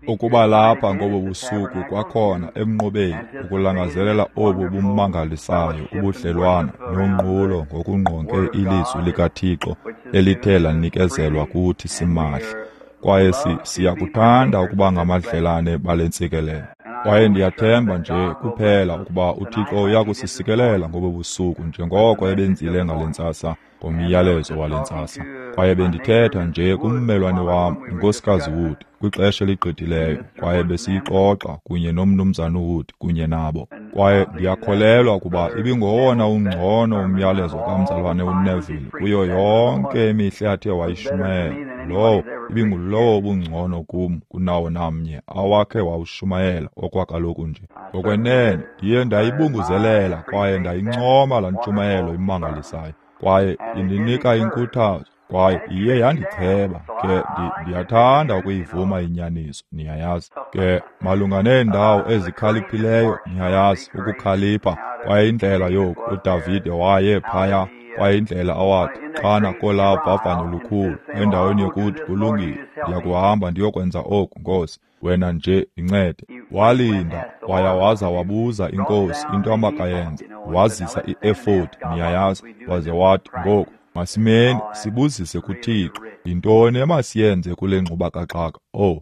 ukuba lapha ngobo busuku kwakhona emnqobeni ukulangazelela obu bummangalisayo ubudlelwana nonqulo ngokungqonke ilizwi likaThixo elithe lanikezelwa kuthi simahla, kwaye siyakuthanda ukuba ngamadlelane bale ntsikelelo. Kwaye ndiyathemba nje kuphela ukuba uThixo uyakusisikelela ngobo busuku njengoko ebenzile ngale ntsasa ngomyalezo wale ntsasa. Kwaye bendithetha nje kummelwane wam unkosikazi Wood kwixesha eligqithileyo, kwaye besiyixoxa kunye nomnumzana Wood kunye nabo. Kwaye ndiyakholelwa ukuba ibingowona ungcono umyalezo kamzalwane uNeville kuyo yonke imihla yathe wayishumayela. Lowo ibingulowo bungcono kum kunawo namnye awakhe wawushumayela okwakaloku nje. Ngokwenene ndiye ndayibunguzelela kwaye ndayincoma laa ntshumayelo imangalisayo, kwaye indinika inkuthazo, kwaye iye yandicheba ke ndiyathanda ukuyivuma inyaniso, niyayazi. Ke malunga neendawo ezikhaliphileyo, niyayazi ukukhalipha, kwaye indlela yoku uDavide waye phaya, kwaye indlela awathi xana kolaa vavanyo lukhulu endaweni yokuthi kulungile ndiyakuhamba ndiyokwenza oku Nkosi, wena nje incede. Walinda waya waza wabuza inkosi into amakayenze, wazisa i-efodi, niyayazi, waze wathi ngoku masimeni sibuzise kuThixo yintoni emasiyenze kule ngxubakaxaka.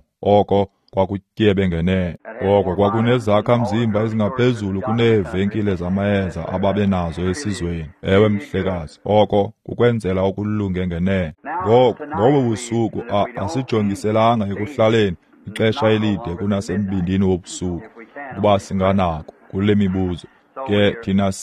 Oko kwakutyebe ngenene. Oko kwakunezakha-mzimba ezingaphezulu kuneevenkile zamayeza ababenazo esizweni. Ewe mhlekazi, oko kukwenzela okulunge ngenene. Ngobo busuku asijongiselanga ekuhlaleni ixesha elide kunasembindini wobusuku ukuba singanako kule mibuzo. Ke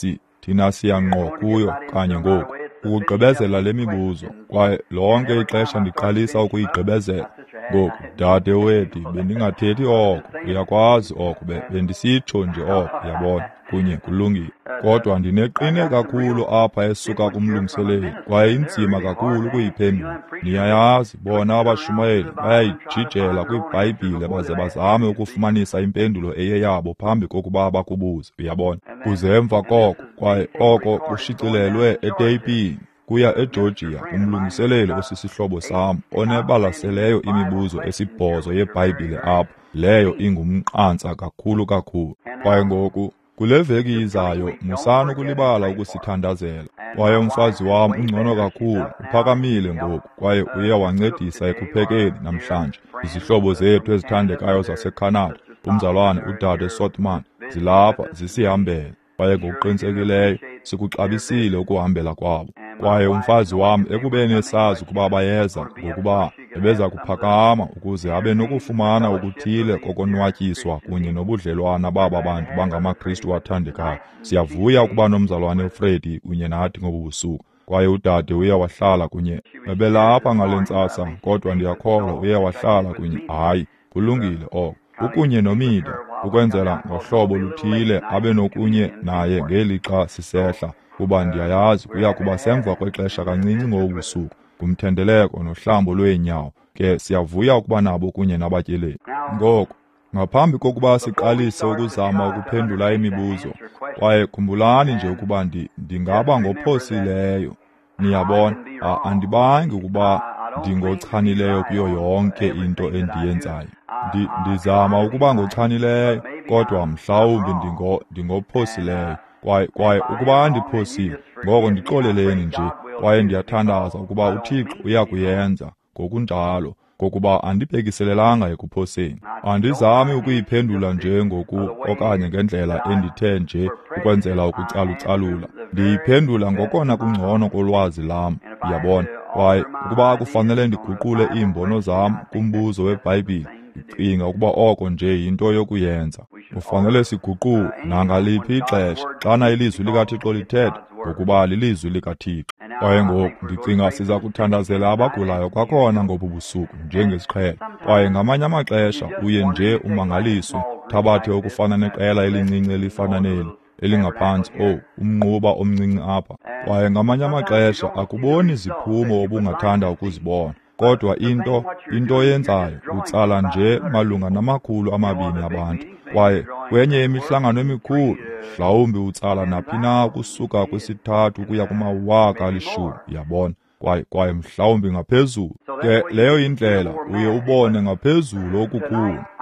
thina siyangqo kuyo kanye ngoku ukugqibezela le mibuzo, kwaye lonke ixesha ndiqalisa ukuyigqibezela. Ngoku dade wethu bendingathethi oko, uyakwazi oko, bendisitsho nje oko, yabona, kunye kulungile. Kodwa ndineqine kakhulu apha esuka kumlungiseleli, kwaye inzima kakhulu ukuyiphendula. Niyayazi bona abashumayeli bayayijijela kwiBhayibhile baze bazame ukufumanisa impendulo eyeyabo phambi kokuba bakubuze, uyabona. Kuze emva koko, kwaye oko kushicilelwe eteyipini kuya eGeorgia umlungiseleli osisihlobo sam onebalaseleyo imibuzo esibhozo yeBhayibhile apho, leyo ingumnqantsa kakhulu. Kwaye ngoku kule veki izayo musani ukulibala ukusithandazela. Kwaye umfazi wam ungcono kakhulu, uphakamile ngoku, kwaye uye wancedisa ekuphekeni namhlanje. Izihlobo zethu ezithandekayo zaseCanada, umzalwane udade Sothman, zilapha zisihambele, kwaye ngokuqinisekileyo sikuxabisile ukuhambela kwabo. Kwaye umfazi wam ekubeni esazi ukuba bayeza ngokuba ebeza kuphakama ukuze abe nokufumana ukuthile kokonwatyiswa kunye nobudlelwana baba bantu bangamaKristu athandekayo. Siyavuya ukuba nomzalwane uFredi kunye nathi ngobu busuku, kwaye udade uye wahlala kunye. Ebelapha ngale ntsasa, kodwa ndiyakholwa uye wahlala kunye. Hayi, kulungile oko. Ukunye nomida ukwenzela ngohlobo luthile abe nokunye naye ngelixa sisehla, kuba ndiyayazi kuya kuba semva kwexesha kancinci ngobusuku kumthendeleko nohlambo lweenyawo. Ke siyavuya ukuba nabo kunye nabatyeleli. Ngoko ngaphambi kokuba siqalise ukuzama ukuphendula imibuzo, kwaye khumbulani nje ukuba ndingaba ngophosileyo, niyabona, andibangi ukuba ndingochanileyo kuyo yonke into endiyenzayo. Ndizama ukuba ngochanileyo, kodwa mhlawumbi ndingophosileyo. Kwaye ukuba ndiphosile, ngoko ndixoleleni nje, kwaye ndiyathandaza ukuba uThixo uyakuyenza ngokunjalo, ngokuba andibhekiselelanga ekuphoseni. Andizami ukuyiphendula nje ngoku okanye ngendlela endithe nje ukwenzela ukucalucalula. Ndiyiphendula ngokona kungcono kolwazi lam, yabona. Kwaye ukuba kufanele ndiguqule iimbono zam kumbuzo weBhayibhile, ndicinga ukuba oko nje yinto yokuyenza. Kufanele siguqule nangaliphi ixesha xana ilizwi likaThixo lithetha, ngokuba lilizwi likaThixo. Kwaye ngoku ndicinga siza kuthandazela abagulayo kwakhona ngobu busuku njengesiqhelo. Kwaye ngamanye amaxesha uye nje umangaliswe, thabathe okufana neqela elincinci elifana neli elingaphantsi, umnquba omncinci apha. Kwaye ngamanye amaxesha akuboni ziphumo obungathanda ukuzibona, kodwa into yenzayo utsala nje malunga na200 abantu. Kwaye kwenye imihlangano emikhulu mhlawumbi utsala naphi na ukusuka kwisithathu ukuya kuma10,000, yabona. Kwaye mhlawumbi ngaphezulu. Ke leyo indlela uye ubone ngaphezulu okukhulu.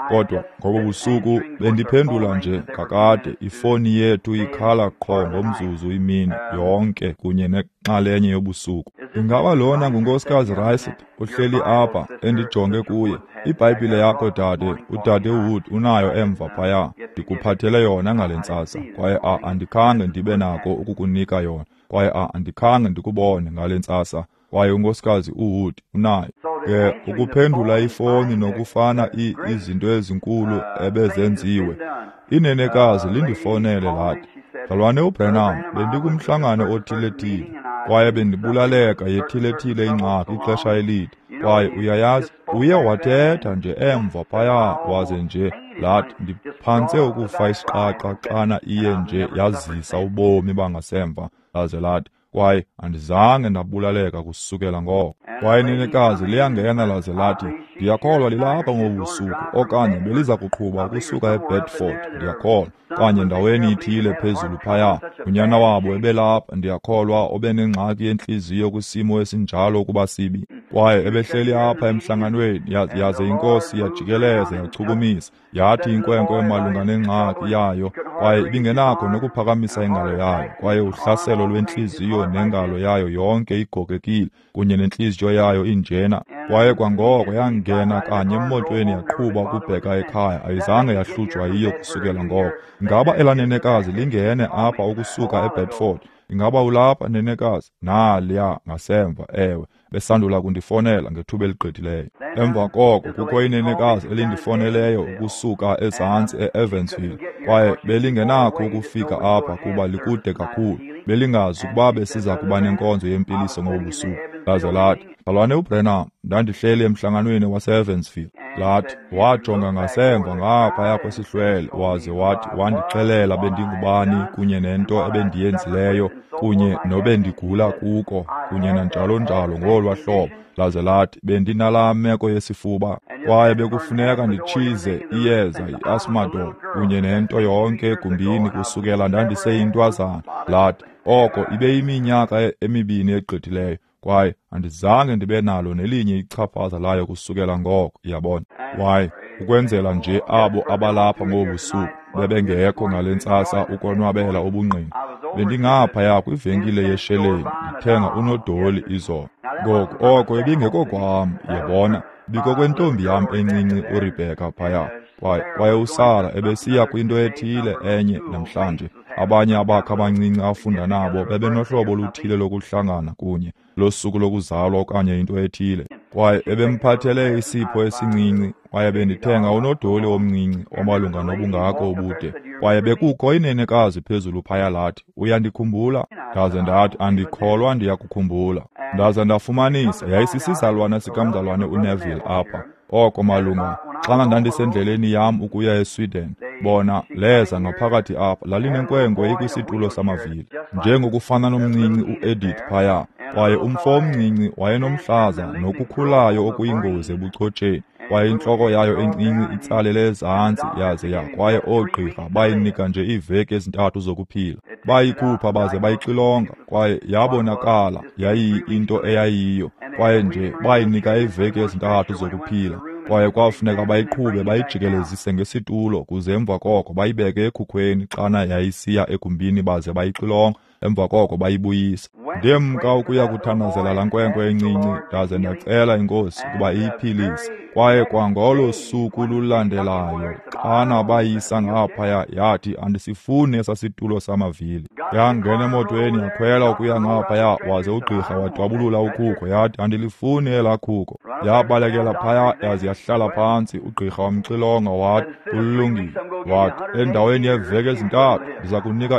Kodwa ngobo busuku bendiphendula nje kakade ifoni yethu ikhala qho ngomzuzu imini yonke kunye nexalenye yobusuku. Ingaba lona ngunkosikazi Rice uhleli apha endijonge kuye? IBhayibhile yakho dade, udade Wood unayo emva phaya, ndikuphathele yona ngale ntsasa, kwaye andikhange ndibe nako ukukunika yona, kwaye andikhange ndikubone ngale ntsasa, kwaye unkosikazi uWood unayo. Ke ukuphendula ifoni nokufana izinto ezinkulu ebezenziwe. Inenekazi lindifonele lathi, "Mzalwane uBrenham, bendikumhlangano othile-thile, kwaye bendibulaleka yethile-thile ingxaki ixesha elide, kwaye uyayazi, uye wathetha nje emva phaya waze nje lathi ndiphantse ukufa isiqaqa xana iye nje yazisa ubomi bangasemva laze lathi, kwaye andizange ndabulaleka kusukela ngoko. Kwaye nenekazi liyangena laze lathi, ndiyakholwa lilapha ngobusuku, okanye beliza kuqhuba ukusuka eBedford, ndiyakholwa, kanye ndaweni ithile phezulu phaya. Unyana wabo ebelapha, ndiyakholwa, obenengxaki yentliziyo kwisimo esinjalo ukuba sibi, kwaye ebehleli apha emhlanganweni, yaze inkosi yajikeleza yachukumisa, yathi inkwenkwe malunga nengxaki yayo, kwaye ibingenakho nokuphakamisa ingalo yayo, kwaye uhlaselo lwentliziyo nengalo yayo yonke igogekile, kunye nentliziyo yayo injena, kwaye kwangoko yangena kanye emotweni yaqhuba ukubheka ekhaya, ayizange yahlutshwa yiyo kusukela ngoko. Ingaba elanenekazi lingene apha ukusuka eBedford? Ingaba ulapha nenekazi? Naliya ngasemva, ewe, besandula kundifonela ngethuba eligqithileyo. Emva koko kukho inenekazi elindifoneleyo ukusuka ezantsi eEvansville, kwaye belingenakho ukufika apha kuba likude kakhulu, belingazi ukuba besiza kuba nenkonzo yempiliso ngobusuku. Laze lathi, "Mzalwane uBrenham, ndandihleli emhlanganweni waseEvansville." Lathi, wajonga ngasemva ngaphaya kwesihlwele, waze wathi wandixelela bendingubani kunye nento ebendiyenzileyo, kunye nobendigula kuko, kunye nanjalo njalo ngolwa hlobo. Laze lathi, bendinalaa meko yesifuba, kwaye bekufuneka nditshize iyeza i-Asmadol, kunye nento yonke egumbini kusukela ndandiseyintwazana. Lathi, oko ibe yiminyaka emibini egqithileyo, kwaye andizange ndibe nalo nelinye ichaphaza layo kusukela ngoko, iyabona. Waye, ukwenzela nje abo abalapha ngobusuku, bebengekho ngale ntsasa ukonwabela ubungqina. Bendingaphaya kwivenkile yesheleni, ndithenga unodoli izolo. Ngoko oko ibingekho kwam, iyabona, biko kwentombi yam encinci uRebecca phaya, kwaye uSara ebesiya kwinto ethile enye namhlanje. Abanye abakhe abancinci afunda nabo bebenohlobo oluthile lokuhlangana kunye, losuku lokuzalwa okanye into ethile, kwaye ebemphathele isipho esincinci, kwaye bendithenga unodoli omncinci omalunga nobungako obude, kwaye bekukho inenekazi phezulu phaya lathi, "Uyandikhumbula?" Ndaze ndathi, "Andikholwa ndiyakukhumbula." Ndaze ndafumanisa yayisisizalwana sikamzalwane uNeville apha, oko malunga xana ndandisendleleni yam ukuya eSweden. Bona leza ngaphakathi apha lalinenkwenkwe ikwisitulo samavili, njengokufana nomncinci uEdith phaya, kwaye umfo omncinci wayenomhlaza nokukhulayo okuyingozi ebuchotsheni, kwaye intloko yayo encinci itsalele ezantsi yaze kwaye oogqirha bayinika nje iiveki ezintathu zokuphila. Bayikhupha baze bayixilonga, kwaye yabonakala yayiyinto eyayiyo, kwaye nje bayinika iiveki ezintathu zokuphila, kwaye kwafuneka bayiqhube bayijikelezise ngesitulo kuze emva koko bayibeke ekhukhweni xana yayisiya egumbini baze bayixilonga, emva koko bayibuyisa. Ndemka ukuya kuthandazela laa nkwenkwe encinci, ndaze ndacela inkosi ukuba iyiphilise, kwaye kwangolo suku lulandelayo xana bayisa ngaphaya yathi, "Andisifuni esasitulo samavili." Yangena emotweni yakhwela ukuya ngaphaya, waze ugqirha wadwabulula ukhukho, yathi, "Andilifuni elaa khukho." Yabalekela phaya yaze yahlala phantsi, ugqirha wamxilonga wathi, "Ulungile." Wathi, "Endaweni yeeveki ezintathu ndiza kunika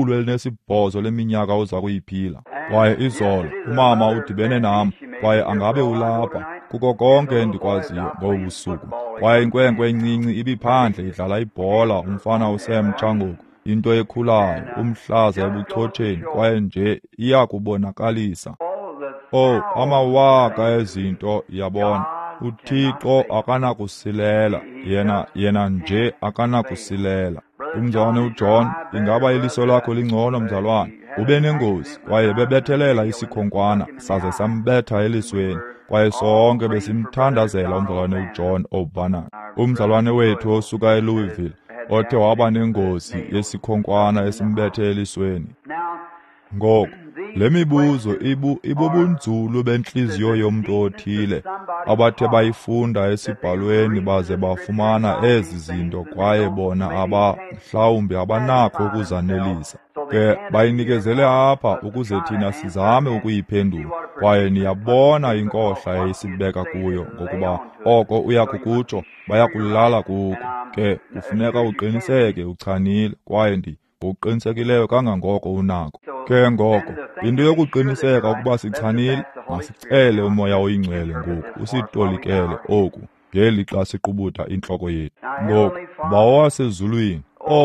108 leminyaka oza kuyiphila." Kwaye izolo umama udibene nam, kwaye angabe ulapha kuko konke endikwaziyo ngobusuku, kwaye inkwenkwe encinci ibiphandle idlala ibhola, umfana usemtsha ngoku, into ekhulayo, umhlaza ebuchotsheni, kwaye nje iyakubonakalisa. Oh, amawaka ezinto, yabona. uThixo akanakusilela, yena nje akanakusilela. Umzalwane uJohn, ingaba iliso lakho lingcono mzalwane? Ube nengozi, kwaye bebethelela isikhonkwana saze sambetha elisweni, kwaye sonke besimthandazela umzalwane uJohn obhanayo. umzalwane wethu osuka eLouisville othe waba nengozi yesikhonkwana esimbethe elisweni. Ngoko le mibuzo ibubunzulu benhliziyo yomuntu othile abathe bayifunda esibhalweni baze bafumana ezi zinto kwaye bona mhlawumbi abanakho ukuzanelisa. Ke bayinikezele apha ukuze thina sizame ukuyiphendula, kwaye niyabona inkohla yayisibeka kuyo ngokuba oko uyakukutsho bayakulala kuko. Ke kufuneka uqiniseke uchanile kwaye uqinisekileyo kangangoko unako. Ke ngoko into yokuqiniseka ukuba sichanile, masicele umoya oyingcwele ngoku usitolikele oku ngelixa siqubutha intloko yethu. Ngoku Bawo wasezulwini,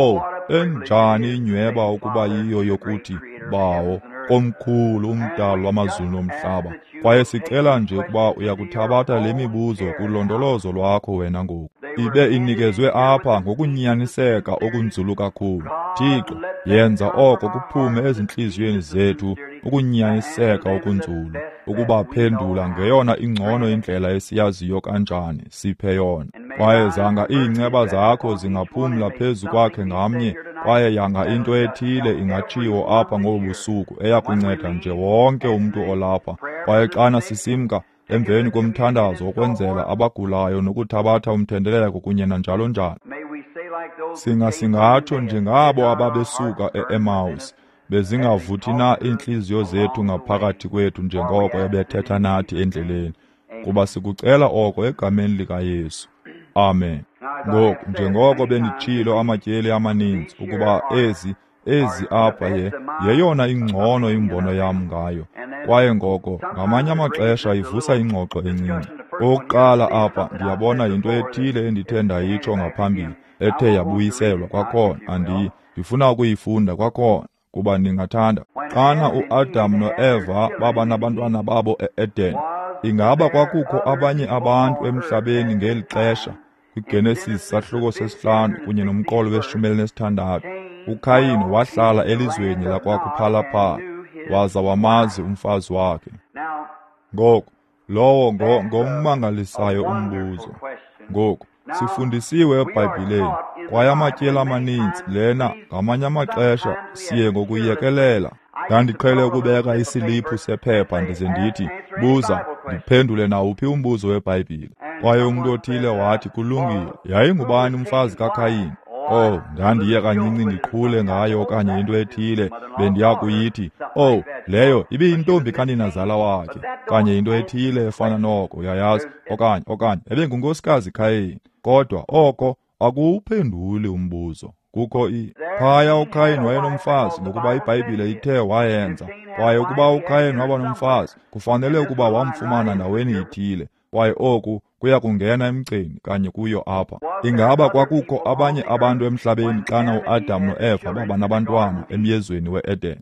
enjani inyweba ukuba yiyo yokuthi Bawo komkhulu umdali wamazulu nomhlaba, kwaye sicela nje ukuba uyakuthabatha le mibuzo kulondolozo lwakho wena ngoku. Ibe inikezwe apha ngokunyaniseka okunzulu kakhulu. Thixo, yenza oko kuphume ezinhliziyweni zethu ukunyaniseka okunzulu, ukubaphendula ngeyona ingcono indlela esiyaziyo kanjani siphe yona. Kwaye zanga iinceba zakho zingaphumla phezu kwakhe ngamnye, kwaye yanga into ethile ingatshiwo apha ngobusuku eyakunceda nje wonke umntu olapha. Kwaye xana sisimka emveni komthandazo okwenzela abagulayo nokuthabatha umthendeleko kunye nanjalo njalo, singatsho njengabo ababesuka e-Emmaus, bezingavuthi na iintliziyo zethu ngaphakathi kwethu njengoko ebethetha nathi endleleni, kuba sikucela oko egameni likaYesu. Amen. Ngoku njengoko benditshilo amatyeli amaninzi ukuba ezi apha yeyona ingcono imbono yam ngayo, kwaye ngoko ngamanye amaxesha ivusa ingxoxo encinci. Okokuqala apha ndiyabona yinto ethile endithe ndayitsho ngaphambili ethe yabuyiselwa kwakhona, ndifuna ukuyifunda kwakhona kuba ndingathanda. Xana uAdam noEva baba nabantwana babo e-Eden, ingaba kwakukho abanye abantu emhlabeni ngeli xesha? KwiGenesis sahluko 5 kunye nomqolo we-16, uKayini wahlala elizweni lakwakuphalaphala, waza wamazi umfazi wakhe. Ngoku lowo ngommangalisayo umbuzo. Ngoku sifundisiwe eBhayibhileni, kwaye amatyeli amaninzi lena ngamanye amaxesha siye ngokuyekelela. Ndandiqhele ukubeka isiliphu sephepha ndize ndithi, buza ndiphendule nawuphi umbuzo weBhayibhile. Kwaye umntu othile wathi kulungile, yayingubani umfazi kaKayini? Ndandiye kancinci ndiqhule ngayo okanye into ethile, bendiya kuyithi, leyo ibiyintombi kaninazala wakhe, kanye into ethile efana noko, yayazi, okanye ebengunkosikazi Kayini. Kodwa oko akuwuphenduli umbuzo. Kukho phaya uKayini wayenomfazi ngokuba iBhayibhile ithe wayenza, kwaye ukuba uKayini waba nomfazi kufanele ukuba wamfumana ndaweni ithile, kwaye oku kuya kungena emgceni kanye kuyo apha. Ingaba kwakukho abanye abantu emhlabeni xana uAdam noEva baba nabantwana emyezweni we-Eden?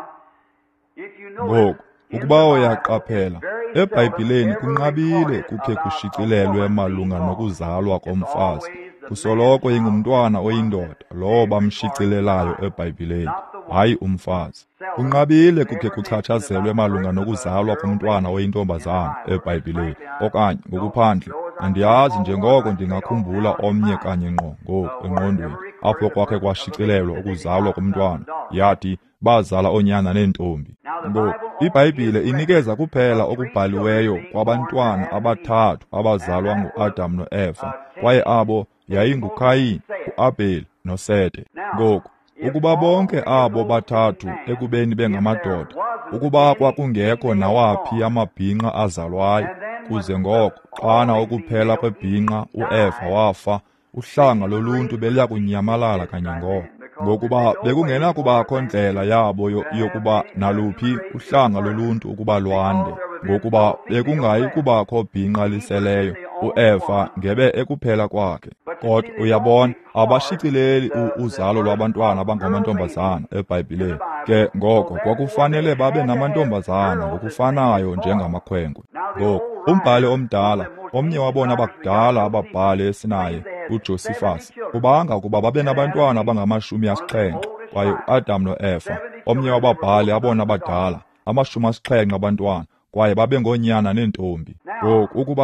Ngoku ukuba uyaqaphela, eBhayibhileni kunqabile kukhe kushicilelwe malunga nokuzalwa komfazi. Kusoloko ingumntwana oyindoda lowo bamshicilelayo eBhayibhileni, hayi umfazi. Kunqabile kukhe kuchatshazelwe malunga nokuzalwa komntwana oyintombazana eBhayibhileni, okanye ngokuphandle. Andiyazi njengoko ndingakhumbula omnye kanye ngqo ngoku engqondweni apho kwakhe kwashicilelwa ukuzalwa komntwana, yathi bazala oonyana neentombi. Ngoku iBhayibhile inikeza kuphela okubhaliweyo kwabantwana abathathu abazalwa nguAdam noEva, kwaye abo yayinguKayini, uAbheli noSete. Ngoku ukuba bonke abo bathathu ekubeni bengamadoda, ukuba kwakungekho nawaphi amabhinqa azalwayo, kuze ngoko xana ukuphela kwebhinqa uEva wafa, uhlanga loluntu beliya kunyamalala kanye ngoko, ngokuba bekungenakubakho ndlela yabo yokuba naluphi uhlanga loluntu ukuba lwande, ngokuba bekungayi kubakho bhinqa liseleyo uEva ngebe ekuphela kwakhe. Kodwa uyabona, abashicileli uzalo lwabantwana abangamantombazana eBhayibhileni. Ke ngoko kwakufanele babe namantombazana ngokufanayo njengamakhwenkwe. Ngoku umbhali omdala, omnye wabona bakudala ababhali esinaye, uJosifasi, ubanga ukuba babe nabantwana abangama-70, kwaye uAdam noEva, omnye wababhali abona badala, 70 abantwana, kwaye babe ngoonyana neentombi. Ngoku ukuba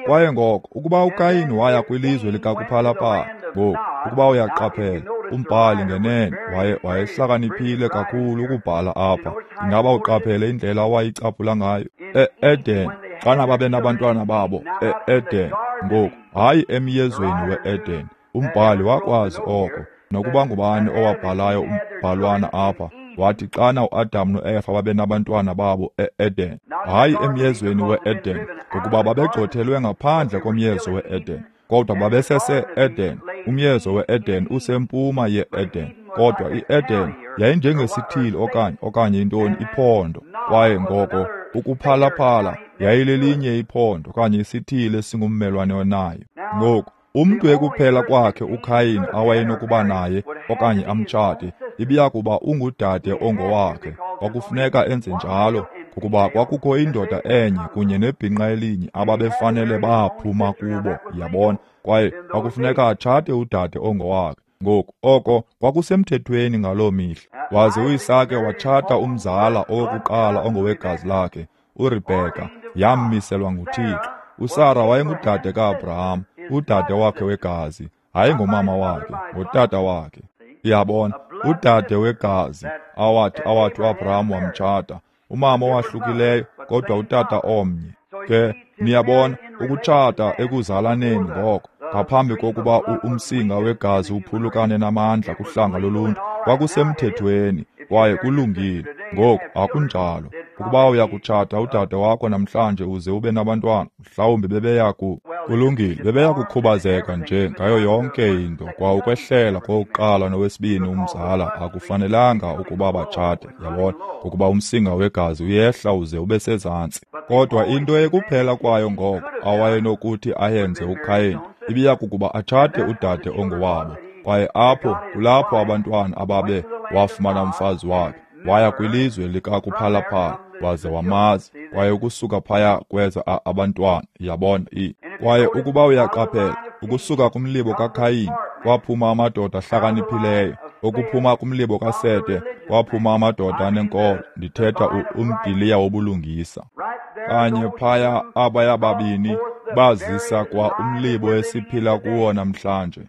Kwaye ngoko ukuba uKayini waya kwilizwe likakuphalaphala, ngoku ukuba uyaqaphela, umbhali ngenene wayehlakaniphile kakhulu ukubhala apha. Ingaba uqaphele indlela awayicaphula ngayo? E-Eden, xana babe nabantwana babo e-Eden, ngoku hayi emyezweni we-Eden. Umbhali wakwazi oko, nokuba ngubani owabhalayo umbhalwana apha, wathi xana uAdam noEva babe nabantwana babo e-Eden, hayi emyezweni we-Eden, ngokuba babegxothelwe ngaphandle komyezo we-Eden, kodwa babesese-Eden. Umyezo we-Eden usempuma ye-Eden, kodwa i-Eden yayinjengesithili okanye intoni, iphondo, kwaye ngoko ukuphalaphala yayilelinye iphondo okanye isithili esingummelwane nayo. Ngoku umntu ekuphela kwakhe uKayini awayenokuba naye okanye amtshate ibiyakuba ungudade ongowakhe. Kwakufuneka enze njalo ngokuba kwakukho indoda enye kunye nebhinqa elinye ababefanele baphuma kubo, yabona, kwaye kwakufuneka atshate udade ongowakhe. Ngoku oko kwakusemthethweni ngaloo mihla. Waze uIsake watshata umzala owokuqala ongowegazi lakhe, uRibheka, yammiselwa nguThixo. USara wayengudade kaAbraham, udade wakhe wegazi, hayi ngomama wakhe, ngotata wakhe. Iyabona, udade wegazi awathi uAbraham wamtshata, umama owahlukileyo kodwa utata omnye. Ke niyabona ukutshata ekuzalaneni ngoko, ngaphambi kokuba umsinga wegazi uphulukane namandla kuhlanga loluntu, kwakusemthethweni kwaye kulungile. Ngoku akunjalo. Ukuba uyakutshata udade wakho namhlanje uze ube nabantwana, mhlawumbi kulungile, bebeya kukhubazeka nje ngayo yonke into. Kwa ukwehlela kokuqala nowesibini umzala akufanelanga ukuba batshate, yabona, ngokuba umsinga wegazi uyehla uze ube sezantsi. Kodwa into ekuphela kwayo ngoko awayenokuthi ayenze uKayini ibiya kukuba atshate udade ongowabo, kwaye kulapho abantwana ababe wafumana umfazi wakhe, waya kwilizwe likakuphalaphala waze wamazi, kwaye ukusuka phaya kweza abantwana, yabona. Kwaye ukuba uyaqaphela, ukusuka kumlibo kaKayini kwaphuma amadoda ahlakaniphileyo, okuphuma kumlibo kaSete kwaphuma amadoda anenkolo, ndithetha umdiliya wobulungisa. Kanye phaya abaya babini bazisa kwa umlibo esiphila kuwo namhlanje.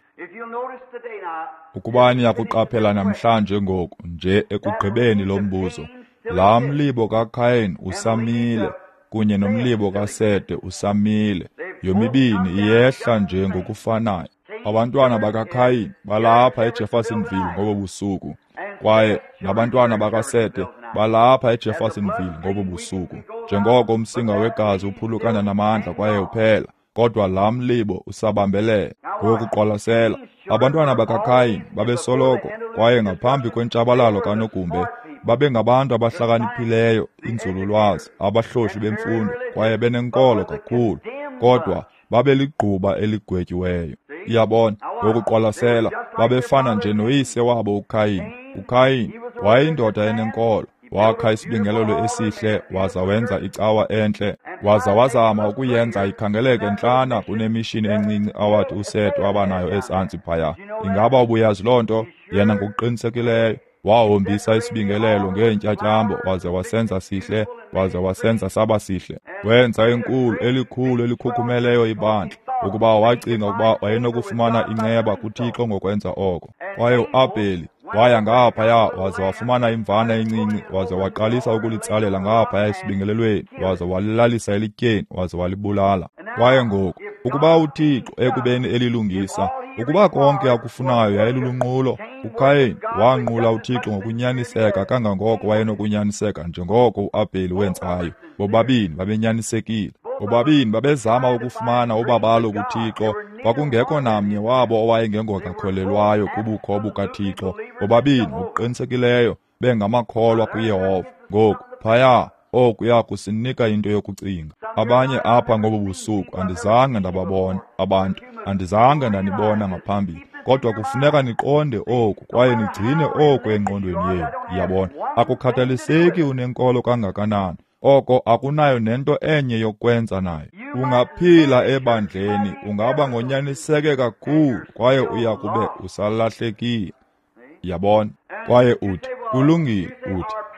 Ukuba niyakuqaphela namhlanje ngoku nje ekugqibeni lombuzo, laa mlibo kaKayini usamile kunye nomlibo kaSete usamile, yomibini iyehla nje ngokufanayo. Abantwana bakaKayini balapha eJeffersonville ngobo busuku, kwaye nabantwana bakaSete balapha eJeffersonville ngobo busuku. Njengoko umsinga wegazi uphulukana namandla kwaye uphela, kodwa laa mlibo usabambelela. Ngokuqwalasela, abantwana bakaKayini babesoloko, kwaye ngaphambi kwentshabalalo kaNogumbe, babengabantu abahlakaniphileyo, inzululwazi, abahloshi bemfundo, kwaye benenkolo kakhulu, kodwa babeligquba eligwetyiweyo. Iyabona, ngokuqwalasela, babefana nje noyise wabo uKayini. uKayini wayeyindoda enenkolo, wakha isibingelelo esihle, waza wenza icawa entle, waza wazama ukuyenza ikhangeleke ntlana kunemishini encinci awathi uSete wabanayo ezantsi phaya. Ingaba ubuyazi loo nto? Yena ngokuqinisekileyo wahombisa isibingelelo ngeentyatyambo, waze wasenza sihle, waze wasenza saba sihle. Wenza elikhulu elikhukhumeleyo ibandla, ukuba wacinga ukuba wayenokufumana inceba kuThixo ngokwenza oko. Kwaye uAbheli waya ngaphaya waze wafumana imvana encinci, waze waqalisa ukulitsalela ngaphaya esibingelelweni, waze walilalisa elityeni, waze walibulala. Kwaye ngoku ukuba uThixo ekubeni elilungisa, ukuba konke akufunayo yayilulunqulo, uKayini wanqula uThixo ngokunyaniseka kangangoko wayenokunyaniseka njengoko uAbheli wenzayo. Bobabini babenyanisekile, bobabini babezama ukufumana ubabalo kuThixo. Kwakungekho namnye wabo owayengengokakholelwayo kubukho bukaThixo, bobabini ngokuqinisekileyo bengamakholwa kuYehova. Ngoku phaya okuya kusinika into yokucinga. Abanye apha ngobu busuku andizange ndababona abantu, andizange ndanibona ngaphambili, kodwa kufuneka niqonde oku kwaye nigcine oku engqondweni yenu. Iyabona, akukhathaliseki unenkolo kangakanani, oko akunayo nento enye yokwenza nayo. Ungaphila ebandleni, ungaba ngonyaniseke kakhulu, kwaye uyakube usalahlekile. Yabona, kwaye uthi kulungile, uthi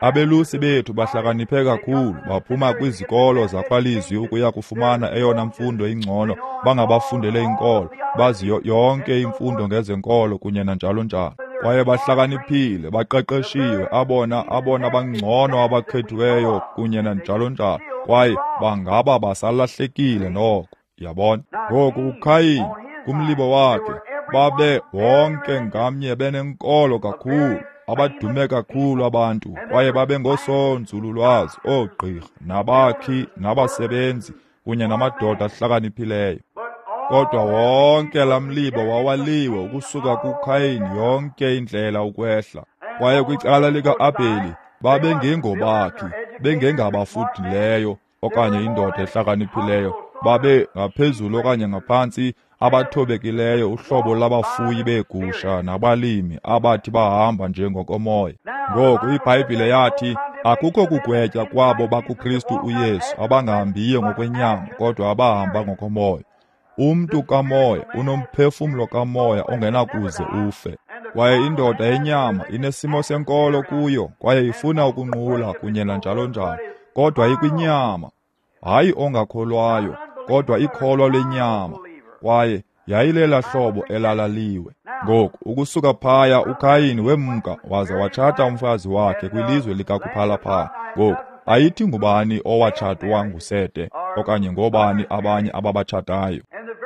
Abelusi bethu bahlakaniphe kakhulu, baphuma kwizikolo zakwalizwi ukuya kufumana eyona mfundo ingcono, bangabafundele inkolo, bazi yonke imfundo ngezenkolo kunye nanjalo njalo. Kwaye bahlakaniphile, baqeqeshiwe, abona bangcono abakhethiweyo kunye nanjalo njalo, kwaye bangaba basalahlekile noko. Yabona, ngoku uKhayini kumlibo wakhe babe wonke ngamnye benenkolo kakhulu, abadume kakhulu abantu, kwaye babe ngoosonzululwazi, oogqirha, nabakhi, nabasebenzi, kunye namadoda ahlakaniphileyo. Kodwa wonke laa mlibo wawaliwe ukusuka kuKhayini yonke indlela ukwehla, kwaye kwicala lika-Abheli babengengobakhi, bengengabafudileyo okanye indoda ehlakaniphileyo, babe ngaphezulu okanye ngaphantsi, abathobekileyo, uhlobo labafuyi beegusha nabalimi abathi bahamba njengokomoya. Ngoku iBhayibhile yathi akukho kugwetya kwabo bakuKristu uYesu abangahambiyo ngokwenyama kodwa abahamba ngokomoya. Umntu kamoya unomphefumlo kamoya ongenakuze ufe, kwaye indoda yenyama inesimo senkolo kuyo, kwaye ifuna ukunqula kunye nanjalo njalo, kodwa ikwinyama, hayi ongakholwayo, kodwa ikholwa lenyama, kwaye yayilela hlobo elalaliwe. Ngoku ukusuka phaya uKhayini wemka waza watshata umfazi wakhe kwilizwe likakuphalaphala. Ngoku ayithi ngubani owatshatwa nguSete okanye ngobani abanye ababatshatayo.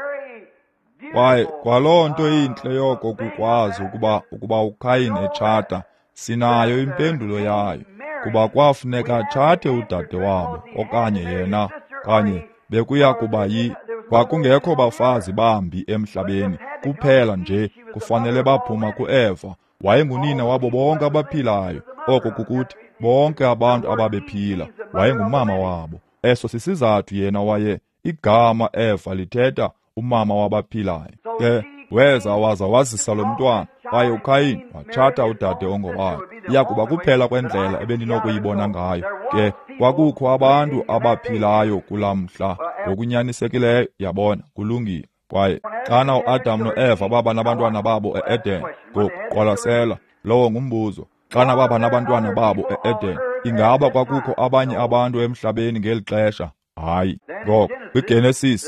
Kwaye kwaloo nto intle yoko kukwazi ukuba uKhayini etshata, sinayo impendulo yayo, kuba kwafuneka atshate udade wabo okanye yena, kanye bekuya kuba kwakungekho bafazi bambi emhlabeni, kuphela nje kufanele baphuma kuEva, wayengunina wabo bonke abaphilayo, oko kukuthi bonke abantu ababephila, wayengumama wabo. Eso sisizathu yena waye igama Eva lithetha umama wabaphilayo. Ke weza waza wazisa lo mntwana, kwaye uKhayini watshata udade ongowakhe. Iyakuba kuphela kwendlela ebeninokuyibona ngayo. Ke kwakukho abantu abaphilayo kulaa mhla, ngokunyanisekileyo, yabona, kulungile. Kwaye xana uAdam noEva baba nabantwana babo e-Eden, ngokuqwalasela, lowo ngumbuzo, xana baba nabantwana babo e-Eden, ingaba kwakukho abanye abantu emhlabeni ngeli xesha? Hayi. Ngoko kwiGenesis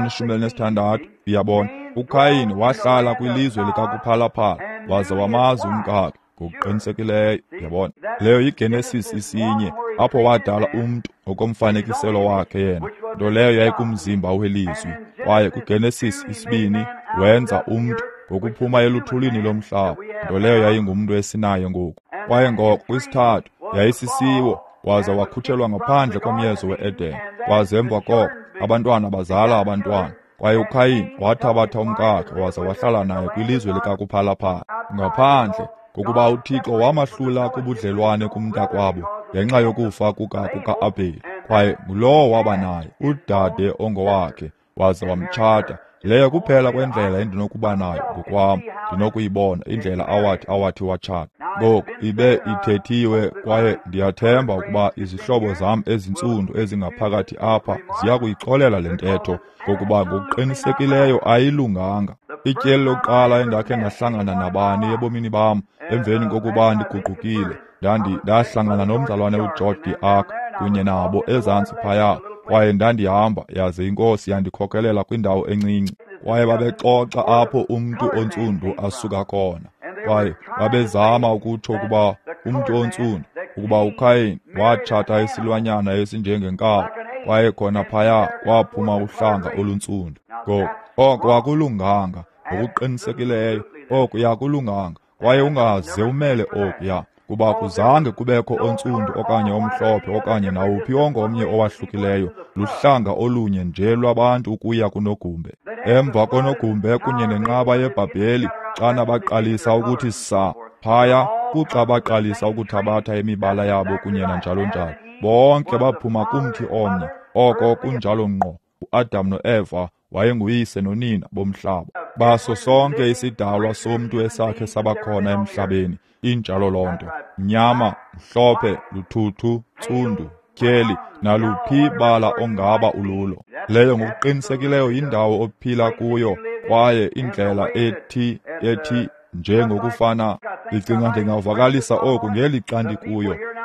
5:16, iyabona, uKhayini wahlala kwilizwe likakuphalaphala, waze wamazi umkakhe ngokuqinisekileyo, yabona. Leyo yiGenesis 1, apho wadala umntu ngokomfanekiselo wakhe yena, nto leyo yayikumzimba welizwi. Kwaye kwiGenesis 2 wenza umntu ngokuphuma eluthulini lomhlaba, nto leyo yayingumntu esinayo ngoku. Kwaye ngoko kwisithathu yayisisiwo, waza wakhutshelwa ngaphandle komyezo we-Eden, waze emva koko abantwana bazala abantwana. Kwaye uKhayini wathabatha umkakhe waza wahlala naye kwilizwe likakuphalaphala, ngaphandle kokuba uThixo wamahlula kubudlelwane kumntakwabo ngenxa yokufa kuka-Abheli. Kwaye ngulowo waba naye udade ongowakhe, waze wamtshata. Leyo kuphela kwendlela endinokuba nayo ngokwam, ndinokuyibona indlela awathi watshata. Ngoku ibe ithethiwe, kwaye ndiyathemba ukuba izihlobo zam ezintsundu ezingaphakathi apha ziya kuyixolela le ntetho, ngokuba ngokuqinisekileyo ayilunganga. Ityeli lokuqala endakhe ndahlangana nabani ebomini bam emveni kokuba ndiguqukile, ndahlangana nomzalwane uGeorge D. Ark kunye nabo ezantsi phaya, kwaye ndandihamba, yaze inkosi yandikhokelela kwindawo encinci, kwaye babexoxa apho umntu ontsundu asuka khona. Kwaye babezama ukutsho ukuba umntu ontsundu, ukuba uKhayini watshata isilwanyana esinjengenkawu, kwaye khona phaya kwaphuma uhlanga oluntsundu. Ngoku oko akulunganga, ngokuqinisekileyo oko akulunganga, kwaye ungaze umele okuya, kuba kuzange kubekho ontsundu okanye omhlophe okanye nawuphi ongomnye owahlukileyo, luhlanga olunye nje lwabantu ukuya kunogumbe. Emva konogumbe kunye nenqaba yeBhabheli, xana baqalisa ukuthi saa phaya, kuxa baqalisa ukuthabatha imibala yabo kunye nanjalo njalo, bonke baphuma kumthi omnye. Oko kunjalo ngqo, uAdam noEva wayenguyise nonina bomhlaba, baso sonke isidalwa somntu esakhe sabakhona emhlabeni. Injalo loo nto, mnyama, mhlophe, luthuthu, ntsundu, tyheli, naluphi bala ongaba ululo. Leyo ngokuqinisekileyo yindawo ophila kuyo, kwaye indlela ethi njengokufana. Ndicinga ndingavakalisa oku ngeli xa ndikuyo.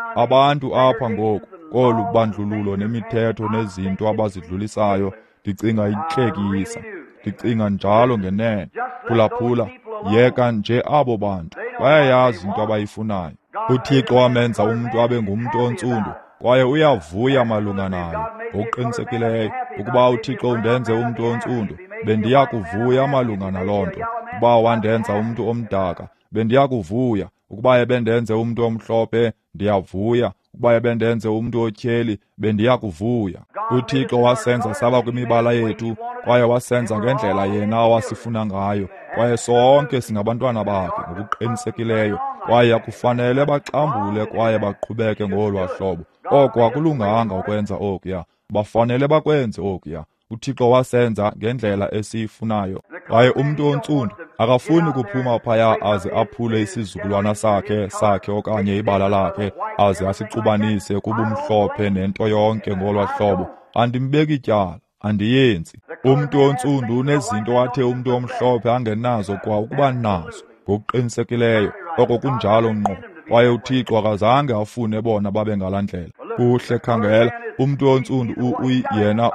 abantu apha ngoku kolu bandlululo nemithetho nezinto abazidlulisayo, ndicinga intlekisa. Ndicinga njalo ngenene. Phulaphula, yeka nje abo bantu, bayayazi into abayifunayo. UThixo wamenza umntu abe ngumntu ontsundu, kwaye uyavuya malunga nayo. Ngokuqinisekileyo, ukuba uThixo undenze umntu ontsundu, bendiya kuvuya malunga naloo nto. Ukuba wandenza umntu omdaka, bendiya kuvuya. Ukuba ebendenze umntu omhlophe, ndiyavuya. Ukuba ebendenze umntu otyheli, bendiya kuvuya. UThixo wasenza saba kwimibala yethu, kwaye wasenza ngendlela yena awasifuna ngayo, kwaye sonke singabantwana bakhe ngokuqinisekileyo, kwaye akufanele baxambule kwaye baqhubeke ngolwa hlobo. Oko akulunganga ukwenza okuya, bafanele bakwenze okuya. UThixo wasenza ngendlela esiyifunayo, kwaye umntu ontsundu akafuni kuphuma phaya aze aphule isizukulwana sakhe okanye ibala lakhe, aze asixubanise kubumhlophe nento yonke ngolwa hlobo. Andimbeki tyala, andiyenzi. Umntu ontsundu unezinto athe umntu omhlophe angenazo kwa ukuba nazo. Ngokuqinisekileyo, oko kunjalo ngqo, kwaye uThixo akazange afune bona babe ngala ndlela. Kuhle, khangela, umntu ontsundu yena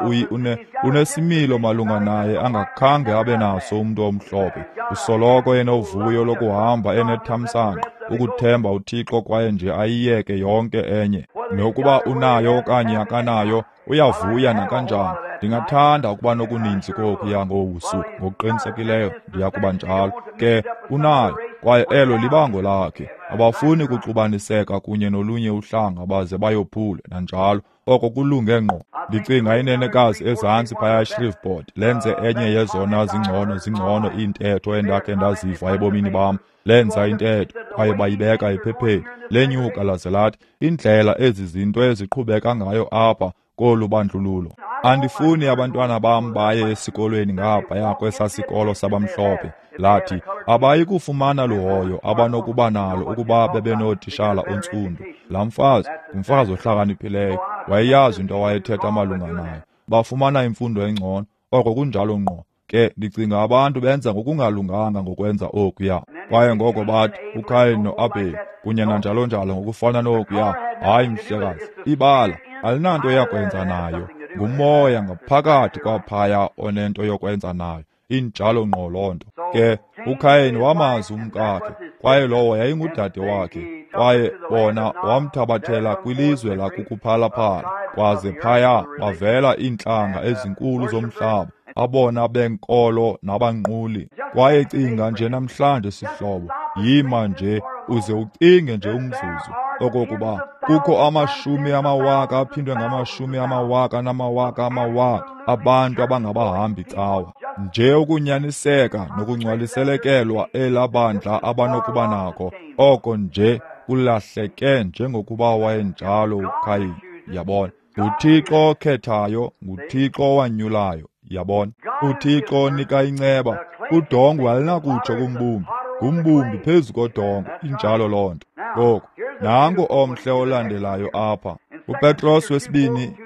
unesimilo malunga naye angakhange abe naso umntu omhlophe. Usoloko enovuyo lokuhamba enethamsanqa, ukuthemba uThixo kwaye nje ayiyeke yonke enye. Nokuba unayo okanye akanayo, uyavuya nakanjani. Ndingathanda ukuba nokuninzi kokuya ngobusuku. Ngokuqinisekileyo ndiya kuba njalo. Ke unayo, kwaye elo libango lakhe. Abafuni kuxubaniseka kunye nolunye uhlanga baze bayophule, nanjalo oko kulunge ngqo. Ndicinga inenekazi ezantsi phaya eShreveport lenze enye yezona zingcono iintetho endakhe ndaziva ebomini bam. Lenza intetho kwaye bayibeka ephepheni. Lenyuka laze lathi, indlela ezi zinto eziqhubeka ngayo apha kolu bandlululo. Andifuni abantwana bam baye esikolweni ngaphaya kwesasikolo sabamhlophe. Lathi, abayi kufumana luhoyo abanokuba nalo ukuba bebenootitshala ontsundu. Laa mfazi, ngumfazi ohlakaniphileyo, wayeyazi into awayethetha malunga nayo. Bafumana imfundo engcono, oko kunjalo ngqo. Ke ndicinga abantu benza ngokungalunganga ngokwenza okuya. Kwaye ngoko bathi, uKhayini noAbheli, kunye nanjalo njalo ngokufana nokuya. Hayi mhlekazi, ibala alinanto yakwenza nayo. Ngumoya ngaphakathi kwaphaya onento yokwenza nayo. Injalo ngqo loo nto. Ke uKhayini wamazi umkakhe, kwaye lowo yayingudade wakhe, kwaye bona wamthabathela kwilizwe lakukuphalaphala. Kwaze phaya bavela iintlanga ezinkulu zomhlaba, abona benkolo nabanquli. Kwaye cinga nje namhlanje sihlobo, yima nje uze ucinge nje umzuzu okokuba kukho amashumi amawaka aphindwe ngamashumi amawaka namawaka amawaka abantu abangabahambi cawa. Nje ukunyaniseka nokungcwaliselekelwa elabandla abanokuba nako, oko nje kulahleke njengokuba wayenjalo uKhayini. Yabona, nguThixo okhethayo, nguThixo owanyulayo. Yabona, uThixo onika inceba, udongo alinakutsho kumbumbi, ngumbumbi phezu kodongo, injalo loo nto. Ngoku nangu omhle olandelayo apha. uPetros wesibini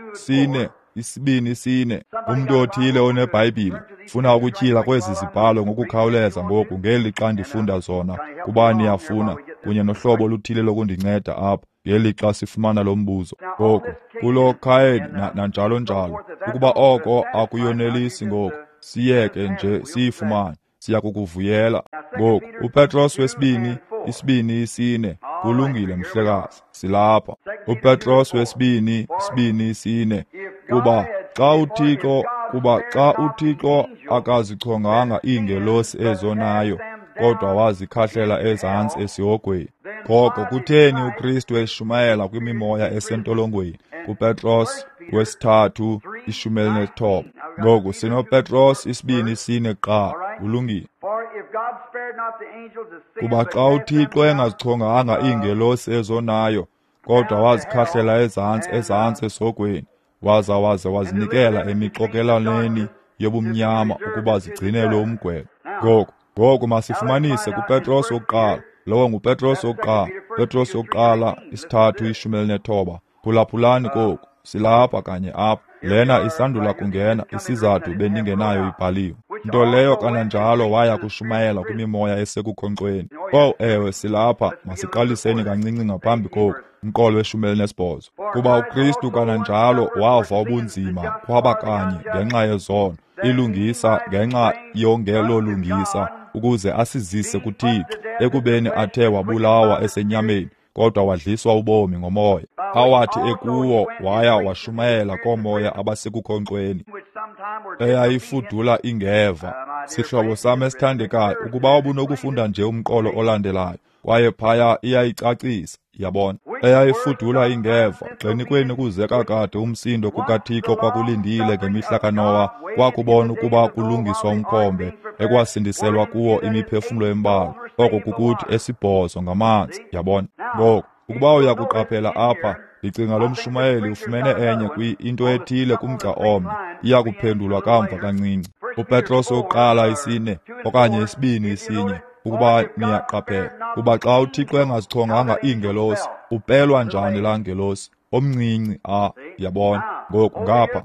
4:4. Umntu othile oneBhayibhile funa ukutyhila kwezi zibhalo ngokukhawuleza ngoku ngelixa ndifunda zona, kuba niyafuna kunye nohlobo oluthile lokundinceda apha ngelixa sifumana lo mbuzo. Ngoku kulo Khayini nanjalo njalo, ukuba oko akuyonelisi ngoku, siyeke nje siyifumane, siya kukuvuyela. Ngoku uPetros wesibini 4. Kulungile mhlekazi, silapha. uPetros wesibini 4. Kuba xa uThixo akazichonganga iingelosi ezonayo, kodwa wazikhahlela ezantsi esihogweni. Ngoko kutheni uKristu eshumayela kwimimoya esentolongweni? uPetros wesithathu 19. Ngoku sinoPetros 2:4 qha. Kulungile. Kuba xa uThixo engazichonganga iingelosi ezonayo, kodwa wazikhahlela ezantsi esihogweni, waze wazinikela emixokelaneni yobumnyama ukuba zigcinelwe umgwebo. Ngoku masifumanise kuPetros wokuqala. Lowo nguPetros wokuqala. Petros wokuqala 3:19. Phulaphulani koku, silapha kanye apha. Lena isandula kungena, isizathu bendingenayo ibhaliwe. nto leyo kananjalo waya kushumayela kwimimoya esekukhonkqweni. Ewe silapha, masiqaliseni kancinci ngaphambi koku, umqolo we-18, kuba uKristu kananjalo wava ubunzima kwaba kanye ngenxa yezono, ilungisa ngenxa yongelolungisa, ukuze asizise kuThixo, ekubeni athe wabulawa esenyameni, kodwa wadliswa ubomi ngomoya. Awathi ekuwo waya washumayela koomoya abasekukhonkqweni, eyayifudula ingeva. Sihlobo sam esithandekayo, ukuba ubunokufunda nje umqolo olandelayo, kwaye phaya iyayicacisa, yabona. Eyayifudula ingeva, gxenikweni kuzeka kade umsindo kukaThixo kwakulindile ngemihla kaNowa, kwakubona ukuba kulungiswa umkhombe, ekwasindiselwa kuwo imiphefumlo embalwa, oko kukuthi 8 ngamanzi, yabona. Ngoku, ukuba uya kuqaphela apha, ndicinga lo mshumayeli ufumene enye into ethile kumgca omnye, iya kuphendulwa kamva kancinci. uPetros 1:4 okanye 2:1, ukuba niyaqaphela, kuba xa uThixo engazichonganga iingelosi, upelwa njani laa ngelosi? Omncinci, yabona. Ngoku ngapha,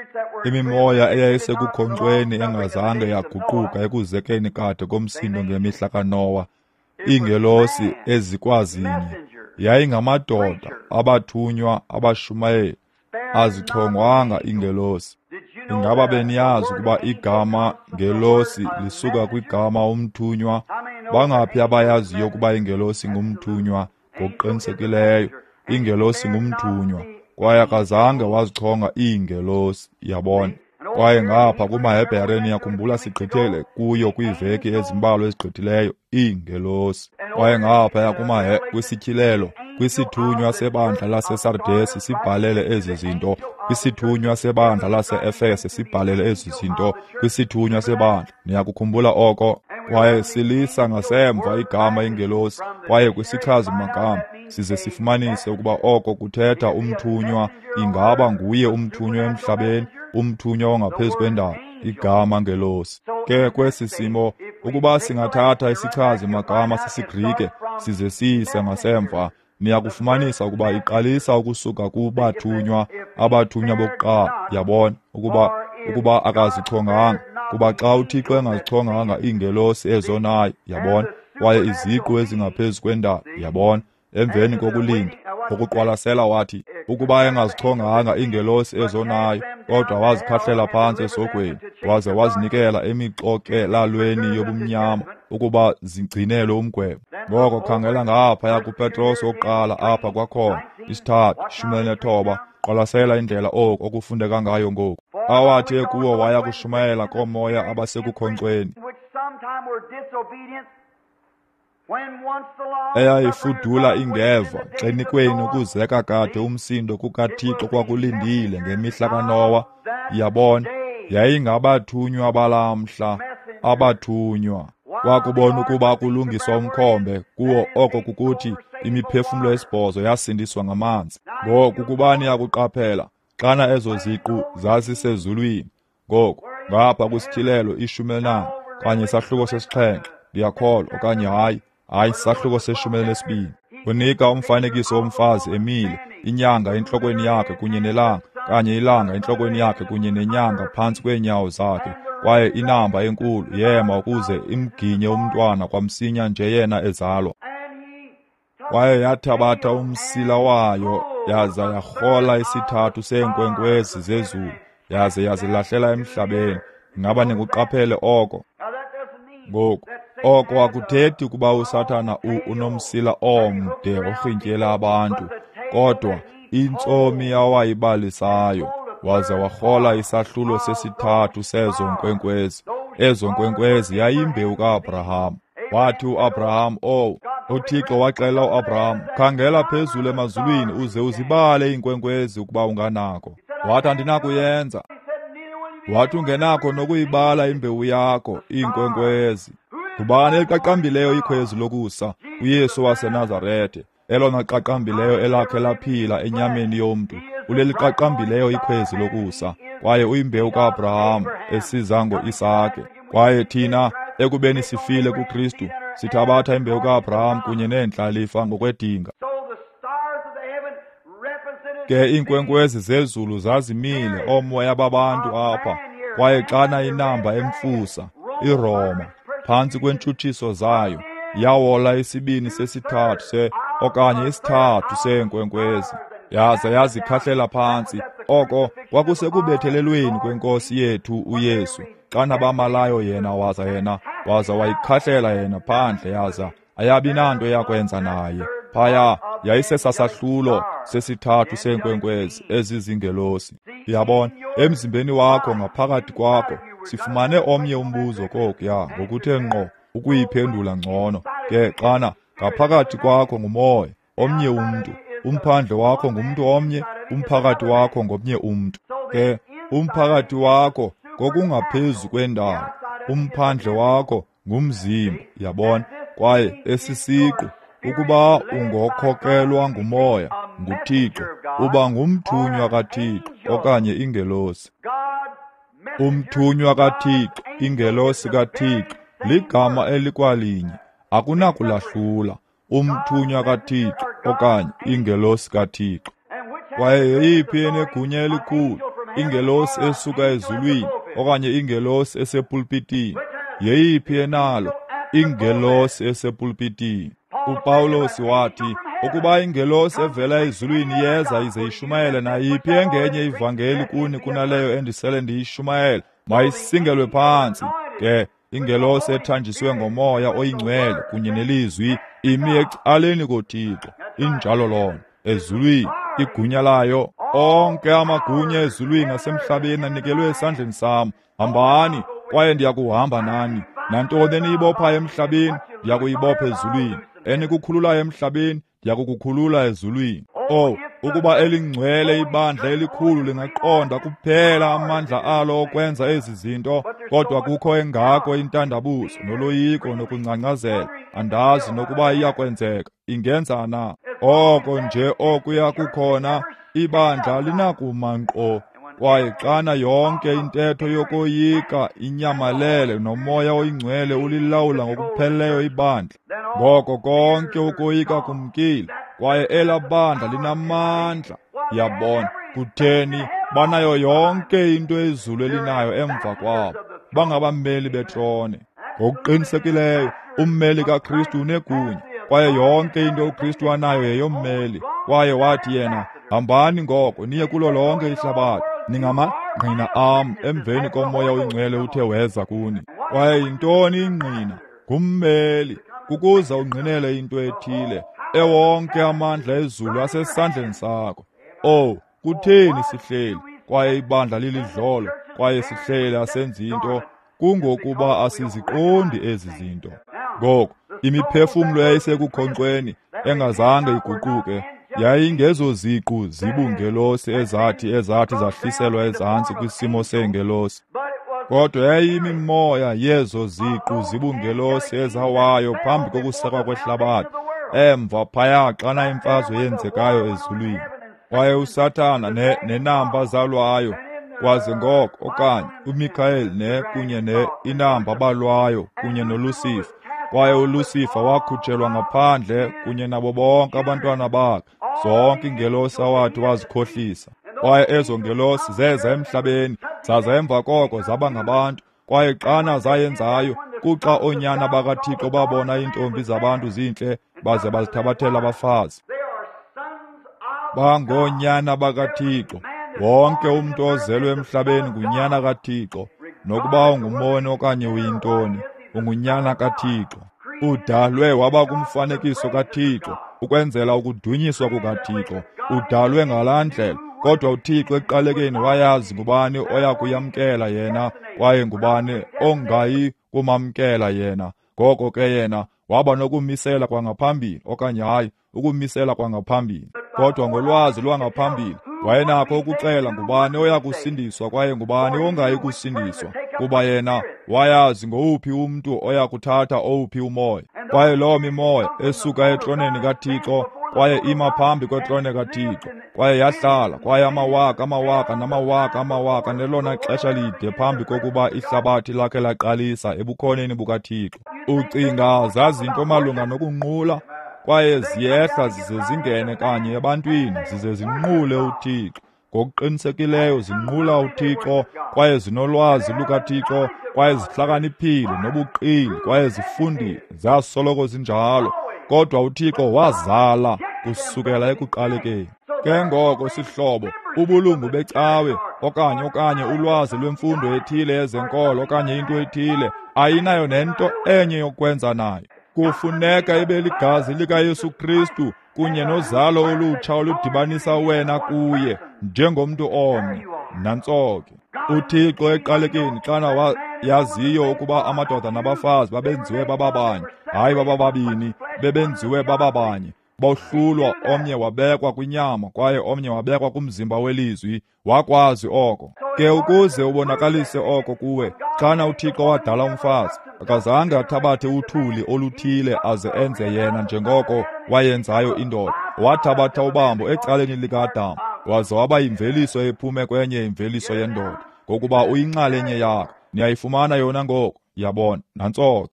imimoya eyayisekukhonkqweni engazange yaguquka ekuzekeni kade komsindo ngemihla kaNowa, iingelosi ezikwazinye, yayingamadoda abathunywa abashumayeli, azichongwanga iingelosi. Ingaba beniyazi ukuba igama ngelosi lisuka kwigama umthunywa? Bangaphi abayaziyo ukuba ingelosi ngumthunywa? Ngokuqinisekileyo, ingelosi ngumthunywa, kwaye akazange wazichonga iingelosi, yabona. Kwaye ngapha kumaHebhere niyakhumbula sigqithele kuyo kwiiveki ezimbalwa ezigqithileyo, iingelosi. Kwaye ngapha kwisityhilelo, kwisithunywa sebandla laseSardesi sibhalele ezi zinto, kwisithunywa sebandla lase-Efese sibhalele ezi zinto, kwisithunywa sebandla. Niyakukhumbula oko? Kwaye silisa ngasemva igama ingelosi, kwaye kwisichazi-magama, size sifumanise ukuba oko kuthetha umthunywa. Ingaba nguye umthunywa emhlabeni, umthunywa ongaphezu kwendalo, igama ngelosi. Ke kwesi simo, ukuba singathatha isichazi-magama sesiGrike size siyise ngasemva, niyakufumanisa ukuba iqalisa ukusuka kubathunywa, abathunywa bokuqala, yabona, ukuba akazichonganga, kuba xa uThixo engazichonganga iingelosi ezonayo, yabona, kwaye iziqu ezingaphezu kwendalo, yabona, emveni kokulinda okuqwalasela wathi, ukuba engazichonganga iingelosi ezonayo, kodwa wazikhahlela phantsi esogweni, waze wazinikela emixokelalweni yobumnyama, ukuba zigcinelwe umgwebo. Ngoko khangela ngaphaya kuPetros 1 apha kwakhona, 3:19, qalasela indlela oku okufundeka ngayo ngoku. Awathi ekuwo waya kushumayela koomoya abasekukhonkqweni, eyayifudula ingeva, gxenikweni ukuzeka kade umsindo kukaThixo kwakulindile ngemihla kaNowa, yabona. Yayingabathunywa balamhla, abathunywa. Kwakubona ukuba kulungiswa umkhombe, kuwo oko kukuthi imiphefumlo 8 yasindiswa ngamanzi. Ngoku kuba niyakuqaphela, xana ezo ziqu zasisezulwini, ngoku ngapha kwisithilelo 14 kanye isahluko 7, ndiyakholwa, okanye hayi, isahluko 12, unika umfanekiso womfazi emile, inyanga entlokweni yakhe kunye nelanga, kanye ilanga entlokweni yakhe kunye nenyanga phantsi kweenyawo zakhe, kwaye inamba enkulu yema ukuze imginye umntwana kwamsinya nje yena ezalwa. Kwaye yathabatha umsila wayo, yaza yarhola 3 seenkwenkwezi zezulu, yaze yazilahlela emhlabeni. Ingaba nikuqaphele oko? Ngoku, oko akuthethi ukuba uSathana unomsila omde orhintyela abantu, kodwa intsomi awayibalisayo, waze warhola isahlulo 3 sezo nkwenkwezi. Ezo nkwenkwezi yayimbewu kaAbraham. Wathi uAbraham, uThixo waxela uAbraham, khangela phezulu emazulwini uze uzibale iinkwenkwezi ukuba unganako. Wathi, andinakuyenza. Wathi, ungenakho nokuyibala imbewu yakho, iinkwenkwezi. Ngubani eliqaqambileyo ikhwezi lokusa? uYesu waseNazaretha, elona qaqambileyo elakhe laphila enyameni yomntu. Uleliqaqambileyo ikhwezi lokusa, kwaye uyimbewu kaAbraham esiza ngo-Isake. Kwaye thina, ekubeni sifile kuKristu, sithabatha imbewu kaAbraham kunye neentlalifa ngokwedinga. Ke iinkwenkwezi zezulu zazimile, oomoya babantu apha, kwaye xana inamba emfusa iRoma phantsi kwentshutshiso zayo yawola isibini sesithathu okanye isithathu seenkwenkwezi yaza yazikhahlela phantsi. Oko kwakusekubethelelweni kwenkosi yethu uYesu xana bamalayo yena waza wayikhahlela yena phandle yaza ayabi nanto yakwenza naye. Phaya yayisesasahlulo sesithathu seenkwenkwezi ezizingelosi. Yabona, emzimbeni wakho ngaphakathi kwakho sifumane omnye umbuzo kokuya ngokuthe ngqo ukuyiphendula ngcono ke xana ngaphakathi kwakho ngumoya omnye umntu, umphandle wakho ngumntu omnye, umphakathi wakho ngomnye umntu. Ke umphakathi wakho kokungaphezu kwendalo, umphandle wakho ngumzimba. Yabona, kwaye esisiqu ukuba ungokhokelwa ngumoya nguThixo uba ngumthunywa kaThixo okanye ingelosi. Umthunywa kaThixo, ingelosi kaThixo ligama elikwalinye, akunakulahlula. Umthunywa kaThixo okanye ingelosi kaThixo. Kwaye yeyiphi enegunya elikhulu, ingelosi esuka ezulwini okanye ingelosi esepulpitini? Yeyiphi enalo? Ingelosi esepulpitini. uPawulos wathi ukuba ingelosi evela ezulwini yeza ize ishumayele nayiphi engenye ivangeli kuni kunaleyo endisele ndiyishumayela, mayisingelwe phantsi. Ke ingelosi ethanjiswe ngomoya oyingcwele kunye nelizwi imi ecaleni koThixo, injalo lona ezulwini igunya layo. Onke amagunya ezulwini nasemhlabeni anikelwe esandleni sam. Hambani, kwaye ndiyakuhamba nani. Nantoni eniyibopha emhlabeni ndiyakuyibopha ezulwini, enikukhulula emhlabeni ndiyakukukhulula ezulwini. Ukuba elingcwele ibandla elikhulu lingaqonda kuphela amandla alo okwenza ezi zinto, kodwa kukho engako intandabuzo noloyiko nokungcangcazela, andazi nokuba iyakwenzeka, ingenza na? Oko nje okuya kukhona, ibandla linakuma nkqo. Kwaye xana yonke intetho yokoyika inyamalele nomoya oyingcwele ulilawula ngokupheleleyo ibandla, ngoko konke ukoyika kumkile, kwaye ela bandla linamandla. Yabona, kutheni banayo yonke into ezulu elinayo emva kwabo, bangabameli betrone. Ngokuqinisekileyo ummeli kaKristu unegunya, kwaye yonke into uKristu anayo yeyommeli. Kwaye wathi yena, hambani ngoko niye kulo lonke ihlabathi, ningamangqina am emveni komoya oyingcwele uthe weza kuni. Kwaye yintoni ingqina? Ngummeli, kukuza ungqinele into ethile. Ewonke amandla ezulu asesandleni sakho. Kutheni sihleli, kwaye ibandla lilidlolo, kwaye sihleli asenzi into, kungokuba asiziqondi ezi zinto. Ngoko imiphefumlo yayisekukhonkqweni engazange iguquke, yayingezo ziqu zibungelosi ezathi zahliselwa ezantsi kwisimo sengelosi, kodwa yayiyimimoya yezo ziqu zibungelosi ezawayo phambi kokusakwa kwehlabathi, emva phaya xana imfazwe yenzekayo ezulwini. Kwaye uSathana nenamba zalwayo, kwaze ngoko okanye uMikhayeli kunye inamba balwayo kunye noLusifa. Kwaye uLusifa wakhutshelwa ngaphandle kunye nabo bonke abantwana bakhe, zonke ingelosi awathi wazikhohlisa. Kwaye ezo ngelosi zeza emhlabeni, zaza emva koko zaba ngabantu. Kwaye xana zayenzayo, kuxa oonyana bakaThixo babona iintombi zabantu zintle, baze bazithabathela abafazi. Bangoonyana bakaThixo. Wonke umntu ozelwe emhlabeni ngunyana kaThixo, nokuba ungumoni okanye uyintoni, ungunyana kaThixo. Udalwe waba kumfanekiso kaThixo, ukwenzela ukudunyiswa kukaThixo. Udalwe ngalaa ndlela, kodwa uThixo ekuqalekeni wayazi ngubani oya kuyamkela yena, kwaye ngubani ongayi kumamkela yena. Ngoko ke yena waba nokumisela kwangaphambili, okanye hayi ukumisela kwangaphambili, kodwa ngolwazi lwangaphambili wayenakho ukuxela ngubani oya kusindiswa kwaye ngubani ongayi kusindiswa, kuba yena wayazi ngowuphi umntu oya kuthatha owuphi umoya. Kwaye loo mimoya esuka etroneni kaThixo, kwaye ima phambi kwetrone kaThixo, kwaye yahlala, kwaye amawaka namawaka nelona xesha lide phambi kokuba ihlabathi lakhe laqalisa ebukhoneni bukaThixo. Ucinga zazinto malunga nokunqula, kwaye ziyehla zize zingene kanye ebantwini zize zinqule uThixo. ngokuqinisekileyo zinqula uThixo, kwaye zinolwazi lukaThixo, kwaye zihlakaniphile nobuqili, kwaye zifundile, zasoloko zinjalo. Kodwa uThixo wazala kusukela ekuqalekeni. Ke ngoko sihlobo, ubulungu becawe okanye ulwazi lwemfundo ethile yezenkolo okanye into ethile ayinayo nento enye yokwenza nayo. Kufuneka ibe ligazi likaYesu Kristu kunye nozalo olutsha oludibanisa wena kuye njengomntu omnye. Nantso ke uThixo eqalekeni xana yaziyo ukuba amadoda nabafazi babenziwe bababanye, hayi bababini, bebenziwe bababanye, bohlulwa, omnye wabekwa kwinyama kwaye omnye wabekwa kumzimba welizwi, wakwazi oko. Ke ukuze ubonakalise oko kuwe, xana uThixo wadala umfazi, akazange athabathe uthuli oluthile aze enze yena njengoko wayenzayo indoda. Wathabatha ubambo ecaleni likaAdamu, waze waba yimveliso ephume kwenye imveliso yendoda, ngokuba uyinxalenye yakho. Niyayifumana yona ngoko, yabona, nantso.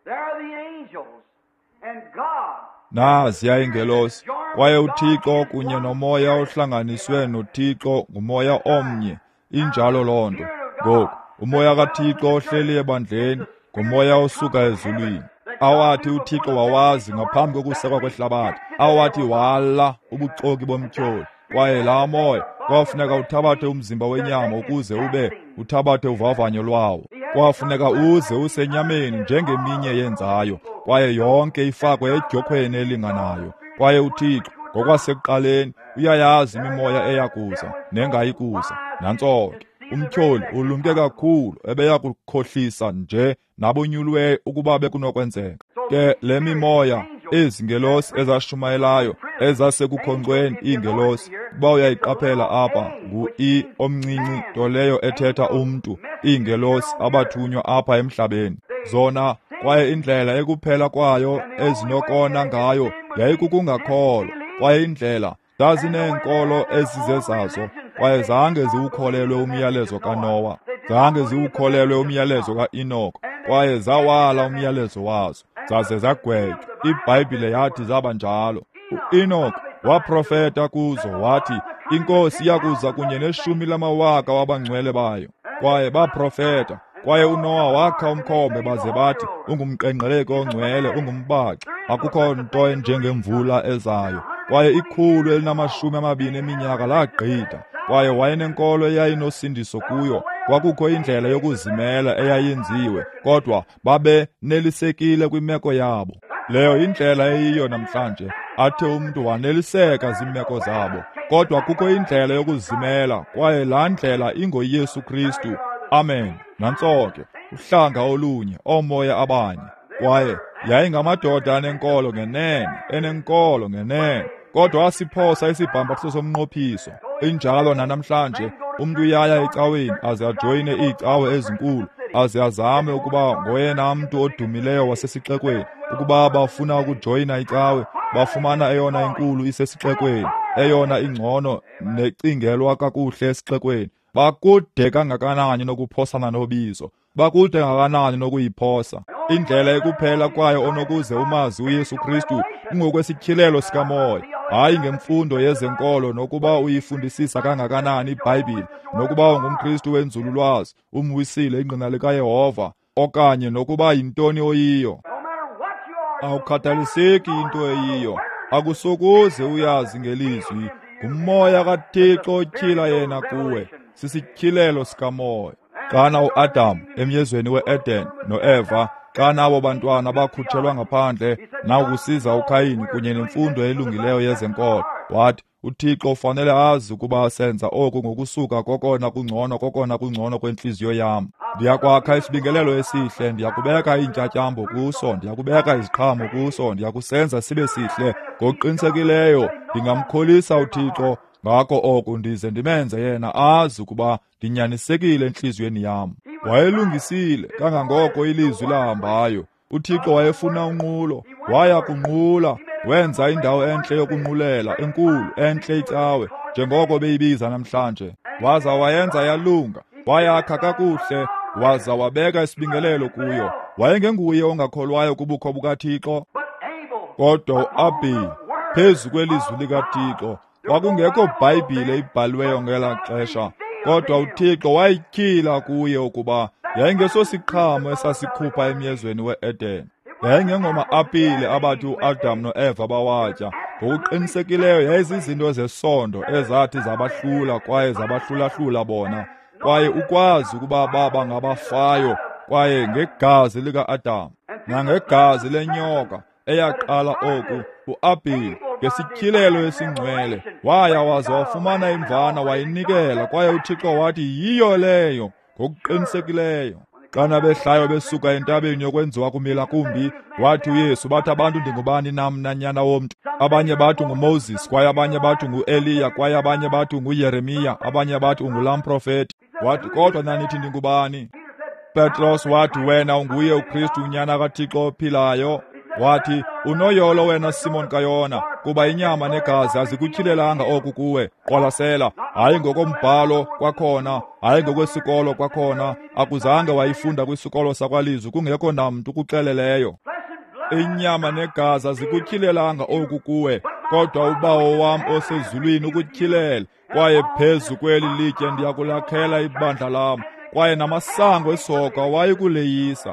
Naziya iingelosi, kwaye uThixo kunye nomoya ohlanganiswe noThixo ngumoya omnye, injalo loo nto. Ngoku umoya kaThixo ohleli ebandleni ngumoya osuka ezulwini. Awathi uThixo wawazi ngaphambi kokusekwa kwehlabathi, awathi wala ubuxoki bomtyholi, kwaye laa moya kwafuneka uthabathe umzimba wenyama ukuze ube uthabathe uvavanyo lwawo. Kwafuneka uze usenyameni njengeminye yenzayo, kwaye yonke ifakwe edyokhweni elinganayo. Kwaye uThixo ngokwasekuqaleni uyayazi imimoya eyakuza nengayikuza. Nantso ke umtyholi ulumke kakhulu ebeya kukhohlisa nje nabonyulwe ukuba bekunokwenzeka. Ke le mimoya, ezi ngelosi ezashumayelayo ezasekukhonkqweni iingelosi, uba uyayiqaphela apha ngu-I omncinci, nto leyo ethetha umntu, iingelosi abathunywa apha emhlabeni. Zona kwaye indlela ekuphela kwayo ezinokona ngayo yayikukungakholwa, kwaye indlela zazineenkolo ezizezazo, kwaye zange ziwukholelwe umyalezo kaNowa, zange ziwukholelwe umyalezo kaEnoko, kwaye zawala umyalezo wazo, zaze zagwetywa. IBhayibhile yathi zaba njalo. uEnoko waprofeta kuzo wathi, iNkosi iyakuza kunye ne100,000 wabangcwele bayo, kwaye baprofeta. Kwaye uNowa wakha umkhombe baze bathi, ungumqengqeleki ongcwele, ungumbaci, akukho nto enjengemvula ezayo. Kwaye 120 eminyaka lagqitha, kwaye wayenenkolo eyayinosindiso kuyo. Kwakukho indlela yokuzimela eyayenziwe, kodwa babenelisekile kwimeko yabo. Leyo indlela eyiyo namhlanje, athe umntu waneliseka ziimeko zabo, kodwa kukho indlela yokuzimela, kwaye laa ndlela ingoYesu Kristu. Amen. Nantso ke uhlanga olunye, oomoya abanye, kwaye yayingamadoda anenkolo ngenene, enenkolo ngenene, kodwa asiphosa isibhambathiso somnqophiso. Injalo nanamhlanje umntu uyaya ecaweni aze ajoyine iicawe ezinkulu, aze azame ukuba ngoyena mntu odumileyo wasesixekweni. Ukuba bafuna ukujoyina icawe, bafumana eyona inkulu isesixekweni, eyona ingcono necingelwa kakuhle esixekweni. Bakude kangakanani nokuphosana nobizo, bakude kangakanani nokuyiphosa. Indlela ekuphela kwayo onokuze umazi uYesu Kristu kungokwesityhilelo sikamoya, hayi ngemfundo yezenkolo, nokuba uyifundisisa kangakanani iBhayibhile, nokuba ungumKristu wenzululwazi, umwisile ingqina likaYehova, okanye nokuba yintoni oyiyo. Awukhathaliseki into eyiyo, akusokuze uyazi ngelizwi. Ngumoya kaThixo otyhila yena kuwe, sisityhilelo sikamoya. Xana uAdamu emyezweni we-Eden noEva, xana abo bantwana bakhutshelwa ngaphandle, nakusiza uKayini kunye nemfundo elungileyo yezenkolo, wathi uThixo ufanele azi ukuba senza oku ngokusuka kokona kungcono kwentliziyo yam. Ndiyakwakha isibingelelo esihle, ndiyakubeka iintyatyambo kuso, ndiyakubeka iziqhamo kuso, ndiyakusenza sibe sihle. Ngokuqinisekileyo ndingamkholisa uThixo ngako oku, ndize ndimenze yena azi ukuba ndinyanisekile entliziyweni yam. Wayelungisile kangangoko ilizwi lahambayo. UThixo wayefuna unqulo, waya kunqula. Wenza indawo entle yokunqulela, enkulu, entle icawe, njengoko beyibiza namhlanje. Waza wayenza yalunga, wayakha kakuhle, waza wabeka isibingelelo kuyo. Wayengenguye ongakholwayo kubukho bukaThixo, kodwa uAbheli phezu kwelizwi likaThixo, Kwakungekho Bhayibhile ibhaliweyo ngela xesha, kodwa uThixo wayityhila kuye ukuba yayingesosiqhamo esasikhupha emyezweni we-Eden. Yayingengoma-apile abathi uAdam noEva bawatya. Ngokuqinisekileyo yayizizinto zesondo ezathi zabahlula kwaye zabahlula-hlula bona, kwaye ukwazi ukuba baba ngabafayo kwaye ngegazi lika-Adam nangegazi lenyoka eyaqala oku. U-Abhili ngesityhilelo esingcwele waya waze wafumana imvana wayinikela, kwaye uThixo wathi yiyo leyo ngokuqinisekileyo. Xana behlayo besuka entabeni yokwenziwa kumila kumbi, wathi uYesu, bathi abantu ndingubani nam nanyana womntu? Abanye bathi nguMoses, kwaye abanye bathi ngu-Eliya, kwaye abanye bathi nguYeremiya, abanye bathi ungulaa mprofeti. Wathi, kodwa nanithi ndingubani? Petros wathi, wena unguye uKristu, unyana kaThixo ophilayo. Wathi, unoyolo wena Simon kaYona, kuba inyama negazi azikutyhilelanga oku kuwe. Qwalasela, hayi ngokombhalo kwakhona, hayi ngokwesikolo kwakhona, akuzange wayifunda kwisikolo sakwalizwi, kungekho namntu kuxeleleyo. Inyama negazi azikutyhilelanga oku kuwe, kodwa uBawo wam osezulwini ukutyhilele, kwaye phezu kweli litye ndiyakulakhela ibandla lam, kwaye namasango esoka wayikuleyisa.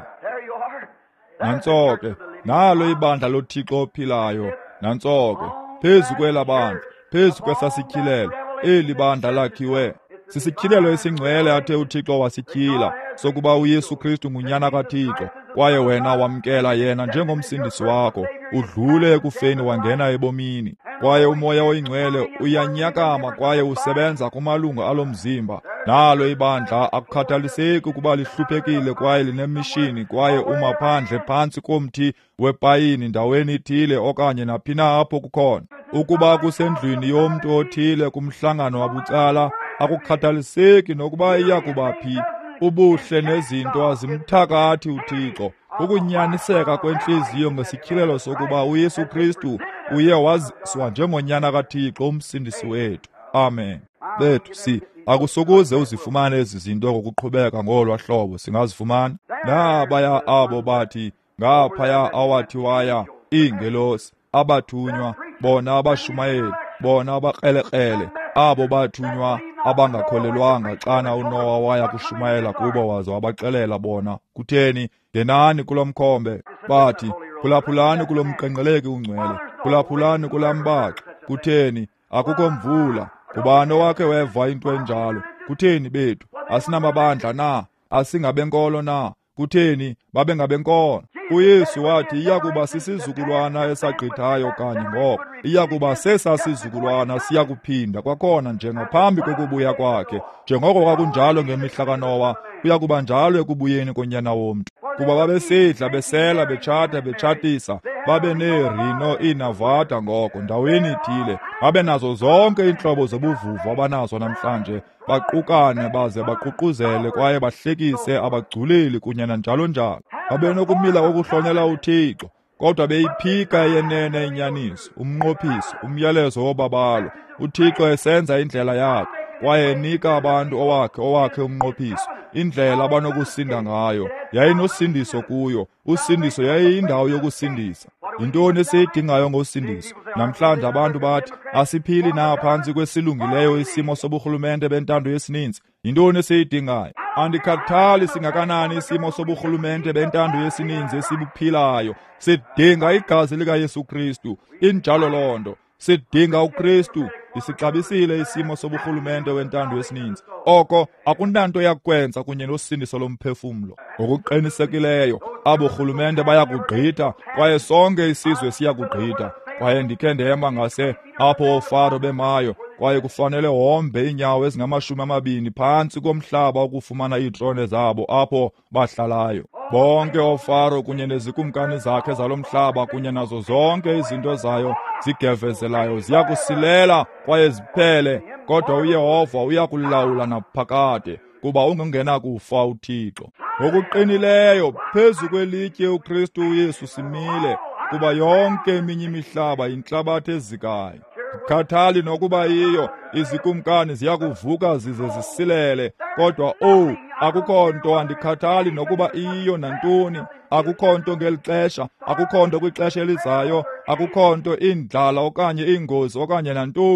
Nantso ke, nalo ibandla loThixo ophilayo, nantso ke, phezu kwela bandla, phezu kwesasityhilelo, eli bandla lakhiwe. Sisityhilelo esingcwele athe uThixo wasityhila, sokuba uYesu Kristu ngunyana kaThixo, kwaye wena wamkela yena njengomsindisi wakho, udlule ekufeni wangena ebomini. Kwaye uMoya Oyingcwele uyanyakama kwaye usebenza kumalungu alo mzimba. Nalo ibandla akukhathaliseki ukuba lihluphekile kwaye linemishini, kwaye umaphandle phantsi komthi wepayini ndaweni ithile okanye naphi na apho kukhona. Ukuba kusendlwini yomntu othile kumhlangano wabucala, akukhathaliseki nokuba iyakuba phi. Ubuhle nezinto azimthakathi uThixo. Ukunyaniseka kwenhliziyo ngesityhilelo sokuba uYesu Kristu uye waziswa njengonyana kaThixo umsindisi wethu. Amen. Bethu akusokuze uzifumane ezi zinto ngokuqhubeka ngolwa hlobo singazifumana. Nabaya abo bathi ngaphaya awathi waya iingelosi, abathunywa, bona abashumayeli, bona abakrelekrele, abo bathunywa abangakholelwanga xana uNowa waya kushumayela kubo waze wabaxelela bona, kutheni? Ngenani kulo mkhombe. Bathi, phulaphulani kulo mqenqeleki ungcwele, phulaphulani kulaa mbaxa. Kutheni? Akukho mvula. Ngubani owakhe weva into enjalo? Kutheni bethu? Asinamabandla na? Asingabenkolo na? Kutheni? Babengabenkolo. UYesu wathi iyakuba sisizukulwana esagqithayo kanye ngoko, iyakuba sesasizukulwana siyakuphinda kwakhona njengaphambi kokubuya kwakhe. Njengoko kwakunjalo ngemihla kaNowa, kuyakuba njalo ekubuyeni konyana womntu. Kuba babesidla, besela, betshata, betshatisa, babe neerino iinavada ngoko ndaweni ithile, babe nazo zonke iintlobo zobuvuvu abanazo namhlanje, baqukane baze baququzele kwaye bahlekise abagculeli kunye nanjalo njalo. Babenokumila kokuhlonela uThixo, kodwa beyiphika eyenene inyaniso, umnqophiso, umyalezo wobabalo, uThixo esenza indlela yakhe, kwaye enika abantu owakhe umnqophiso, indlela abanokusinda ngayo. Yayinosindiso kuyo, usindiso yayiyindawo yokusindisa. Yintoni esiyidingayo ngosindiso? Namhlanje abantu bathi, asiphili na phantsi kwesilungileyo isimo soburhulumente bentando yesininzi? Yintoni esiyidingayo? Andikhathali singakanani isimo soburhulumente bentando yesininzi esibuphilayo. Sidinga igazi likaYesu Kristu, injalo londo. Sidinga uKristu. Isixabisile isimo soburhulumente wentando yesininzi. Oko akunanto yakwenza kunye nosindiso lomphefumlo. Ngokuqinisekileyo, aborhulumente bayakugqitha, kwaye sonke isizwe siyakugqitha. Kwaye ndikhe ndema ngase apho oofaro bemayo, kwaye kufanele wombe iinyawo ezingama-20 phantsi komhlaba ukufumana iitrone zabo apho bahlalayo. Bonke oofaro kunye nezikumkani zakhe zalo mhlaba kunye nazo zonke izinto zayo zigevezelayo ziyakusilela kwaye ziphele, kodwa uYehova uyakulawula naphakade, kuba ungengenakufa uThixo. Ngokuqinileyo phezu kwelitye uKristu uYesu simile, kuba yonke eminye imihlaba yintlabathi ezikayo. Khathali nokuba yiyo, izikumkani ziyakuvuka zize zisilele, kodwa akukho nto. Andikhathali nokuba iyo nantoni, akukho nto ngeli xesha, akukho nto kwixesha elizayo, akukho nto indlala okanye ingozi okanye nantoni.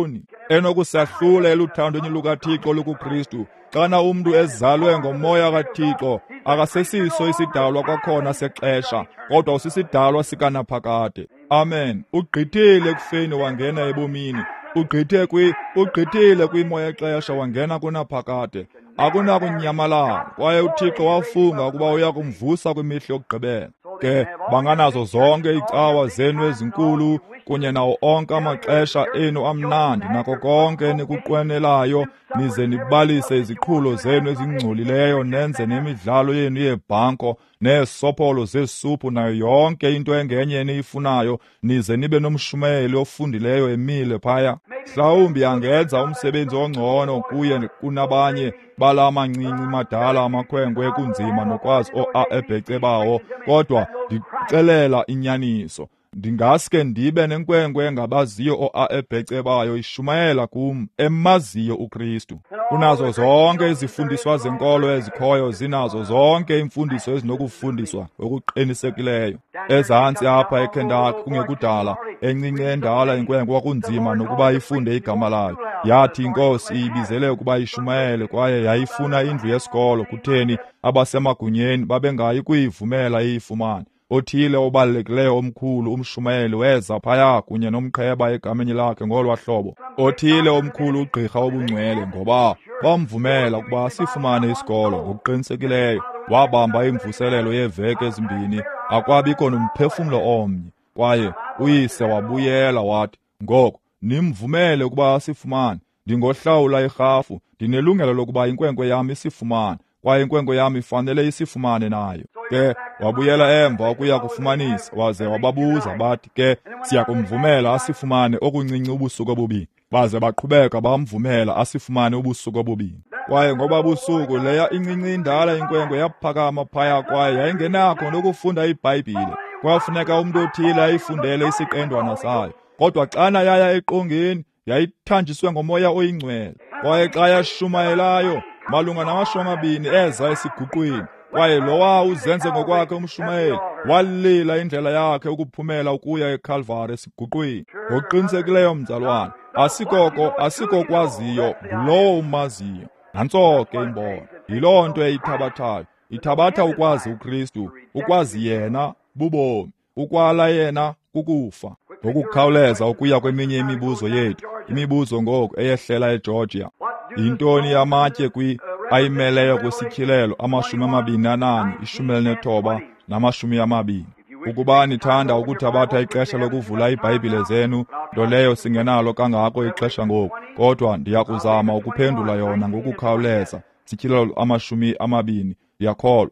enokusahlulela uthandweni lukaThixo lukuKristu. Xana umntu ezalwe ngomoya kaThixo, akasesiso isidalwa kwakhona sexesha, kodwa usisidalwa sikanaphakade. Amen. Ugqithile ekufeni wangena ebomini. Ugqithile kwimo yexesha wangena kunaphakade. Akunakunyamalala, kwaye uThixo wafunga ukuba uya kumvusa kwimihla yokugqibela. Ke banganazo zonke icawa zenu ezinkulu kunye nawo onke amaxesha enu amnandi nako konke nikuqwenelayo, nize nibalise iziqhulo zenu ezingcolileyo, nenze nemidlalo yenu yeebhanko neesopholo zesuphu nayo yonke into engenye eniyifunayo, nize nibe nomshumayeli ofundileyo emile phaya. Mhlawumbi angenza umsebenzi ongcono kuye kunabanye bala mancinci madala amakhwenkwe kunzima nokwazi ebhece bawo, kodwa ndixelela inyaniso. Ndingaske ndibe nenkwenkwe engabaziyo ebhece bayo ishumayela kum, emaziyo uKristu. Kunazo zonke izifundiswa zenkolo ezikhoyo, zinazo zonke imfundiso ezinokufundiswa okuqinisekileyo. Ezantsi apha eKentucky kungekudala, encinci endala inkwenkwe kwakunzima nokuba ifunde igama layo. Yathi inkosi iyibizele ukuba ishumayele, kwaye yayifuna indlu yesikolo. Kutheni abasemagunyeni babengayi kuyivumela iyifumane? Othile obalulekileyo omkhulu umshumayeli weza phaya kunye nomqheba egameni lakhe ngolwa hlobo. Othile omkhulu ugqirha obungcwele, ngoba bamvumela ukuba asifumane isikolo ngokuqinisekileyo. Wabamba imvuselelo yeveki ezimbini, akwabikho nomphefumlo omnye. Kwaye uyise wabuyela wathi, ngoko nimvumele ukuba asifumane. Ndingohlawula irhafu, ndinelungelo lokuba inkwenkwe yam isifumane, kwaye inkwenkwe yam ifanele isifumane nayo. Ke wabuyela emva ukuya kufumanisa, waze wababuza bathi, ke siya kumvumela asifumane okuncinci ubusuku obubini? Baze baqhubeka bamvumela asifumane ubusuku obubini. Kwaye ngoba busuku leya incinci indala inkwenkwe yaphakama phaya, kwaye yayingenakho nokufunda iBhayibhile. Kwafuneka umntu othile ayifundele isiqendwana sayo. Kodwa xana yaya eqongeni, yayithanjiswe ngomoya oyingcwele. Kwaye xa yashumayelayo, malunga na20 eza esiguqweni. Kwaye lowa uzenze ngokwakhe umshumayeli walila indlela yakhe ukuphumela ukuya eCalvary esiguqweni. Ngokuqinisekileyo mzalwane, asiko kwaziyo ngulowo umaziyo. Nantso ke imbono, yiloo nto eyithabathayo. Ithabatha ukwazi uKristu, ukwazi yena bubomi, ukwala yena kukufa. Ngokukhawuleza ukuya kweminye imibuzo yethu. Imibuzo ngoku eyehlela eGeorgia. Yintoni yamatye ayimeleyo kwisityhilelo 28, 19 na20? Ukuba nithanda ukuthabatha ixesha lokuvula iBhayibhile zenu, nto leyo singenalo kangako ixesha ngoku, kodwa ndiyakuzama ukuphendula yona ngokukhawuleza. Sityhilelo 20, yakholwa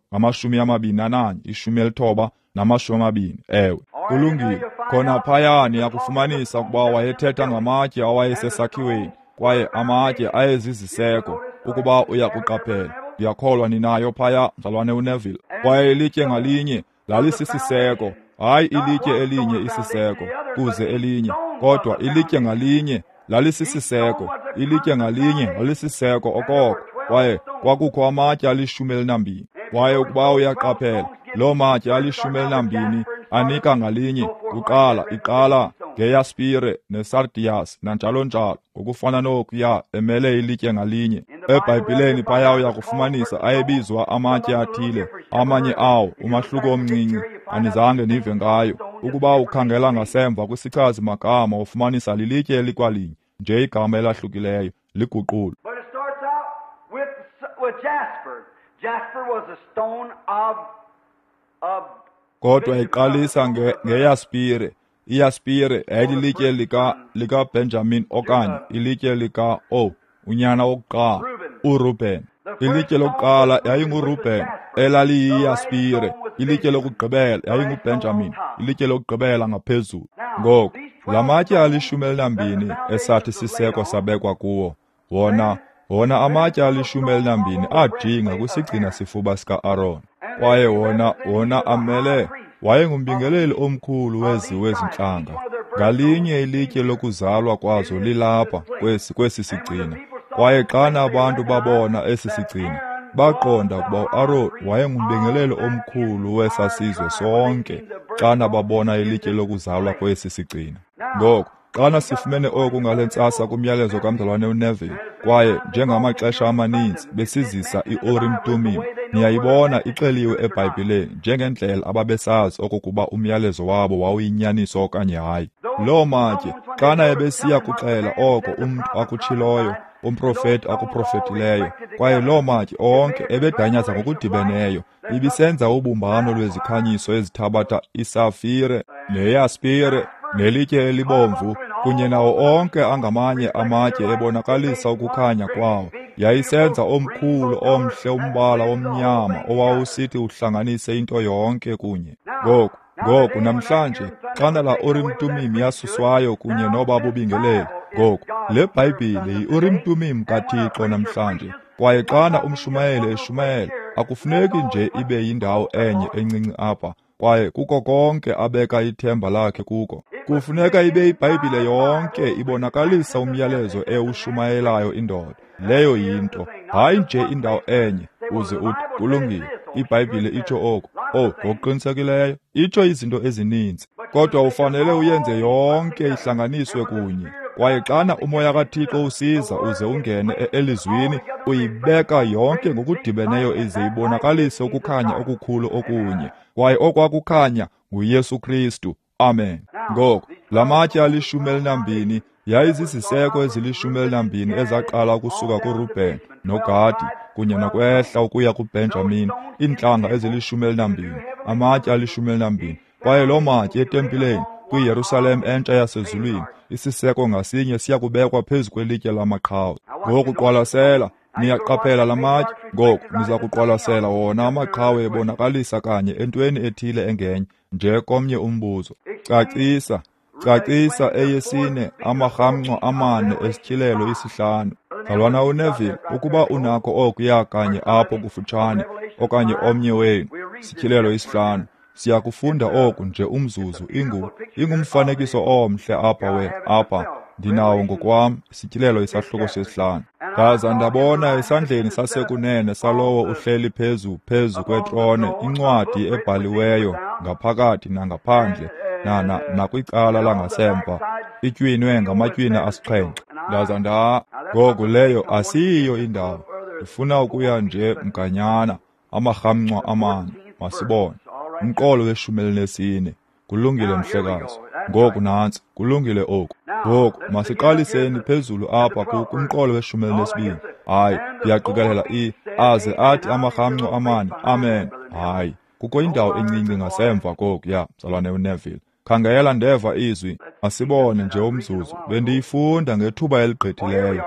28, 19 na20. Ewe, kulungile. Khona phaya niyakufumanisa ukuba wayethetha ngamatye awayesesakhiweni, kwaye amatye ayeziziseko. Ukuba uyakuqaphela, ndiyakholwa ninayo phaya, mzalwane uNeville. Kwaye ilitye ngalinye lalisisiseko, hayi ilitye elinye isiseko kuze elinye, kodwa ilitye ngalinye lalisisiseko. Ilitye ngalinye lalisiseko okoko, kwaye kwakukho amatye 12. Kwaye ukuba uyaqaphela, loo matye 12 anika ngalinye. Iqala ngeyaspire nesardiyasi nanjalo njalo, ngokufana nokuya emele ilitye ngalinye. EBhayibhileni phaya uyakufumanisa ayebizwa amatye athile, amanye awo umahluko omncinci anizange nive ngayo. Ukuba ukhangela ngasemva kwisichazi magama ufumanisa lilitye elikwalinye, nje igama elahlukileyo, liguqulo. But it starts out with jasper. Jasper was a stone of Kodwa iqalisa ngeyaspire. Iyaspire yayilitye likaBenjamin okanye ilitye unyana wokuqala, uRuben. Ilitye lokuqala yayinguRuben, elaliyiyaspire. Ilitye lokugqibela yayinguBenjamin, ilitye lokugqibela ngaphezulu. Ngoku la matye 12 esathi siseko sabekwa kuwo, wona amatye 12 ajinga kwisigcina sifuba sika-Aaron. Kwaye wona amele wayengumbingeleli omkhulu wezintlanga. Ngalinye ilitye lokuzalwa kwazo lilapha kwesi sigcina. Kwaye xana abantu babona esi sigcina, baqonda ukuba uAaron wayengumbingeleli omkhulu wesasizwe sonke xana babona ilitye lokuzalwa kwesi sigcina. Ngoko xana sifumene oku ngale ntsasa kumyalezo kamzalwane uNeville, kwaye njengamaxesha amaninzi besizisa i-Urim Tumim, niyayibona ixeliwe eBhayibhileni njengendlela ababesazi okokuba umyalezo wabo wawuyinyaniso okanye hayi. Loo matye, xana ebesiya kuxela oko umntu akutshiloyo, umprofeti akuprofetileyo, kwaye loo matye onke ebedanyaza ngokudibeneyo, ibisenza ubumbano lwezikhanyiso ezithabatha isafire neyaspire nelitye elibomvu, kunye nawo onke angamanye amatye ebonakalisa ukukhanya kwawo. Yayisenza omkhulu omhle umbala omnyama owawusithi uhlanganise into yonke kunye. Ngoku namhlanje, xana la Urim Tumim yasuswayo kunye noba bubingeleli, ngoku le Bhayibhile yi-Urim Tumim kaThixo namhlanje, kwaye xana umshumayeli eshumayela, akufuneki nje ibe yindawo enye encinci apha, kwaye kuko konke abeka ithemba lakhe kuko. Kufuneka ibe iBhayibhile yonke ibonakalisa umyalezo ewushumayelayo indoda. Leyo yinto, hayi nje indawo enye, uze uthi, kulungile, iBhayibhile itsho oku. Ngokuqinisekileyo, itsho izinto ezininzi, kodwa ufanele uyenze yonke ihlanganiswe kunye. Kwaye xana umoya kaThixo usiza uze ungene elizwini, uyibeka yonke ngokudibeneyo ize ibonakalise ukukhanya okukhulu okunye, kwaye okwakukhanya nguYesu Kristu. Amen. Ngoku, la matye ali-12 yayiziziseko ezili-12 ezaqala ukusuka kuRubheni noGadi, kunye nokwehla ukuya kuBenjamini, iintlanga ezili-12, amatye ali-12. Kwaye loo matye etempileni, kwiYerusalem entsha yasezulwini, isiseko ngasinye siya kubekwa phezu kwelitye lamaqhawe. Ngoku qwalasela, niyaqaphela la matye, ngoku niza kuqwalasela wona amaqhawe ebonakalisa kanye entweni ethile engenye, nje komnye umbuzo. Cacisa eyesine, amarhamncwa 4 esityhilelo 5. Mzalwana uNeville, ukuba unako okuya kanye apho kufutshane, okanye omnye wenu, sityhilelo 5, siya kufunda oku nje umzuzu. Ingumfanekiso omhle apha ndinawo ngokwam, sityhilelo isahluko 5. Ndaza ndabona esandleni sasekunene salowo uhleli phezu kwetrone incwadi ebhaliweyo ngaphakathi nangaphandle nakwicala langasemva, itywinwe ngamatywina 7. Ndaza ngoku leyo asiyiyo indawo, ndifuna ukuya nje mganyana, amarhamncwa 4, masibone. Umqolo we-14. Kulungile mhlekazi. Ngoku nantsi, kulungile oku. Ngoku masiqaliseni phezulu apha kumqolo we-12. Hayi, ndiyaqikelela aze athi amarhamncwa 4. Amen. Hayi, kukho indawo encinci ngasemva koku, mzalwane uNeville. Khangela, ndeva izwi. Masibone nje umzuzu. Bendiyifunda ngethuba eligqithileyo.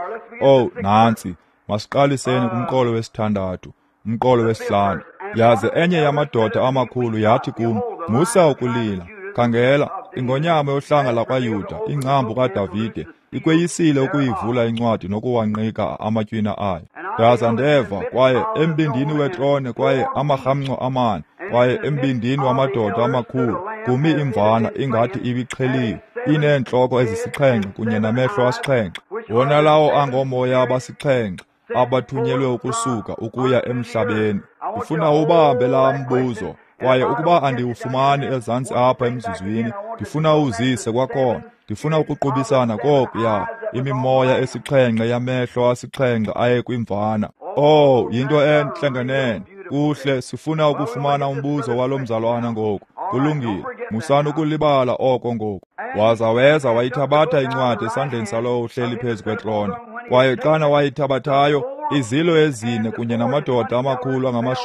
Nantsi, masiqaliseni kumqolo we-6, umqolo we-5. Yaze enye yamadoda amakhulu yathi kum, musa ukulila. Khangela, ingonyama yohlanga lakwaYuda, ingcambu kaDavide, ikweyisile ukuyivula incwadi nokuwanqika amatywina ayo. Ndaza ndeva, kwaye embindini wetrone, kwaye amarhamncwa 4, kwaye embindini wamadoda amakhulu, kumi imvana ingathi ibiqheliwe, ineentloko ezisixhenxe kunye namehlo 7. Wona lawo angomoya aba-7 abathunyelwe ukusuka ukuya emhlabeni. Ndifuna ubahambe laa mbuzo, kwaye ukuba andiwufumani ezantsi apha emzuzwini, ndifuna uzise kwakhona. Ndifuna ukuqubisana koku imimoya 7 yamehlo 7 aye kwimvana. Yinto entle ngenene. Kuhle, sifuna ukufumana umbuzo walo mzalwana ngoku. Kulungile, musani ukulibala oko ngoku. Waza weza wayithabatha incwadi esandleni salowo uhleli phezu kwetrone. Kwaye xana wayithabathayo, izilo 4 kunye namadoda amakhulu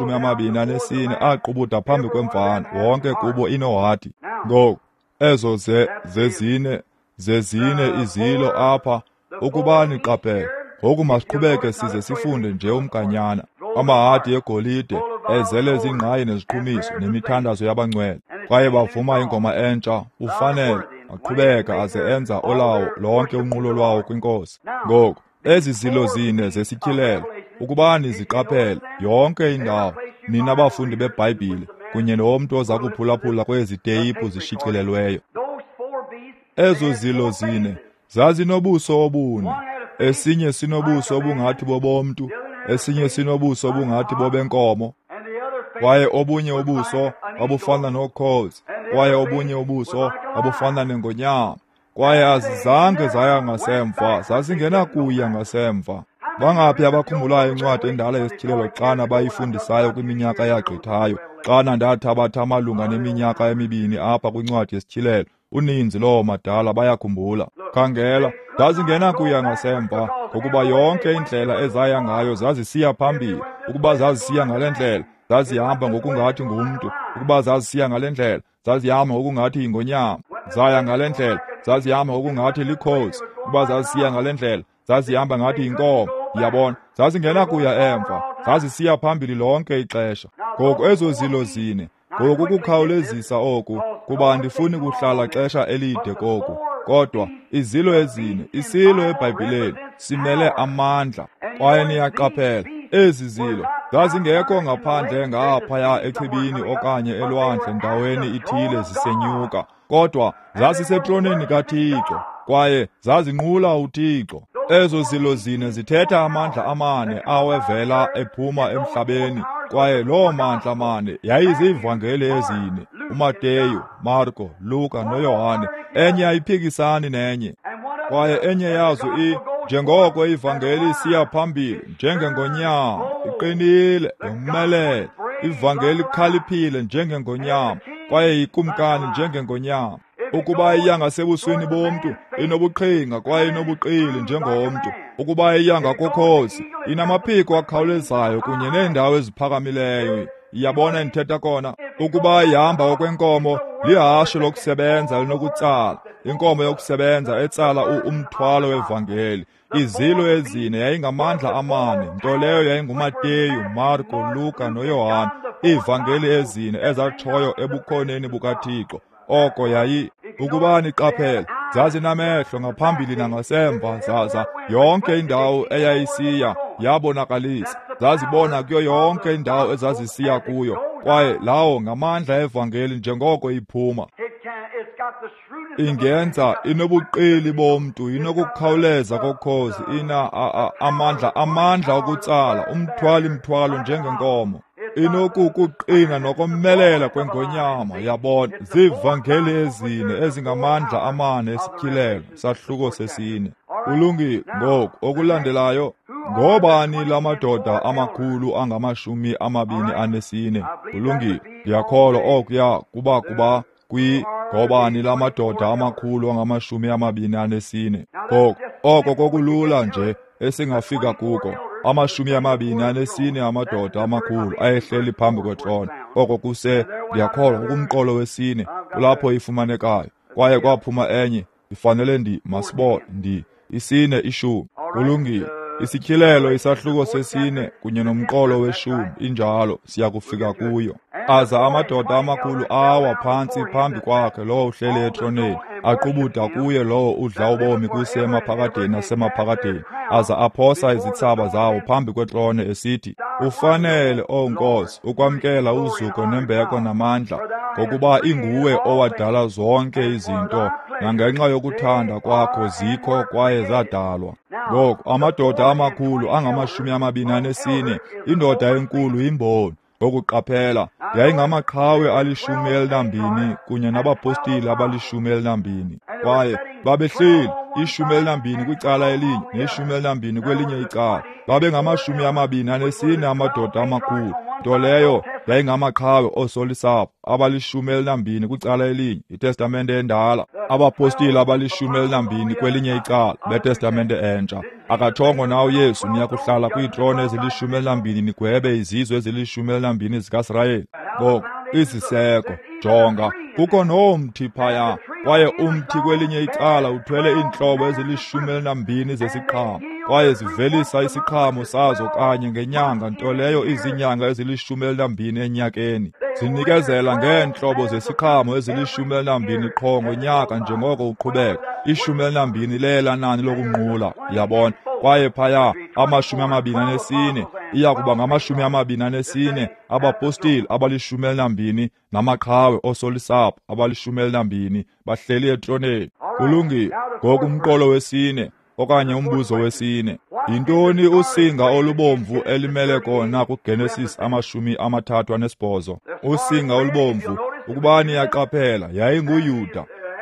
angama-24 aqubutha phambi kwemvana, wonke kubo inohadi. Ngoku ezo zezine izilo apha, ukuba niqaphele. Ngoku masiqhubeke size sifunde nje umganyana, amahadi egolide ezele zingqayi neziqhumiso nemithandazo yabangcwele. Kwaye bavuma ingoma entsha, ufanele aqhubeka aze enza olawo lonke unqulo lwawo kwinkosi. Ngoku ezi zilo 4 zesityhilelo, ukuba niziqaphele yonke indawo, nina bafundi beBhayibhile kunye nomntu oza kuphulaphula kwezi teyiphu zishicilelweyo. Ezo zilo 4 zazinobuso obune, esinye sinobuso obungathi bobomntu, esinye sinobuso obungathi bobenkomo, kwaye obunye ubuso babufana nokhozi, kwaye obunye ubuso babufana nengonyama. kwaye azizange zaya ngasemva, zazingenakuya ngasemva. Bangaphi abakhumbulayo incwadi endala yesithilelo xana bayifundisayo kwiminyaka yagqithayo, xana ndathabatha amalunga neminyaka emibini apha kwincwadi yesithilelo? Uninzi loo madala bayakhumbula. Khangela, zazingenakuya ngasemva, ngokuba yonke indlela ezaya ngayo zazisiya phambili. Ukuba zazisiya ngale ndlela, zazihamba ngokungathi ngumntu. Ukuba zazisiya ngale ndlela, zazihamba ngokungathi yingonyama. Zaya ngale ndlela, zazihamba ngokungathi likhosi. Ukuba zazisiya ngale ndlela, zazihamba ngathi yinkomo. Yabona, zazingenakuya emva, zazisiya phambili lonke ixesha. Ngoku ezo zilo zine, ngoku ukukhawulezisa oku, kuba andifuni kuhlala xesha elide koku. Kodwa izilo ezine, isilo eBhayibhileni simele amandla, kwaye niyaqaphela, ezi zilo zazingekho ngaphandle ngaphaya echibini okanye elwandle ndaweni ithile zisenyuka, kodwa zazisentroneni kaThixo, kwaye zazinqula uThixo. Ezo zilo zine zithetha amandla amane awevela ephuma emhlabeni, kwaye loo mandla mane yayizivangeli ezine, uMateyu, Marko, Luka noYohane, enye ayiphikisani nenye. Kwaye enye yazo njengoko ivangeli isiya phambili, njengengonyama, iqinile, yomelele, ivangeli ikhaliphile njengengonyama, kwaye ikumkani njengengonyama. Ukuba iya ngasebusweni bomntu, inobuqhinga kwaye inobuqili njengomntu. Ukuba iya ngakokhozi, inamaphiko akhawulezayo kunye neendawo eziphakamileyo. Iyabona endithetha kona? Ukuba ihamba okwenkomo, lihashe lokusebenza linokutsala, inkomo yokusebenza etsala umthwalo wevangeli. Izilo ezine yayingamandla amane, nto leyo yayinguMateyu, Marko, Luka noYohane, iivangeli ezine ezatshoyo ebukhoneni bukaThixo. Oko ukuba niqaphele, zazinamehlo ngaphambili nangasemva, zaza yonke indawo eyayisiya yabonakalisa. Zazibona kuyo yonke indawo ezazisiya kuyo, kwaye lawo ngamandla evangeli njengoko iphuma. Ingenza inobuqili bomntu, inokukhawuleza kokhozi, amandla okutsala, umthwalo njengenkomo. Inokukuqina nokomelela kwengonyama. Yabona, zivangeli ezine ezingamandla amane esityhilelo sahluko sesine. Kulungile. Ngoku okulandelayo, ngobani la madoda amakhulu angama-24? Kulungile, ndiyakholwa okuya kuba ngobani la madoda amakhulu angama-24? Oko kokulula nje esingafika kuko. 24 amadoda amakhulu ayehleli phambi kwetrone. Oko ndiyakholwa kumqolo wesine, kulapho ifumanekayo. Kwaye kwaphuma enye, ifanele masibone, isine ishumi. Kulungile. Isityhilelo isahluko sesine kunye nomqolo weshumi, injalo siya kufika kuyo. Aza amadoda amakhulu awa phantsi phambi kwakhe lowo uhleli etroneni, aqubuda kuye lowo udla ubomi kusemaphakadeni nasemaphakadeni, aza aphosa izitsaba zawo phambi kwetrone esithi, ufanele, O Nkosi, ukwamkela uzuko nembeko namandla, ngokuba inguwe owadala zonke izinto, nangenxa yokuthanda kwakho zikho kwaye zadalwa. Ngoku amadoda amakhulu angama-24, indoda enkulu imboni. Ngokuqaphela, yayingamaqhawe 12 kunye nabapostili 12, kwaye babehleli 12 kwicala elinye ne-12 kwelinye icala. Babengamashumi-24 amadoda amakhulu, nto leyo yayingamaqhawe oosolisapho 12 kwicala elinye, iTestamente endala, abapostili 12 kwelinye icala, beTestamente entsha. Akathongo na uYesu niya kuhlala kwiitrone ezili-12 nigwebe izizwe ezili-12 zikaIsrayeli. Ngoku iziseko, jonga, kukho nomthi phaya, kwaye umthi kwelinye icala uthwele iintlobo ezili-12 zesiqhamo, kwaye zivelisa isiqhamo sazo kanye ngenyanga, nto leyo izinyanga ezili-12 enyakeni. Zinikezela ngeentlobo zesiqhamo ezili-12 qho ngonyaka njengoko uqhubeka. 12 lela nani lokunqula, yabona. Kwaye phaya 24 iya kuba ngama-24 abapostili 12 namaqhawe oosolisapho 12 bahleli etroneni. Kulungile. Ngoku umqolo wesine okanye umbuzo wesine, yintoni usinga olubomvu elimele kona kuGenesis 38? Usinga olubomvu, ukuba niyaqaphela, yayinguYuda.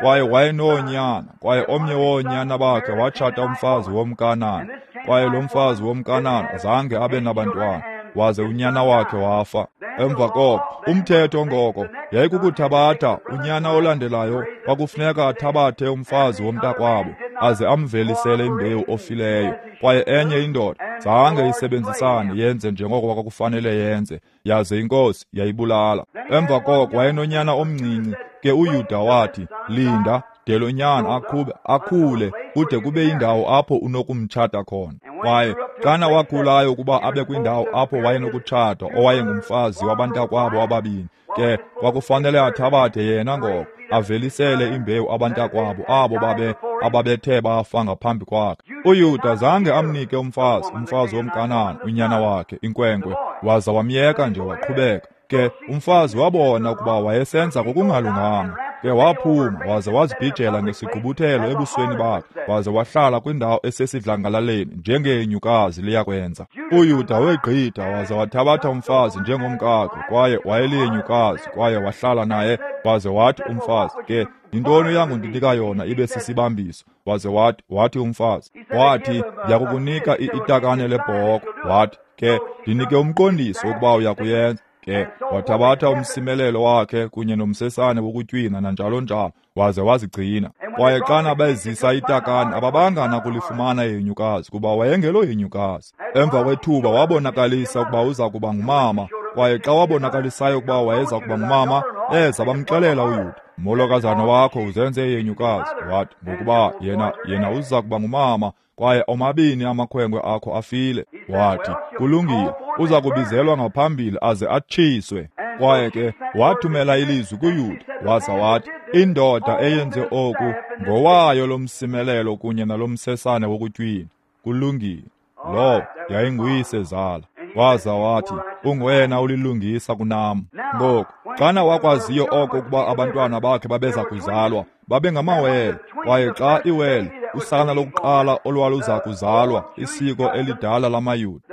kwaye wayenoonyana, kwaye omnye woonyana bakhe watshata umfazi womKanani, kwaye lo mfazi womKanani zange abe nabantwana, waze unyana wakhe wafa. Emva koko umthetho ngoko yayikukuthabatha unyana olandelayo, kwakufuneka athabathe umfazi womntakwabo aze amvelisele imbewu ofileyo, kwaye enye indoda zange isebenzisane yenze njengoko kwakufanele yenze, yaze inkosi yayibulala. Emva koko wayenonyana omncinci, ke uYuda wathi, linda de lo nyana akhule kude kube yindawo apho unokumtshata khona. Kwaye xana wakhulayo ukuba abe kwindawo apho wayenokutshata owayengumfazi wabantakwabo ababini, ke kwakufanele athabathe yena ngoko avelisele imbewu abantakwabo abo ababethe bafa ngaphambi kwakhe. UYuda zange amnike umfazi womKanani unyana wakhe inkwenkwe, waza wamyeka nje waqhubeka. Ke umfazi wabona ukuba wayesenza ngokungalunganga, ke waphuma waze wazibhijela ngesigqubuthelo ebusweni bakhe, waze wahlala kwindawo esesidlangalaleni njengeenyukazi liyakwenza. UYuda wegqitha waze wathabatha umfazi njengomkakhe, kwaye wayeliyenyukazi, kwaye wahlala naye, waze wathi umfazi, ke yintoni uyangundinika yona ibe sisibambiso? Waze wathi umfazi, wathi, ndiyakukunika itakane lebhoko. Wathi, ke ndinike umqondiso ukuba uyakuyenza. Ke wathabatha umsimelelo wakhe kunye nomsesane wokutywina nanjalo njalo, waze wazigcina. Kwaye xana bezisa itakane ababangana kulifumana yenyukazi, kuba wayengelo yenyukazi. Emva kwethuba wabonakalisa ukuba uza kuba ngumama, kwaye xa wabonakalisayo ukuba wayeza kuba ngumama, eza bamxelela uYuda, umolokazana wakho uzenze yenyukazi. Wathi, ngokuba yena uza kuba ngumama, kwaye omabini amakhwenkwe akho afile. Wathi, kulungile, uza kubizelwa ngaphambili aze atshiswe. Kwaye ke wathumela ilizwi kuYuda, waza wathi, indoda eyenze oku ngowayo lo msimelelo kunye nalo msesane wokutywina. Kulungile, lo yayinguyise zala. Waza wathi, ungwena ulilungisa kunam. Ngoku xana wakwaziyo oko ukuba abantwana bakhe babeza kuzalwa babe ngamawele, kwaye xa iwele usana lokuqala olwaluza kuzalwa, isiko elidala lamayuda,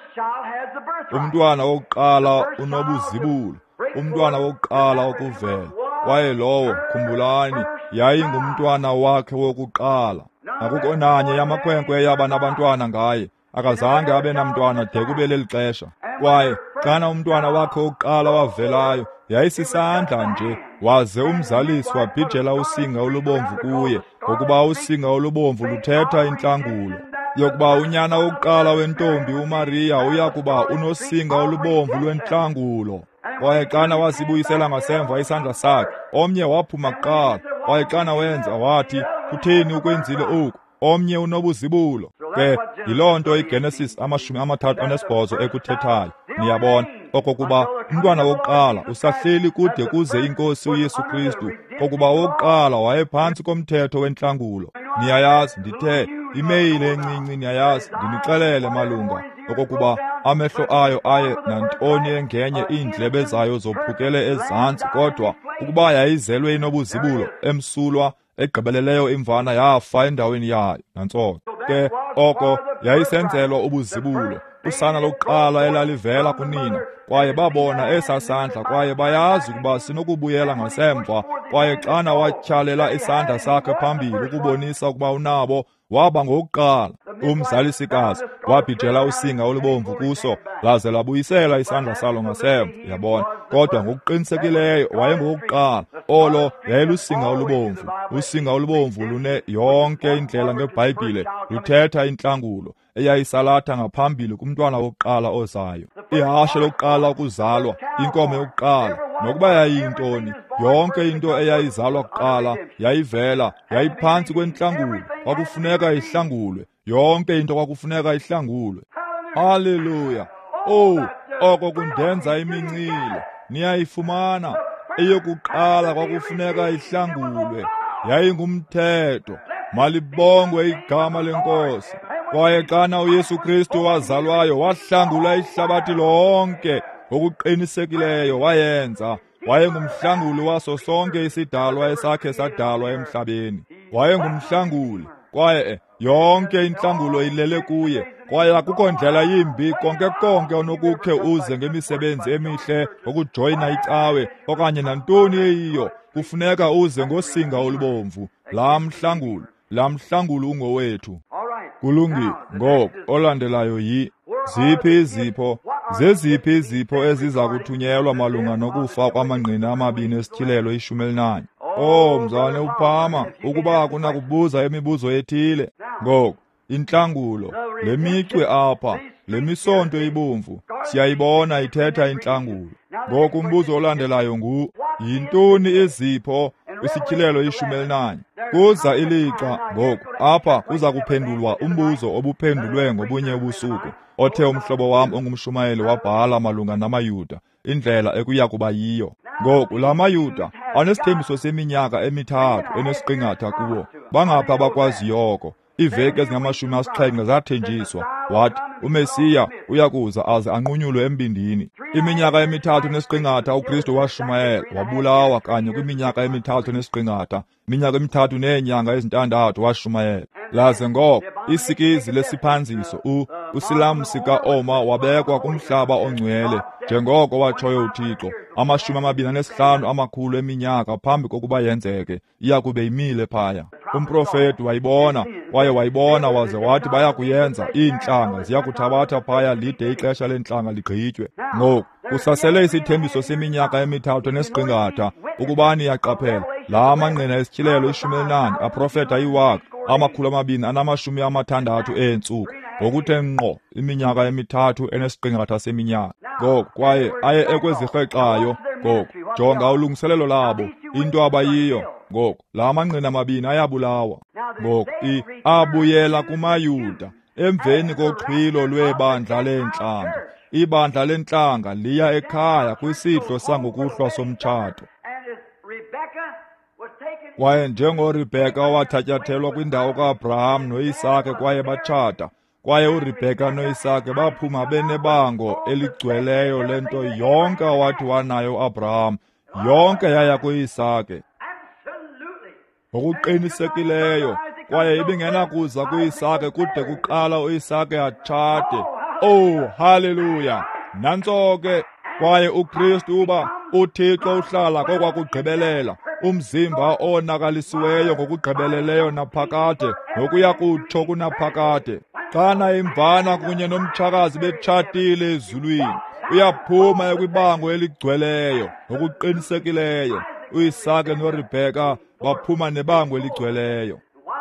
umntwana wokuqala unobuzibulo, umntwana wokuqala okuvela, kwaye lowo, khumbulani, yayingumntwana wakhe wokuqala. Akukho nanye yamakhwenkwe eyaba nabantwana ngaye, akazange abe namntwana de kube leli xesha. Kwaye xana umntwana wakhe wokuqala wavelayo, yayisisandla nje, waze umzalisi wabhijela usinga olubomvu kuye, ngokuba usinga olubomvu luthetha intlangulo yokuba unyana wokuqala wentombi uMariya uyakuba unosinga olubomvu lwentlangulo. Kwaye xana wasibuyisela ngasemva isandla sakhe, omnye waphuma kuqala, kwaye xana wenza wathi, kutheni ukwenzile oku? Omnye unobuzibulo. Ke yiloo nto iGenesis 38 ekuthethayo. Niyabona okokuba umntwana wokuqala usahleli kude kuze inkosi uYesu Kristu, kokuba wokuqala wayephantsi komthetho wentlangulo. Niyayazi, ndithe imeyile encinci, niyayazi, ndinixelele malunga okokuba amehlo ayo aye nantoni engenye, iindlebe zayo zophukele ezantsi, kodwa ukuba yayizelwe inobuzibulo, emsulwa, egqibeleleyo imvana yafa endaweni yayo nantsono. Ke oko yayisenzelwa ubuzibulo, usana lokuqala elalivela kunina, kwaye babona esasandla, kwaye bayazi ukuba sinokubuyela ngasemva. Kwaye xana watyalela isandla sakhe phambili ukubonisa ukuba unabo, waba ngokuqala. Umzalisikazi wabhijela usinga olubomvu kuso, laze labuyisela isandla salo ngasemva, yabona. Kodwa ngokuqinisekileyo wayengokuqala. Olo yayilusinga olubomvu. Usinga olubomvu lune yonke indlela ngeBhayibhile luthetha intlangulo eyayisalatha ngaphambili kumntwana wokuqala ozayo, ihashe lokuqala ukuzalwa, inkomo yokuqala. Nokuba yayiyintoni, yonke into eyayizalwa kuqala yayivela, yayiphantsi kwentlangulo, kwakufuneka ihlangulwe. Yonke into kwakufuneka ihlangulwe. Haleluya! Oko kundenza imincili. Niyayifumana? Eyokuqala kwakufuneka ihlangulwe, yayingumthetho. Malibongwe igama lenkosi. Kwaye xana uYesu Kristu wazalwayo, wahlangula ihlabathi lonke ngokuqinisekileyo, wayenza. Wayengumhlanguli waso sonke isidalwa esakhe sadalwa emhlabeni. Wayengumhlanguli, kwaye yonke intlangulo ilele kuye. kwaye akukho ndlela yimbi konke onokukhe uze ngemisebenzi emihle ngokujoyina icawe okanye nantoni eyiyo. Kufuneka uze ngosinga olubomvu. La mhlangulu ungowethu. Kulungile. Ngoko olandelayo ziphi izipho? Zeziphi izipho eziza kuthunyelwa malunga nokufa kwamangqina amabini esityhilelo 14? Mzane uphama ukuba akunakubuza imibuzo ethile. Ngoko intlangulo, le micwe apha, le misonto ibomvu, siyayibona ithetha intlangulo. Ngoko umbuzo olandelayo yintoni izipho kwisityhilelo 14? Kuza ilixa. Ngoko apha kuza kuphendulwa umbuzo obuphendulwe ngobunye ubusuku othe umhlobo wam ongumshumayeli wabhala malunga namaYuda, indlela ekuya kuba yiyo. Ngoku la maYuda anesithembiso seminyaka 3 enesiqingatha kuwo. Bangapha abakwaziyo oko. Iveki ezingama-70 zathenjiswa, wathi uMesiya uyakuza aze anqunyulwe embindini. Iminyaka 3 nesiqingatha uKristu washumayela, wabulawa kanye kwiminyaka 3 nesiqingatha, iminyaka 3 neenyanga ezintandathu washumayela. Laze ngoko isikizi lesiphanziso usilamsi ka-Oma wabekwa kumhlaba ongcwele, njengoko watshoyo uThixo, 25 amakhulu eminyaka phambi kokuba yenzeke, iya kube imile phaya. Umprofeti wayibona, kwaye wayibona waze wathi baya kuyenza, iintlanga ziya kuthabatha phaya lide ixesha leentlanga ligqitywe. Ngoku kusasele isithembiso seminyaka 3 nesiqingatha. Ukubani iyaqaphela, la mangqina esityhilelo 14 aprofeta 1,260 eentsuku, ngokuthe ngqo iminyaka 3 enesiqingatha seminyaka. Ngoko kwaye aye ekwezirhexayo. Ngoko jonga ulungiselelo labo, into abayiyo. Ngoko la mangqina amabini ayabulawa. Ngoko abuyela kumaYuda emveni koxhwilo lwebandla leentlanga. Ibandla leentlanga liya ekhaya kwisidlo sangokuhlwa somtshato. Kwaye njengoRibheka wathatyathelwa kwindawo kaAbraham noIsake kwaye batshata, kwaye uRibheka noIsake baphuma benebango eligcweleyo lento yonke awathi wanayo uAbraham, yonke yaya kuIsake. Ngokuqinisekileyo, kwaye ibingenakuza kuIsake kude kuqala uIsake atshate. Haleluya! Nantso ke kwaye uKristu uba uThixo uhlala kokwakugqibelela, umzimba onakalisiweyo ngokugqibeleleyo naphakade, nokuya kutsho kunaphakade. Xana imvana kunye nomtshakazi betshatile ezulwini, uyaphuma ekwibango eligcweleyo ngokuqinisekileyo. uIsake noRibheka baphuma nebango eligcweleyo.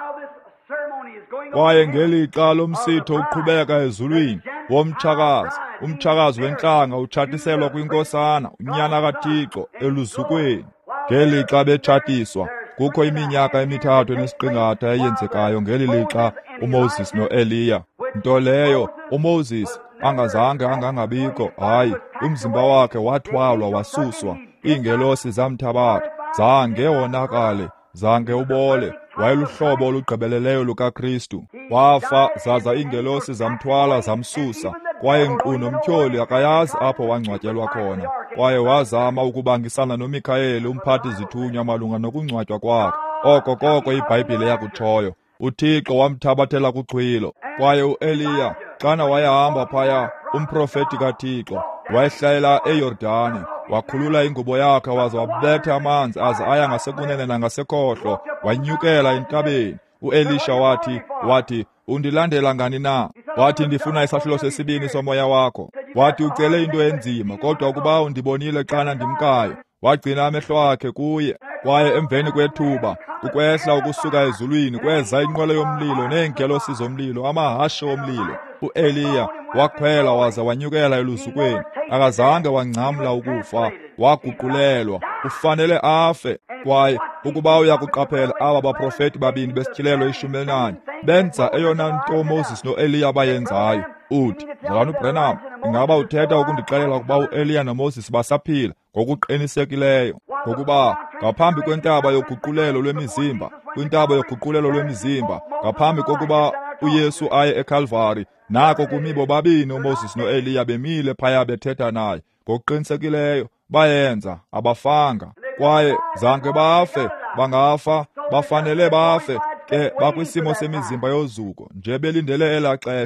Kwaye ngelixa lomsitho uqhubeka ezulwini womtshakazi, umtshakazi wentlanga utshatiselwa kwinkosana, unyana kaThixo, eluzukweni. Ngelixa betshatiswa, kukho iminyaka 3 enesiqingatha eyenzekayo ngeli lixa uMoses noEliya, nto leyo uMoses angazange angangabikho. Hayi, umzimba wakhe wathwalwa wasuswa, iingelosi zamthabatha, zange wonakale, zange ubole. Wayeluhlobo olugqibeleleyo lukaKristu. Wafa zaza iingelosi zamthwala zamsusa, kwaye nkqu nomtyholi akayazi apho wangcwatyelwa khona. Kwaye wazama ukubangisana noMikhayeli umphathi zithunywa malunga nokungcwatywa kwakhe. Oko koko iBhayibhile yakutshoyo. uThixo wamthabathela kuxhwilo. Kwaye uEliya xana wayehamba phaya, umprofeti kaThixo, wayehlayela eYordani, wakhulula ingubo yakhe waze wabetha amanzi aze aya ngasekunene nangasekhohlo, wanyukela entabeni. uElisha wathi, undilandela ngani na? Wathi, ndifuna isahlulo sesibini somoya wakho. Wathi, ucele into enzima, kodwa ukuba undibonile xana ndimkayo. Wagcina amehlo akhe kuye. Kwaye emveni kwethuba, ukwehla ukusuka ezulwini, kweza inqwelo yomlilo neengelosi zomlilo, amahashe omlilo. uEliya wakhwela waze wanyukela eluzukweni, akazange wangcamla ukufa, waguqulelwa, ufanele afe. Kwaye ukuba uyakuqaphela, aba baprofeti babini besityhilelo 14 benza eyona nto uMoses noEliya bayenzayo. Uthi, mzalwana uBrenham, ingaba uthetha ukundixelela ukuba uEliya noMoses basaphila? Ngokuqinisekileyo, ngokuba ngaphambi kwentaba yoguqulelo lwemizimba, kwintaba yoguqulelo lwemizimba, ngaphambi kokuba uYesu aye eKalvari, nako kumi bobabini uMoses noEliya bemile phaya bethetha naye. Ngokuqinisekileyo bayenza, abafanga. Kwaye zange bafe, bangafa, bafanele bafe, ke bakwisimo semizimba yozuko, nje belindele elaa xesha.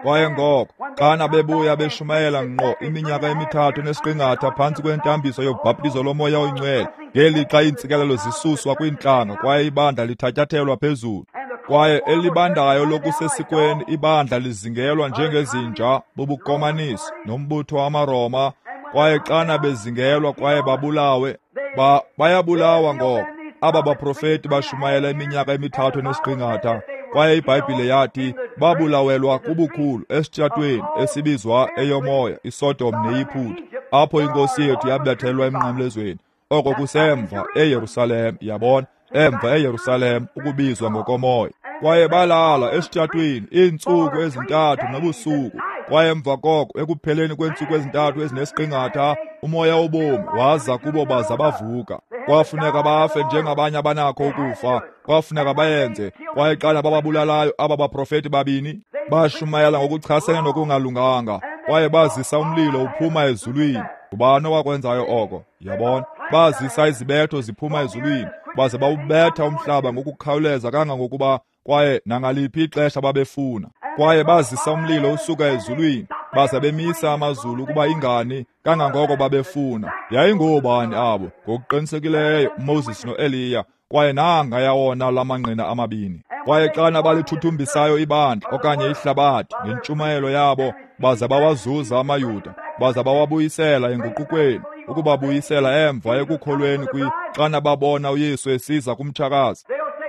Kwaye ngoko xana bebuya beshumayela ngqo iminyaka emithathu nesiqingatha phantsi kwentambiso yobhaptizo lomoya oyingcwele, ngelixa iintsikelelo zisuswa kwiintlanga kwaye ibandla lithatyathelwa phezulu. Kwaye elibandayo lokusesikweni ibandla lizingelwa njengezinja bobukomanisi nombutho wamaRoma, kwaye xana bezingelwa kwaye babulawe, bayabulawa ngoko. Aba baprofeti bashumayela iminyaka emithathu nesiqingatha, kwaye iBhayibhile yathi babulawelwa kubukhulu esithatweni esibizwa eyomoya, iSodom neYiphutha, apho inkosi yethu yabethelwa emnqamlezweni. Oko kusemva eYerusalem, yabona, emva eYerusalem ukubizwa ngokomoya. Kwaye balala esithatweni iintsuku ezintathu nobusuku, kwaye emva koko ekupheleni kweentsuku ezintathu ezinesiqingatha umoya wobomi waza kubo baza bavuka. Kwafuneka bafe njengabanye abanakho ukufa, kwafuneka bayenze. Kwaye xana bababulalayo aba baprofeti babini, bashumayela ngokuchasene nokungalunganga, kwaye bazisa umlilo uphuma ezulwini. Ngubani owakwenzayo oko? Yabona, bazisa izibetho ziphuma ezulwini, baze bawubetha umhlaba ngokukhawuleza kangangokuba kwaye nangaliphi ixesha babefuna. Kwaye bazisa umlilo usuka ezulwini, baze bemisa amazulu ukuba ingani kangangoko babefuna. Yayingobani abo? Ngokuqinisekileyo uMoses noEliya, kwaye nanga yawona la manqina amabini. Kwaye xana balithuthumbisayo ibandla okanye ihlabathi ngentshumayelo yabo, baze bawazuza amaYuda, baze bawabuyisela enguqukweni, ukubabuyisela emva ekukholweni xana babona uYesu esiza kumtshakazi.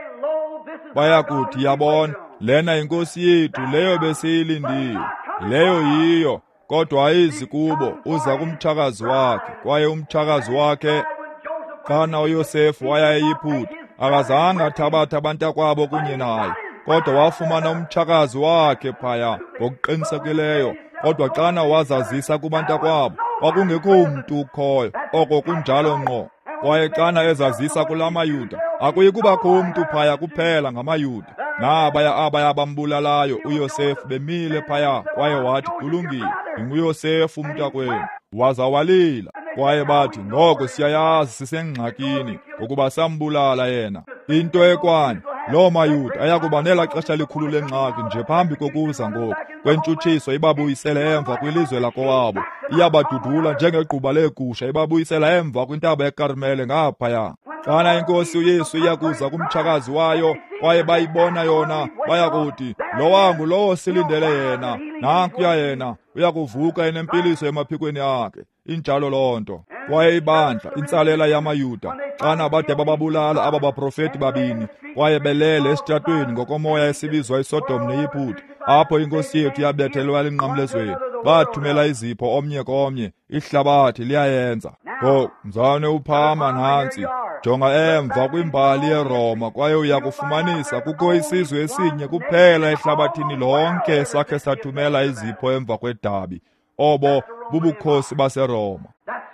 Bayakuthi, yabona, lena inkosi yethu, leyo besiyilindile, leyo yiyo, kodwa ayizi kubo, uza kumtshakazi wakhe. Kwaye umtshakazi wakhe, xana uYosefu waya eYiphutha, akazange athabatha abantakwabo kunye naye, kodwa wafumana umtshakazi wakhe phaya ngokuqinisekileyo. Kodwa xana wazazisa kubantakwabo, kwakungekho mntu ukhoyo, oko kunjalo ngqo. Kwaye xana ezazisa kula maYuda, akuyi kubakho umntu phaya kuphela ngamaYuda. Abaya bambulalayo uYosefu bemile phaya, kwaye wathi, kulungile, inguYosefu umntakwenu. Waza walila, kwaye bathi, ngoko siyayazi sisengxakini ngokuba sambulala yena. Into ekwani, loo maYuda ayakuba nela xesha likhulu lengxaki nje phambi kokuza ngoku kwentshutshiso ibabuyisele emva kwilizwe lakowabo. Iyabadudula njengegquba leegusha, ibabuyisela emva kwintaba yeKarmele ngaphaya. Xana inkosi uYesu iyakuza kumtshakazi wayo, kwaye bayibona yona, bayakuthi, lo wangu lowo silindele yena, nankuya yena, uyakuvuka enempiliso emaphikweni akhe. Injalo loo nto. Kwaye ibandla, intsalela yamaYuda, xana bade bababulala aba baprofeti babini, kwaye belele esithatweni ngokomoya esibizwa iSodom neYiphutha, apho inkosi yethu yabethelwa elinqamlezweni, bathumela izipho omnye komnye, ihlabathi liyayenza. Mzane uphama nantsi, jonga emva kwimbali yeRoma, kwaye uyakufumanisa kukho isizwe esinye kuphela ehlabathini lonke esakhe sathumela izipho emva kwedabi. Obo bubukhosi baseRoma.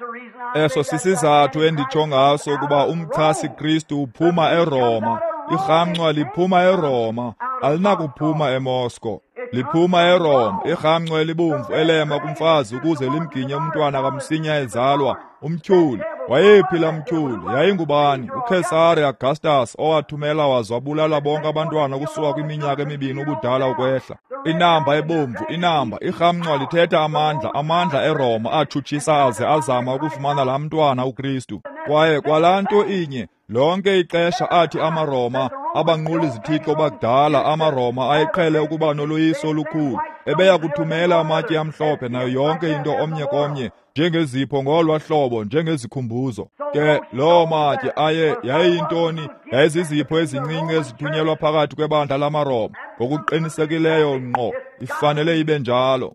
Eso sisizathu enditsho ngaso ukuba umchasi Kristu uphuma eRoma. Irhamncwa liphuma eRoma, alinakuphuma eMoscow. Liphuma eRoma, irhamncwa elibomvu elema kumfazi ukuze limginye umntwana kamsinya ezalwa. Umtyhuli, wayephi la mtyhuli? Yayingubani? uKesari Augustus, owathumela wazabulala bonke abantwana kusuka kwiminyaka emibini ubudala ukwehla. Inamba ebomvu, inamba, irhamncwa lithetha amandla eRoma atshutshisa aze azama ukufumana la mntwana uKristu. Kwaye kwalaa nto inye, lonke ixesha athi amaRoma, abanquli zithixo bakudala amaRoma ayeqhele ukuba noloyiso olukhulu, ebeya kuthumela amatye amhlophe nayo yonke into omnye komnye, njengezipho ngolwa hlobo, njengezikhumbuzo. Ke loo matye yayiyintoni? Yayizizipho ezincinci ezithunyelwa phakathi kwebandla lamaRoma. Ngokuqinisekileyo ngqo, ifanele ibe njalo.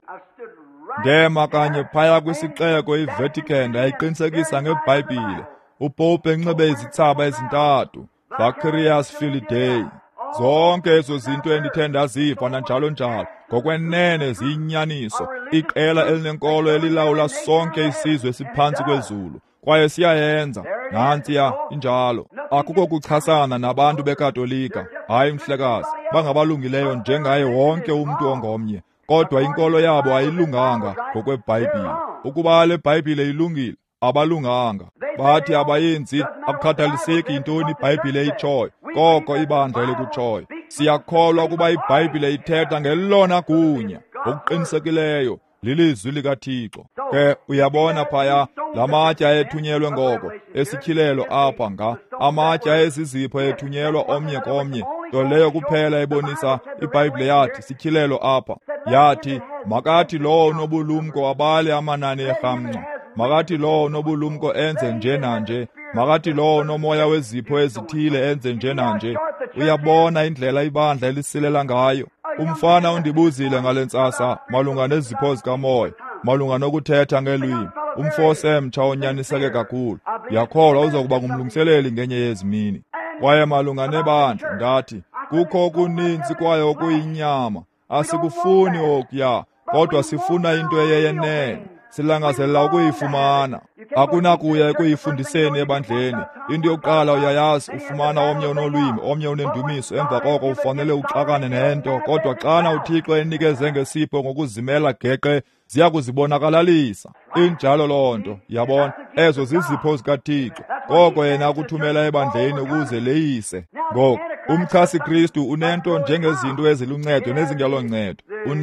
Ndema kanye phaya kwisixeko iVatican yayiqinisekisa ngeBhayibhile. uPope enxibe izitsaba ezintathu, Zacharias Filidae. Zonke ezo zinto endithe ndaziva nanjalo njalo, ngokwenene ziyinyaniso. Iqela elinenkolo elilawula sonke isizwe esiphantsi kwezulu, kwaye siyayenza. Nantsiya injalo. Akukho kuchasana nabantu beKatolika, hayi mhlekazi, bangabalungileyo njengaye wonke umntu ongomnye. Kodwa inkolo yabo ayilunganga ngokweBhayibhile. Ukuba le Bhayibhile ilungile, abalunganga. Bathi abayenzi, akukhathaliseki yintoni iBhayibhile itshoyo, koko ibandla elikutshoyo. Siyakholwa ukuba iBhayibhile ithetha ngelona gunya. okuqinisekileyo lilizwi likaThixo. Ke uyabona phaya lamatye ayethunyelwe ngoko esityhilelo apha amatye ayezizipho ethunyelwa omnye komnye, nto leyo kuphela ebonisa iBhayibhile yathi sityhilelo apha. Yathi makathi lowo nobulumko wabale amanani erhamnqa, makathi lowo nobulumko enze nje nanje, makathi lowo nomoya wezipho ezithile enze nje nanje. Uyabona indlela ibandla elisilela ngayo. Umfana undibuzile ngale ntsasa malunga nezipho zikamoya, malunga nokuthetha ngelwimi. Umfo emtsha onyaniseke kakhulu. Yakholwa uzokuba ngumlungiseleli ngenye yezimini. Kwaye malunga nebandla ndathi kukho okuninzi kwayo okuyinyama. Asikufuni okuya, kodwa sifuna into eyenene. Silangazelela ukuyifumana. Akunakuya ekuyifundiseni ebandleni. Into yokuqala uyayazi, ufumana omnye unolwimi, omnye unendumiso, emva koko ufanele uxakane nento. Kodwa xana uThixo enikeze ngesipho ngokuzimela geqe, ziya kuzibonakalalisa. Injalo loo nto, yabona, ezo zizipho zikaThixo. Koko yena akuthumela ebandleni ukuze leyise. Ngoko umchasi Kristu unento njengezinto eziluncedo nezingeloncedo.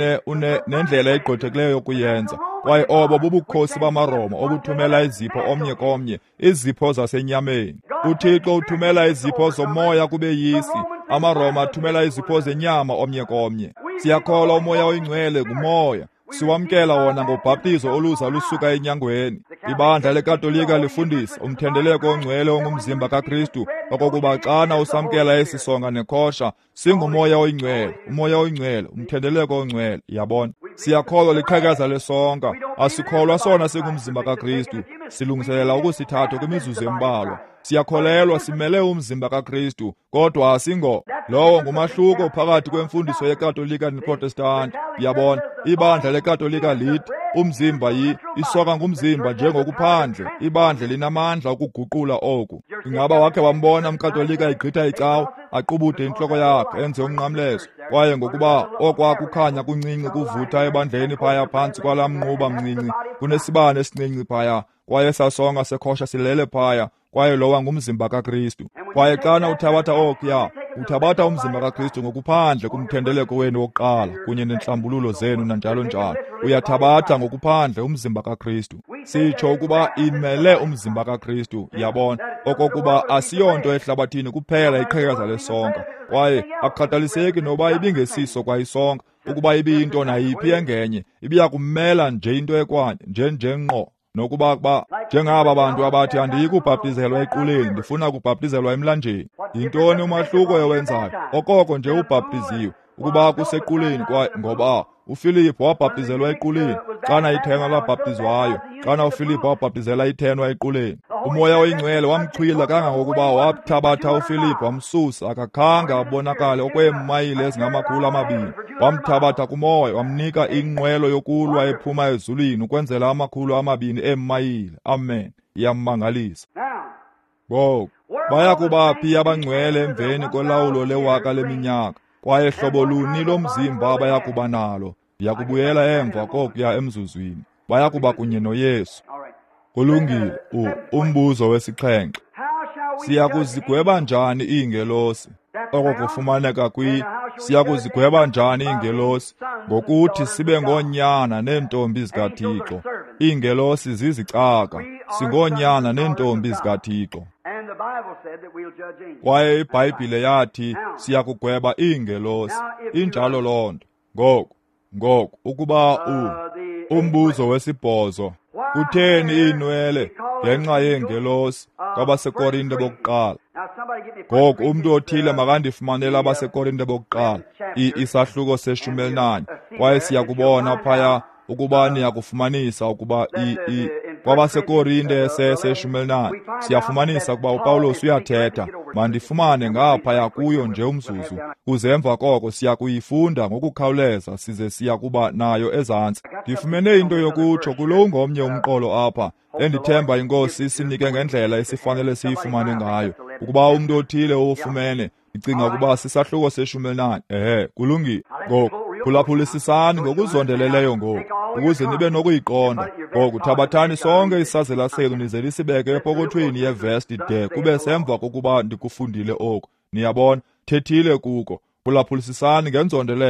Nendlela egqothekileyo yokuyenza. Kwaye obo bubukhosi bamaRoma obuthumela izipho omnye komnye, izipho zasenyameni. uThixo uthumela izipho zomoya kube yisi, amaRoma athumela izipho zenyama omnye komnye. Siyakholwa umoya oyingcwele ngumoya. Siwamkela wona ngobhaptizo oluza lusuka enyangweni. Ibandla leKatolika lifundisa umthendeleko ongcwele ongumzimba kaKristu, okokuba xana usamkela esi songa nekhosha, singumoya oyingcwele, umoya oyingcwele, umthendeleko ongcwele. Yabona, siyakholwa liqhekeza lesonga. Asikholwa sona singumzimba kaKristu, silungiselela ukusithatha kwimizuzu embalwa. Siyakholelwa simele umzimba kaKristu, kodwa asingo. Lowo ngumahluko phakathi kwemfundiso yeKatolika neProtestanti. Yabona, ibandla leKatolika lithi umzimba isoka ngumzimba njengokuphandle. Ibandla linamandla ukuguqula oku. Ingaba wakhe wambona umKatolika egqitha icawa, aqubuthe intloko yakhe, enze umnqamlezo, kwaye ngokuba okwakukhanya kuncinci kuvutha ebandleni phaya phantsi kwala mnquba mncinci, kunesibane esincinci phaya, kwaye sasonga sekhosha silele phaya, kwaye lowa ngumzimba kaKristu. Kwaye xana uthabatha okuya, uthabatha umzimba kaKristu ngokuphandle kumthendeleko wenu wokuqala kunye nenhlambululo zenu nanjalo njalo. Uyathabatha ngokuphandle umzimba kaKristu. Sitsho ukuba imele umzimba kaKristu. Yabona, okokuba asiyonto ehlabathini kuphela iqhekeza lesonga, kwaye akukhathaliseki noba ibingesiso kwa isonga, ukuba ibiyinto nayiphi engenye, ibiya kummela nje into ekwane, nje ngqo. Nokuba njengaba bantu abathi andiyi kubhaptizelwa equleni, ndifuna kubhaptizelwa emlanjeni. Yintoni umahluko owenzayo? Okoko nje ubhaptiziwe, ukuba kusequleni ngoba uFilipu wabhaptizelwa equleni, xana ithenwa labhaptizwayo, xana uFilipu wabhaptizela ithenwa equleni. Umoya oyingcwele wamchwila kangangokuba wathabatha uFilipu wamsusa, akakhange abonakale okweemayile ezingama200. Wamthabatha kumoya, wamnika inqwelo yokulwa ephuma ezulwini ukwenzela 200 eemayile. Amen. Iyammangalisa. Ngoko baya kuba phi abangcwele emveni kolawulo lewaka leminyaka? Kwaye hlobo luni lomzimba abaya kuba nalo? Yakubuyela emva kokuya emzuzwini. Baya kuba kunye noYesu. Kulungile. Umbuzo wesixhenxe. Siya kuzigweba njani iingelosi? Oko kufumaneka siya kuzigweba njani iingelosi? Ngokuthi sibe ngoonyana neentombi zikaThixo. Iingelosi zizicaka, singoonyana neentombi zikaThixo. Kwaye iBhayibhile yathi siya kugweba iingelosi. Injalo loo nto. Ngoko ukuba umbuzo wesibhozo. Kutheni iinwele ngenxa yeengelosi kwabaseKorinte bokuqala? Ngoko umntu othile makandifumanele abaseKorinte bokuqala isahluko se-14, kwaye siya kubona phaya ukuba niyakufumanisa ukuba kwabaseKorinte se-14 siyafumanisa ukuba uPawulos uyathetha. Mandifumane ngaphaya kuyo nje umzuzu, kuze emva koko siya kuyifunda ngokukhawuleza size siya kuba nayo ezantsi. Ndifumene into yokutsho kulo ngomnye umqolo apha, endithemba iNkosi isinike ngendlela esifanele siyifumane ngayo. Ukuba umntu othile owufumene, ndicinga ukuba sisahluko se-14. Kulungile. Ngoko phulaphulisisani ngokuzondeleleyo ngoku, ukuze nibe nokuyiqonda. Ngoku thabathani sonke isazela senu nize lisibeke epokothweni yevesti de kube semva kokuba ndikufundile oku. Niyabona, thethile kuko. Phulaphulisisani ngenzondelelo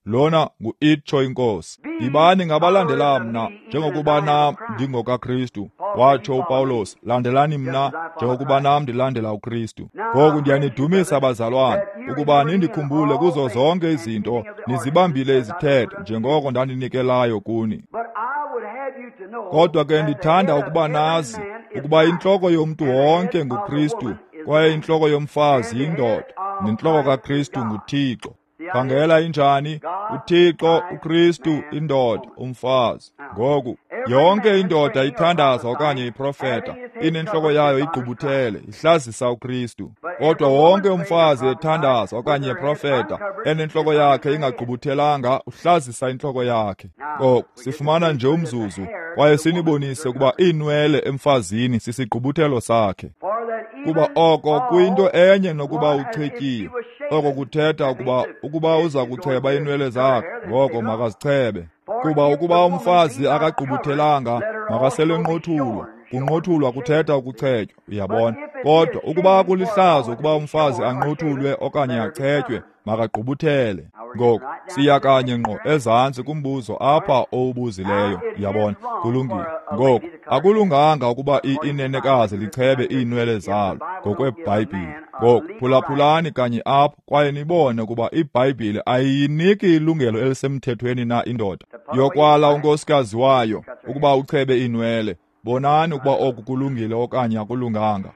lona ngu-itsho inkosi. Yibani ngabalandela mna njengokuba nam ndingokaKristu, watsho uPawulos. Landelani mna njengokuba nam ndilandela uKristu. Ngoku ndiyanidumisa bazalwane, ukuba nindikhumbule kuzo zonke izinto, nizibambile izithethe njengoko ndandinikelayo kuni. Kodwa ke ndithanda ukuba nazi ukuba intloko yomntu wonke nguKristu, kwaye intloko yomfazi yindoda, nentloko kaKristu nguThixo. Khangela injani? uThixo, uKristu, indoda, umfazi. Ngoku yonke indoda ithandaza okanye iprofeta, inentloko yayo igqubuthele, ihlazisa uKristu. Kodwa wonke umfazi ethandaza okanye iprofeta, enentloko yakhe ingagqubuthelanga, uhlazisa intloko yakhe. Ngoku sifumana nje umzuzu, kwaye sinibonise ukuba iinwele emfazini sisigqubuthelo sakhe. Kuba oko kuyinto enye nokuba uchetyiwe. Oko kuthetha ukuba uza kucheba iinwele zakhe, ngoko makazichebe. Kuba ukuba umfazi akagqubuthelanga, makaselenqothulwa. Kunqothulwa kuthetha ukuchetywa, uyabona. Kodwa ukuba kulihlazo ukuba umfazi anqothulwe okanye achetywe, makagqubuthele. Ngoku siya kanye ngqo ezantsi kumbuzo apha owubuzileyo, uyabona. Kulungile. Ngoku akulunganga ukuba inenekazi lichebe iinwele zalo ngokweBhayibhile. Ngoku phulaphulani kanye apho, kwaye nibone ukuba iBhayibhile ayiyiniki ilungelo elisemthethweni na indoda yokwala unkosikazi wayo ukuba uchebe iinwele. Bonani ukuba oku kulungile okanye akulunganga.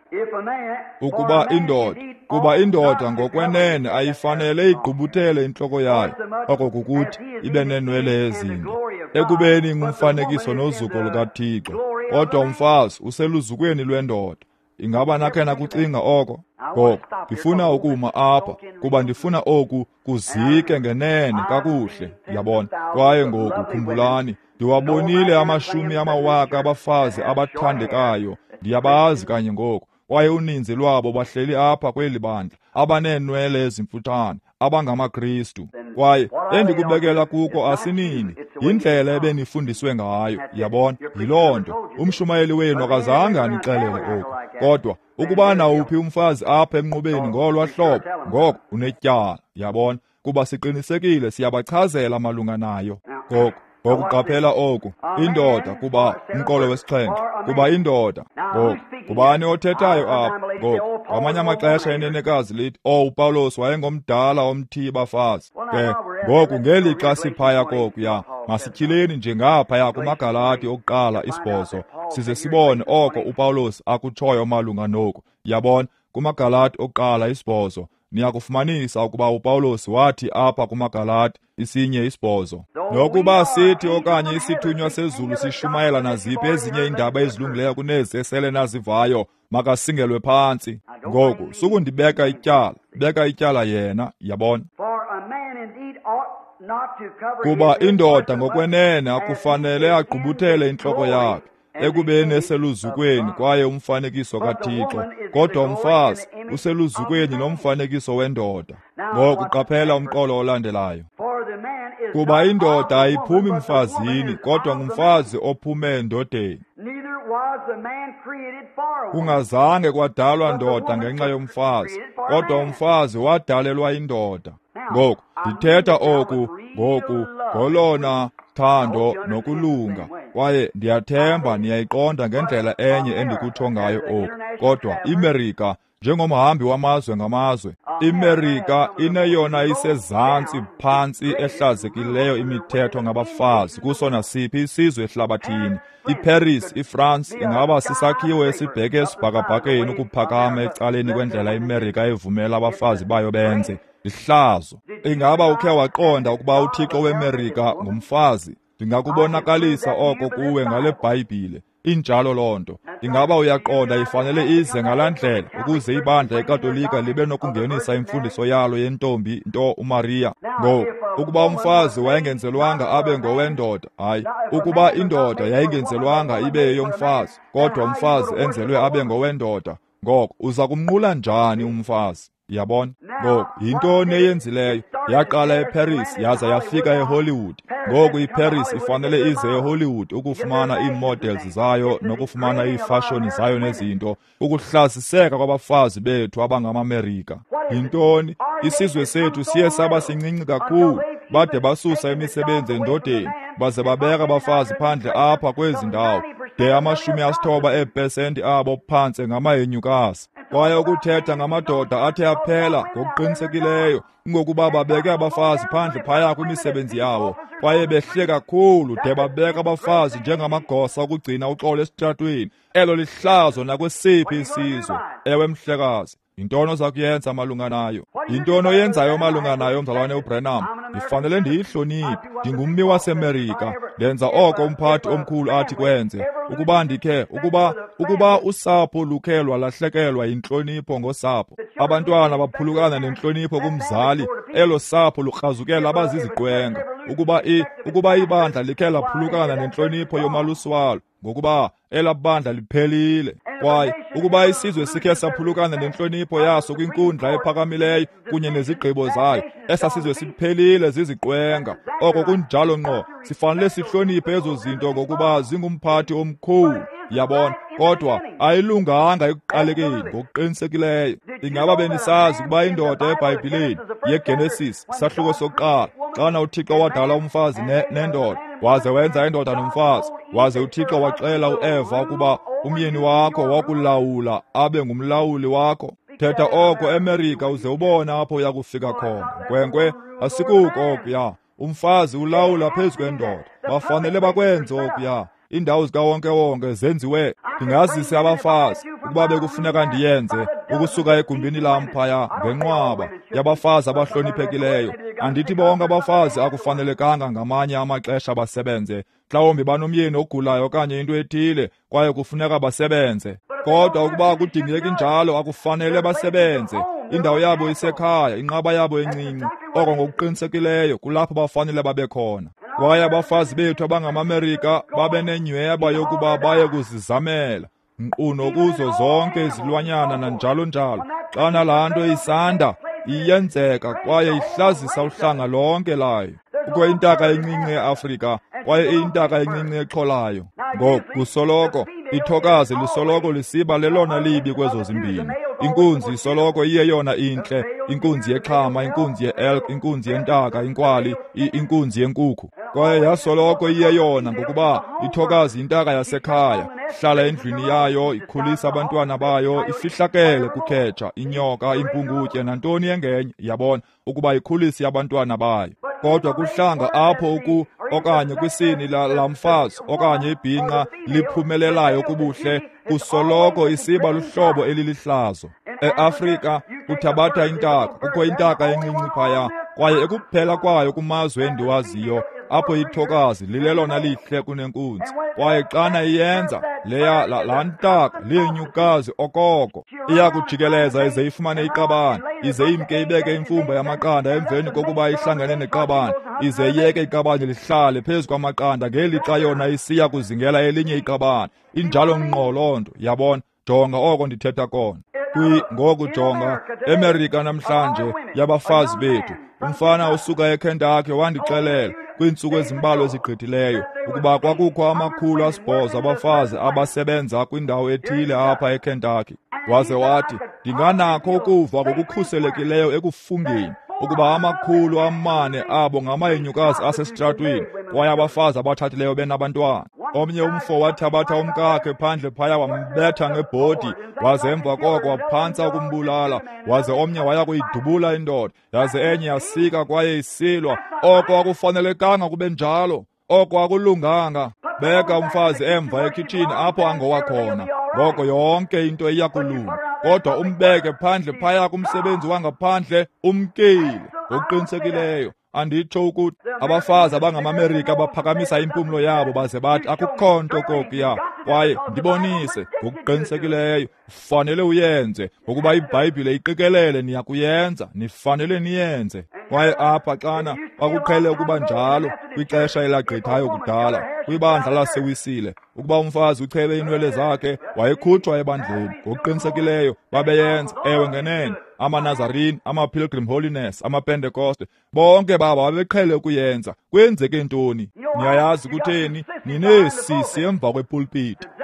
Kuba indoda ngokwenene ayifanele igqubuthele intloko yayo, oko kukuthi ibe neenwele ezinde, ekubeni ngumfanekiso nozuko lukaThixo. Kodwa umfazi useluzukweni lwendoda. Ingaba nakhe nakucinga oko? Ngoku ndifuna ukuma apha, kuba ndifuna oku kuzike ngenene kakuhle, yabona. Kwaye ngoku khumbulani, ndiwabonile 10,000 abafazi abathandekayo, ndiyabazi kanye ngoku, kwaye uninzi lwabo bahleli apha kweli bandla, abaneenwele ezimfutshane, abangamaKristu. Kwaye endikubekela kuko asinini, yindlela ebenifundiswe ngayo, yabona. Yiloo nto umshumayeli wenu akazange anixelele oku. Kodwa ukuba nawuphi umfazi apha emnqubeni ngolwa hlobo, ngoko unetyala, yabona. Kuba siqinisekile siyabachazela malunga nayo. Ngoku qaphela oku, indoda, kuba umqolo wesi-7, kuba indoda. Ngoku ngubani othethayo apha? Ngoku ngamanye amaxesha inenekazi lithi, uPawulos wayengomdala omthiya bafazi. Ke ngoku ngelixa siphaya kokuya, masityhileni nje ngaphaya kumaGalati okuqala 8, size sibone oko uPawulos akutshoyo malunga noku. Yabona, kumaGalati okuqala 8 niyakufumanisa ukuba uPawulos wathi apha kumaGalati 1:8, nokuba sithi okanye isithunywa sezulu sishumayela naziphi ezinye iindaba ezilungileyo kunezi esele nazivayo, makasingelwe phantsi. Ngoku sukundibeka ityala, beka ityala yena, yabona. Kuba indoda ngokwenene akufanele agqubuthele intloko yakhe, ekubeni eseluzukweni kwaye umfanekiso kaThixo, kodwa umfazi useluzukweni nomfanekiso wendoda. Ngoku qaphela umqolo olandelayo. Kuba indoda ayiphumi mfazini, kodwa ngumfazi ophume endodeni. Kungazange kwadalwa ndoda ngenxa yomfazi, kodwa umfazi wadalelwa indoda. Ngoku ndithetha oku ngolona thando nokulunga, kwaye ndiyathemba niyayiqonda ngendlela enye endikutsho ngayo oku. Kodwa iMerika, njengomhambi wamazwe ngamazwe, iMerika ineyona isezantsi phantsi ehlazekileyo imithetho ngabafazi kuso nasiphi isizwe ehlabathini. iParis, iFrance ingaba sisakhiwo esibheke esibhakabhakeni ukuphakama ecaleni kwendlela iMerika evumela abafazi bayo benze. Lihlazo. Ingaba ukhe waqonda ukuba uThixo weMerika ngumfazi? Ndingakubonakalisa oko kuwe ngale Bhayibhile. Injalo loo nto. Ingaba uyaqonda ifanele ize ngalaa ndlela ukuze ibandla eKatolika libe nokungenisa imfundiso yalo yentombi nto uMaria. Ngoku ukuba umfazi wayengenzelwanga abe ngowendoda, hayi, ukuba indoda yayingenzelwanga ibe yeyomfazi, kodwa umfazi enzelwe abe ngowendoda, ngoko uza kumnqula njani umfazi? Yabona? Ngoku yintoni eyenzileyo? Yaqala eParis yaza yafika eHollywood. Ngoku iParis ifanele ize eHollywood ukufumana iimodels zayo nokufumana iifashoni zayo nezinto, ukuhlaziseka kwabafazi bethu abangamamerika. Yintoni? Isizwe sethu siye saba sincinci kakhulu. bade basusa imisebenzi endodeni baze babeka abafazi phandle apha kwezi ndawo de 90% abo phansi ngamayenyukazi. Kwaye ukuthetha ngamadoda athe aphela ngokuqinisekileyo ngokuba babeke abafazi phandle phaya kwimisebenzi yawo kwaye behle kakhulu de babeka abafazi njengamagosa okugcina uxolo esitratweni. Elo lihlazo nakwesiphi isizwe. Ewe mhlekazi, yintoni oza kuyenza malunga nayo? Yintoni oyenzayo malunga nayo mzalwane uBrenham? Ndifanele ndiyihloniphe, ndingummi waseMerika, ndenza oko umphathi omkhulu athi kwenze. Ukuba usapho lukhe lwalahlekelwa yintlonipho ngosapho, abantwana baphulukana nentlonipho kumzali, elo sapho lukrazukela abaziziqwenga. Ukuba ibandla likhe laphulukana nentlonipho yomalusi walo, ngokuba elabandla liphelile. Kwaye ukuba isizwe sikhe saphulukana nentlonipho yaso kwinkundla ephakamileyo kunye nezigqibo zayo, esasizwe siphelile ziziqwenga. Oko kunjalo ngqo, sifanele sihloniphe ezo zinto ngokuba zingumphathi omkhulu, yabona. Kodwa ayilunganga ekuqalekeni ngokuqinisekileyo. Ingaba benisazi ukuba indoda eBhayibhileni yeGenesis isahluko sokuqala, xana uThixo wadala umfazi nendoda, waze wenza indoda nomfazi, waze uThixo waxela uEva ukuba umyeni wakho wakulawula abe ngumlawuli wakho. Thetha oko eMerika uze ubone apho uyakufika khona. Nkwenkwe, asikuko okuya. Umfazi ulawula phezu kwendoda. Bafanele bakwenze okuya. Indawo zikawonke-wonke zenziwe. Ndingazise abafazi ukuba bekufuneka ndiyenze ukusuka egumbini lam phaya ngenqwaba yabafazi abahloniphekileyo. Andithi bonke abafazi akufanelekanga ngamanye amaxesha basebenze, mhlawumbi banomyeni ogulayo okanye into ethile kwaye kufuneka basebenze. Kodwa ukuba kudingeki njalo akufanele basebenze. Indawo yabo isekhaya, inqaba yabo encinci. Oko ngokuqinisekileyo kulapho bafanele babe khona. Kwaye abafazi bethu abangamamerika babe nenyweba yokuba baye kuzizamela nkquno kuzo zonke izilwanyana nanjalo njalo. Xana laa nto isanda iyenzeka kwaye ihlazisa uhlanga lonke layo. Kukho intaka encinci eAfrika kwaye iyintaka encinci exholayo. Ngoku kusoloko ithokazi lisoloko lisiba lelona libi kwezo zimbini. Inkunzi isoloko iyeyona intle, inkunzi yexhama, inkunzi ye-elk, inkunzi yentaka, inkwali, inkunzi yenkukhu. Kwaye yasoloko iyeyona ngokuba ithokazi intaka yasekhaya, ihlala endlwini yayo, ikhulisa abantwana bayo, ifihlakele kukhetsha, inyoka, impungutye nantoni engenye, yabona, ukuba ikhulise abantwana bayo. Kodwa kuhlanga apho okanye kwisini la mfazi okanye ibhinqa liphumelelayo kubuhle, kusoloko isiba luhlobo elilihlazo. EAfrika kuthabatha intaka, kukho intaka encinci phaya, kwaye ekuphela kwayo kumazwe endiwaziyo, apho ithokazi lilelona lihle kunenkunzi. Kwaye xana iyenza laa ntaka liyenyukazi okoko, iyakujikeleza ize ifumane iqabane, ize imke ibeke imfumba yamaqanda emveni kokuba ihlangene neqabane, ize iyeke iqabane lihlale phezu kwamaqanda ngelixa yona isiya kuzingela elinye iqabane. Injalo ngqo loo nto, yabona. Jonga oko ndithetha kona. Ngoku jonga, eMerika namhlanje yabafazi bethu, umfana usuka eKentucky wandixelela kwiintsuku ezimbalwa ezigqithileyo ukuba kwakukho 800 abafazi abasebenza kwindawo ethile apha eKentucky. Waze wathi, ndinganakho ukuva ngokukhuselekileyo ekufungeni ukuba 400 abo ngamayenyukazi asesitratweni kwaye abafazi abathathileyo benabantwana. Omnye umfo wathabatha umkakhe phandle phaya wambetha ngebhodi, waze emva koko waphantsa ukumbulala, waze omnye waya kuyidubula indoda, yaze enye yasika kwaye isilwa. Oko akufanelekanga kube njalo, oko akulunganga. Beka umfazi emva ekhitshini apho angowa khona, ngoko yonke into iyakulunga. Kodwa umbeke phandle phaya kumsebenzi wangaphandle, umkile ngokuqinisekileyo. Anditsho ukuthi abafazi abangamamerika baphakamisa impumlo yabo baze bathi akukho nto kokuya. Kwaye ndibonise ngokuqinisekileyo ufanele uyenze, ngokuba iBhayibhile iqikelele niyakuyenza, nifanele niyenze. Kwaye apha xana kwakuqhele ukuba njalo kwixesha elagqithayo kudala kwibandla lasewisile, ukuba umfazi uchebe inwele zakhe wayekhutshwa ebandleni. Ngokuqinisekileyo babeyenza, ewe ngenene. AmaNazarini, amaPilgrim Holiness, amaPentecost, bonke baba babeqhele ukuyenza. Kwenzeke ntoni? Niyayazi kutheni? Nineesisi emva kwepulpiti.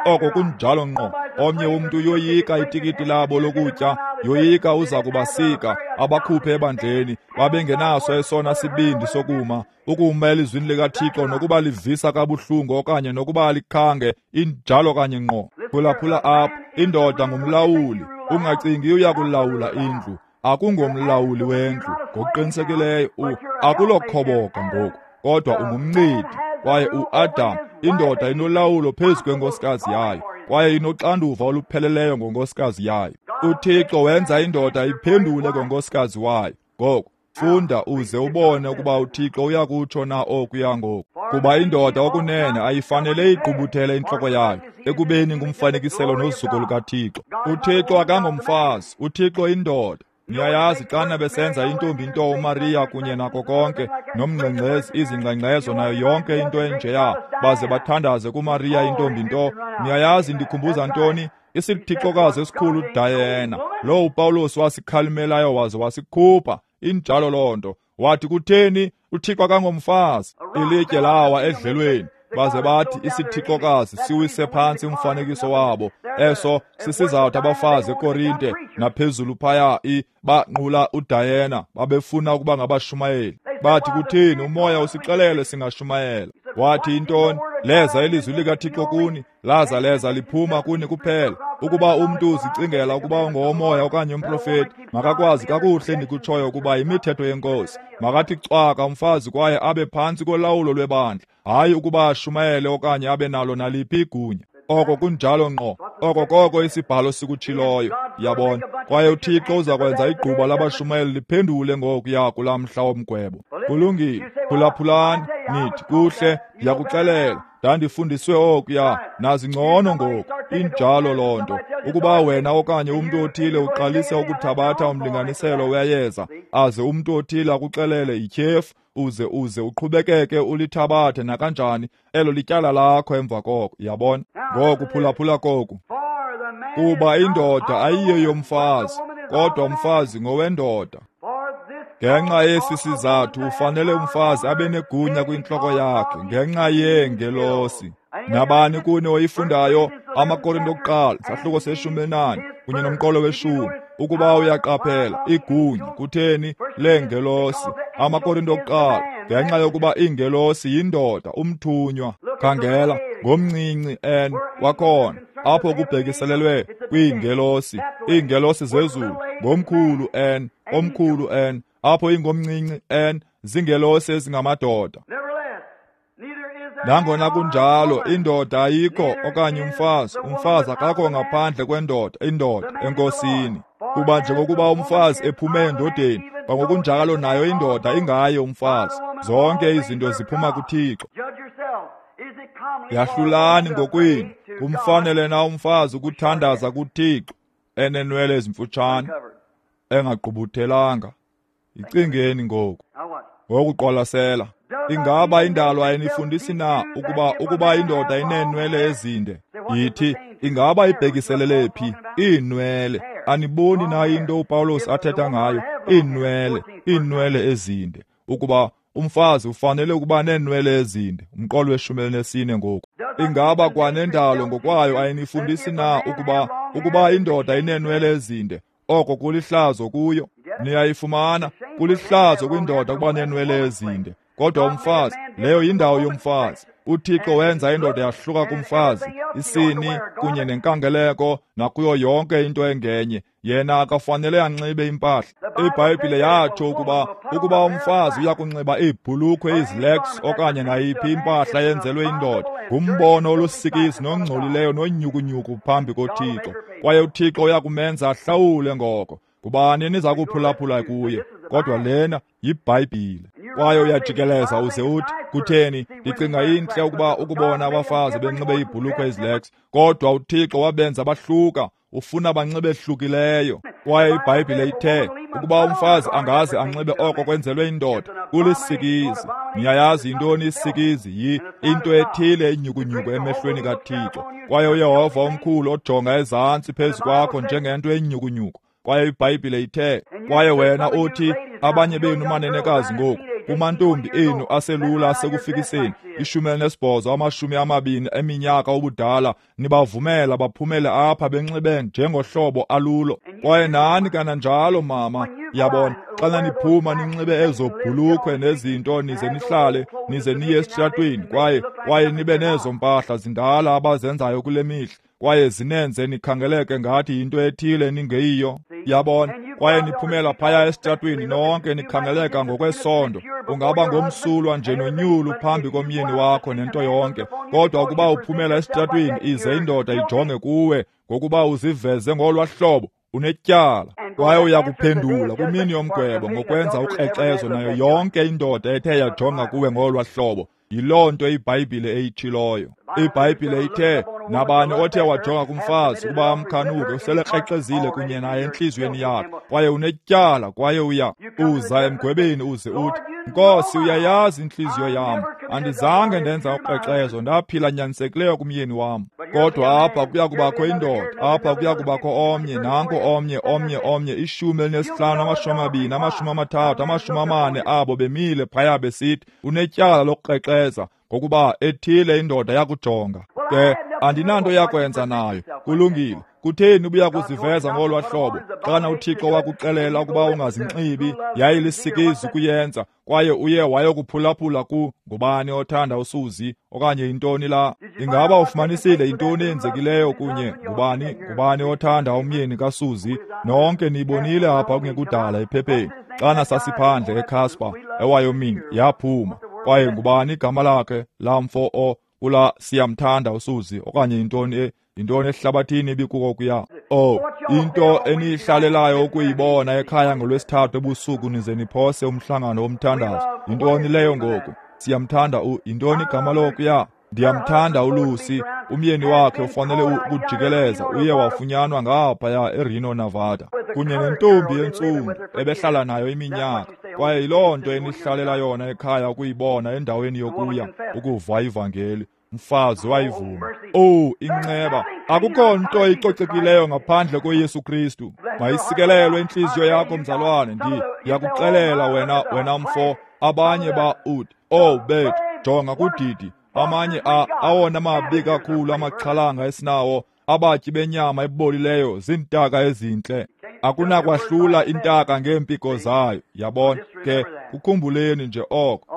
oko kunjalo ngqo. Omnye umntu yoyika itikiti labo lokutya, yoyika uza kubasika, abakhuphe ebandleni, babengenaso esona sibindi sokuma, ukuma elizwini likaThixo nokuba livisa kabuhlungu okanye nokuba likhange, injalo kanye ngqo. Phulaphula apha, indoda ngumlawuli, ungacingi uya kulawula indlu, akungomlawuli wendlu, ngokuqinisekileyo akulokhoboka ngoku, kodwa ungumncedi. Kwaye uAdam, indoda inolawulo phezu kwenkosikazi yayo, kwaye inoxanduva olupheleleyo ngonkosikazi yayo. UThixo wenza indoda iphendule ngonkosikazi wayo. Ngoko funda uze ubone ukuba uThixo uya kutsho na okuya ngoku. Kuba indoda okunene ayifanele iqubuthele intloko yayo ekubeni ngumfanekiselo nozuko lukaThixo. UThixo akangomfazi, uThixo indoda. Niyayazi xana besenza intombi nto uMariya kunye nako konke, nomngcengcezi, izingcengcezo nayo yonke into enjeya, baze bathandaze kuMariya intombi nto. Niyayazi ndikhumbuza ntoni? Isithixokazi esikhulu uDayana, lo uPawulos wasikhalimelayo waze wasikhupha. Injalo loo nto. Wathi kutheni? uThixo akangomfazi. Ilitye lawa edlelweni, baze bathi isithixokazi siwise phantsi umfanekiso wabo. Eso sisizathu abafazi eKorinte naphezulu phaya banqula uDayana, babefuna ukuba ngabashumayeli. Bathi kutheni? Umoya usixelele singashumayela. Wathi intoni? Leza ilizwi likaThixo kuni, laza leza liphuma kuni kuphela. Ukuba umntu uzicingela ukuba ungomoya okanye umprofeti, makakwazi kakuhle ndikutshoyo ukuba imithetho yenkosi. Makathi cwaka umfazi kwaye abe phantsi kolawulo lwebandla, hayi ukuba ashumayele okanye abe nalo naliphi igunya. Oko kunjalo ngqo, oko koko isibhalo sikutshiloyo, yabona. Kwaye uThixo uza kwenza igquba labashumayeli liphendule ngokuya kulaa mhla womgwebo. Kulungile, phulaphulani, nithi kuhle, ndiyakuxelela, ndandifundiswe okuya, nazi ngcono ngoku. Injalo loo nto, ukuba wena okanye umntu othile uqalise ukuthabatha umlinganiselo weyeza, aze umntu othile akuxelele ityhefu, uze uqhubekeke ulithabathe nakanjani, elo lityala lakho emva koko, yabona. Ngoku phulaphula koku. Kuba indoda ayiyo yomfazi, kodwa umfazi ngowendoda. Ngenxa yesi sizathu ufanele umfazi abe negunya kwintloko yakhe, ngenxa yeengelosi. Nabani kuni oyifundayo amaKorinto okuqala, sahluko se-14 kunye nomqolo we-10, ukuba uyaqaphela igunya kutheni leengelosi. amaKorinto okuqala, ngenxa yokuba ingelosi yindoda, umthunywa. Khangela, ngomncinci wakhona, apho kubhekiselelwe kwiingelosi, iingelosi zezulu, ngomkhulu omkhulu apho ingomncinci zingelosi ezingamadoda. Nangona kunjalo, indoda ayikho okanye umfazi akakho ngaphandle kwendoda, indoda enkosini. Kuba njengokuba umfazi ephume endodeni, kwangokunjalo nayo indoda ingaye umfazi. Zonke izinto ziphuma kuThixo. Yahlulani ngokwenu, kumfanele na umfazi ukuthandaza kuThixo enenwele ezimfutshane, engaqubuthelanga. Icingeni ngoku. Ngokuqwalasela, ingaba indalo ayinifundisi na ukuba indoda ineenwele ezinde? Yithi, ingaba ibhekiselele phi? Iinwele. Aniboni na into uPawulos athetha ngayo? Iinwele ezinde. Ukuba umfazi ufanele ukuba neenwele ezinde. Umqolo we-14 ngoku. Ingaba kwanendalo ngokwayo ayinifundisi na ukuba indoda ineenwele ezinde? Oko kulihlazo kuyo. Niyayifumana, kulihlazo kwindoda ukuba neenwele ezinde. Kodwa umfazi, leyo yindawo yomfazi. uThixo wenza indoda yahluka kumfazi, isini kunye nenkangeleko nakuyo yonke into engenye. Yena akafanele anxibe impahla. iBhayibhile yatsho ukuba umfazi uyakunxiba iibhulukhwe, izilex okanye nayiphi impahla yenzelwe indoda, ngumbono olusikizi nongcolileyo nonyukunyuku phambi koThixo. Kwaye uThixo uyakumenza ahlawule ngoko. Kubani niza kuphulaphula kuye? Kodwa lena yiBhayibhile. Kwaye uyajikeleza uze uthi, kutheni? Ndicinga intle ukubona abafazi benxibe iibhulukhwe ezilex, kodwa uThixo wabenza bahluka, ufuna banxibe hlukileyo. Kwaye iBhayibhile ithe ukuba umfazi angaze anxibe oko kwenzelwe indoda, kulisikizi. Niyayazi intoni isikizi? Into ethile enyukunyuku emehlweni kaThixo. Kwaye uYehova omkhulu ojonga ezantsi phezu kwakho njengento enyukunyuku. Kwaye iBhayibhile ithe, kwaye wena uthi abanye benu manenekazi ngoku, kumantombi enu aselula asekufikiseni 18 20 eminyaka ubudala, nibavumela baphumele apha benxibe njengohlobo alulo. Kwaye nani kananjalo mama, yabona, xana niphuma ninxibe ezo bhulukhwe nezinto nize nihlale nize niye esitratweni, kwaye nibe nezo mpahla zindala abazenzayo kule mihla, kwaye zinenze nikhangeleke ngathi yinto ethile ningeyiyo, yabona. Kwaye niphumela phaya esitratweni nonke nikhangeleka ngokwesondo, ungaba ngomsulwa nje nonyulu phambi komyeni wakho nento yonke. Kodwa ukuba uphumela esitratweni ize indoda ijonge kuwe ngokuba uziveze ngolwa hlobo, unetyala. Kwaye uyakuphendula kumini yomgwebo ngokwenza ukrexezo nayo yonke indoda ethe yajonga kuwe ngolwa hlobo. Yiloo nto iBhayibhile eyitshiloyo. iBhayibhile ithe, nabani othe wajonga kumfazi ukuba amkhanuke uselekrexezile kunye naye entliziyweni yakhe, kwaye unetyala. Kwaye uza emgwebeni uze uthi, Nkosi, uyayazi intliziyo yam, andizange ndenza ukrexezo, ndaphila nyanisekileyo kumyeni wam. Kodwa apha kuya kubakho indoda, apha kuya kubakho omnye, nanko omnye, 15, 20, 30, 40 abo bemile phaya besithi, unetyala lokukrexeza, ngokuba ethile indoda yakujonga. Ke andinanto yakwenza nayo, kulungile. Kutheni ubuya kuziveza ngolwa hlobo, xana uThixo wakuxelela ukuba ungazinxibi, yayilisikizi kuyenza, kwaye uye wayokuphulaphula ngubani othanda uSuzi, okanye yintoni la? Ingaba ufumanisile yintoni enzekileyo kunye ngubani othanda umyeni kaSuzi? Nonke niyibonile apha kungekudala ephepheni, xana sasiphandle eCasper eWyoming, yaphuma. Kwaye ngubani igama lakhe lamfo kula siyamthanda uSuzi, okanye yintoni ehlabathini ibikuko kuya? Into enihlalelayo ukuyibona ekhaya ngolwesithathu ebusuku nize niphose umhlangano womthandazo. Yintoni leyo ngoku? Siyamthanda yintoni igama lokuya? Ndiyamthanda uLucy, umyeni wakhe ufanele ukujikeleza, uye wafunyanwa ngaphaya eReno, Nevada, kunye nentombi entsundu ebehlala nayo iminyaka. Kwaye yiloo nto enihlalela yona ekhaya ukuyibona endaweni yokuya ukuva ivangeli. Mfazi wayivuma. Inceba, akukho nto icocekileyo ngaphandle koYesu Kristu. Mayisikelelwe intliziyo yakho mzalwane, ndiyakuxelela wena mfo. Abanye bethu, jonga kudidi, amanye awona mabi kakhulu amaxhalanga esinawo, abatyi benyama ebolileyo, zintaka ezintle. Akunakwahlula intaka ngeempiko zayo, yabona. Ke kukhumbuleni nje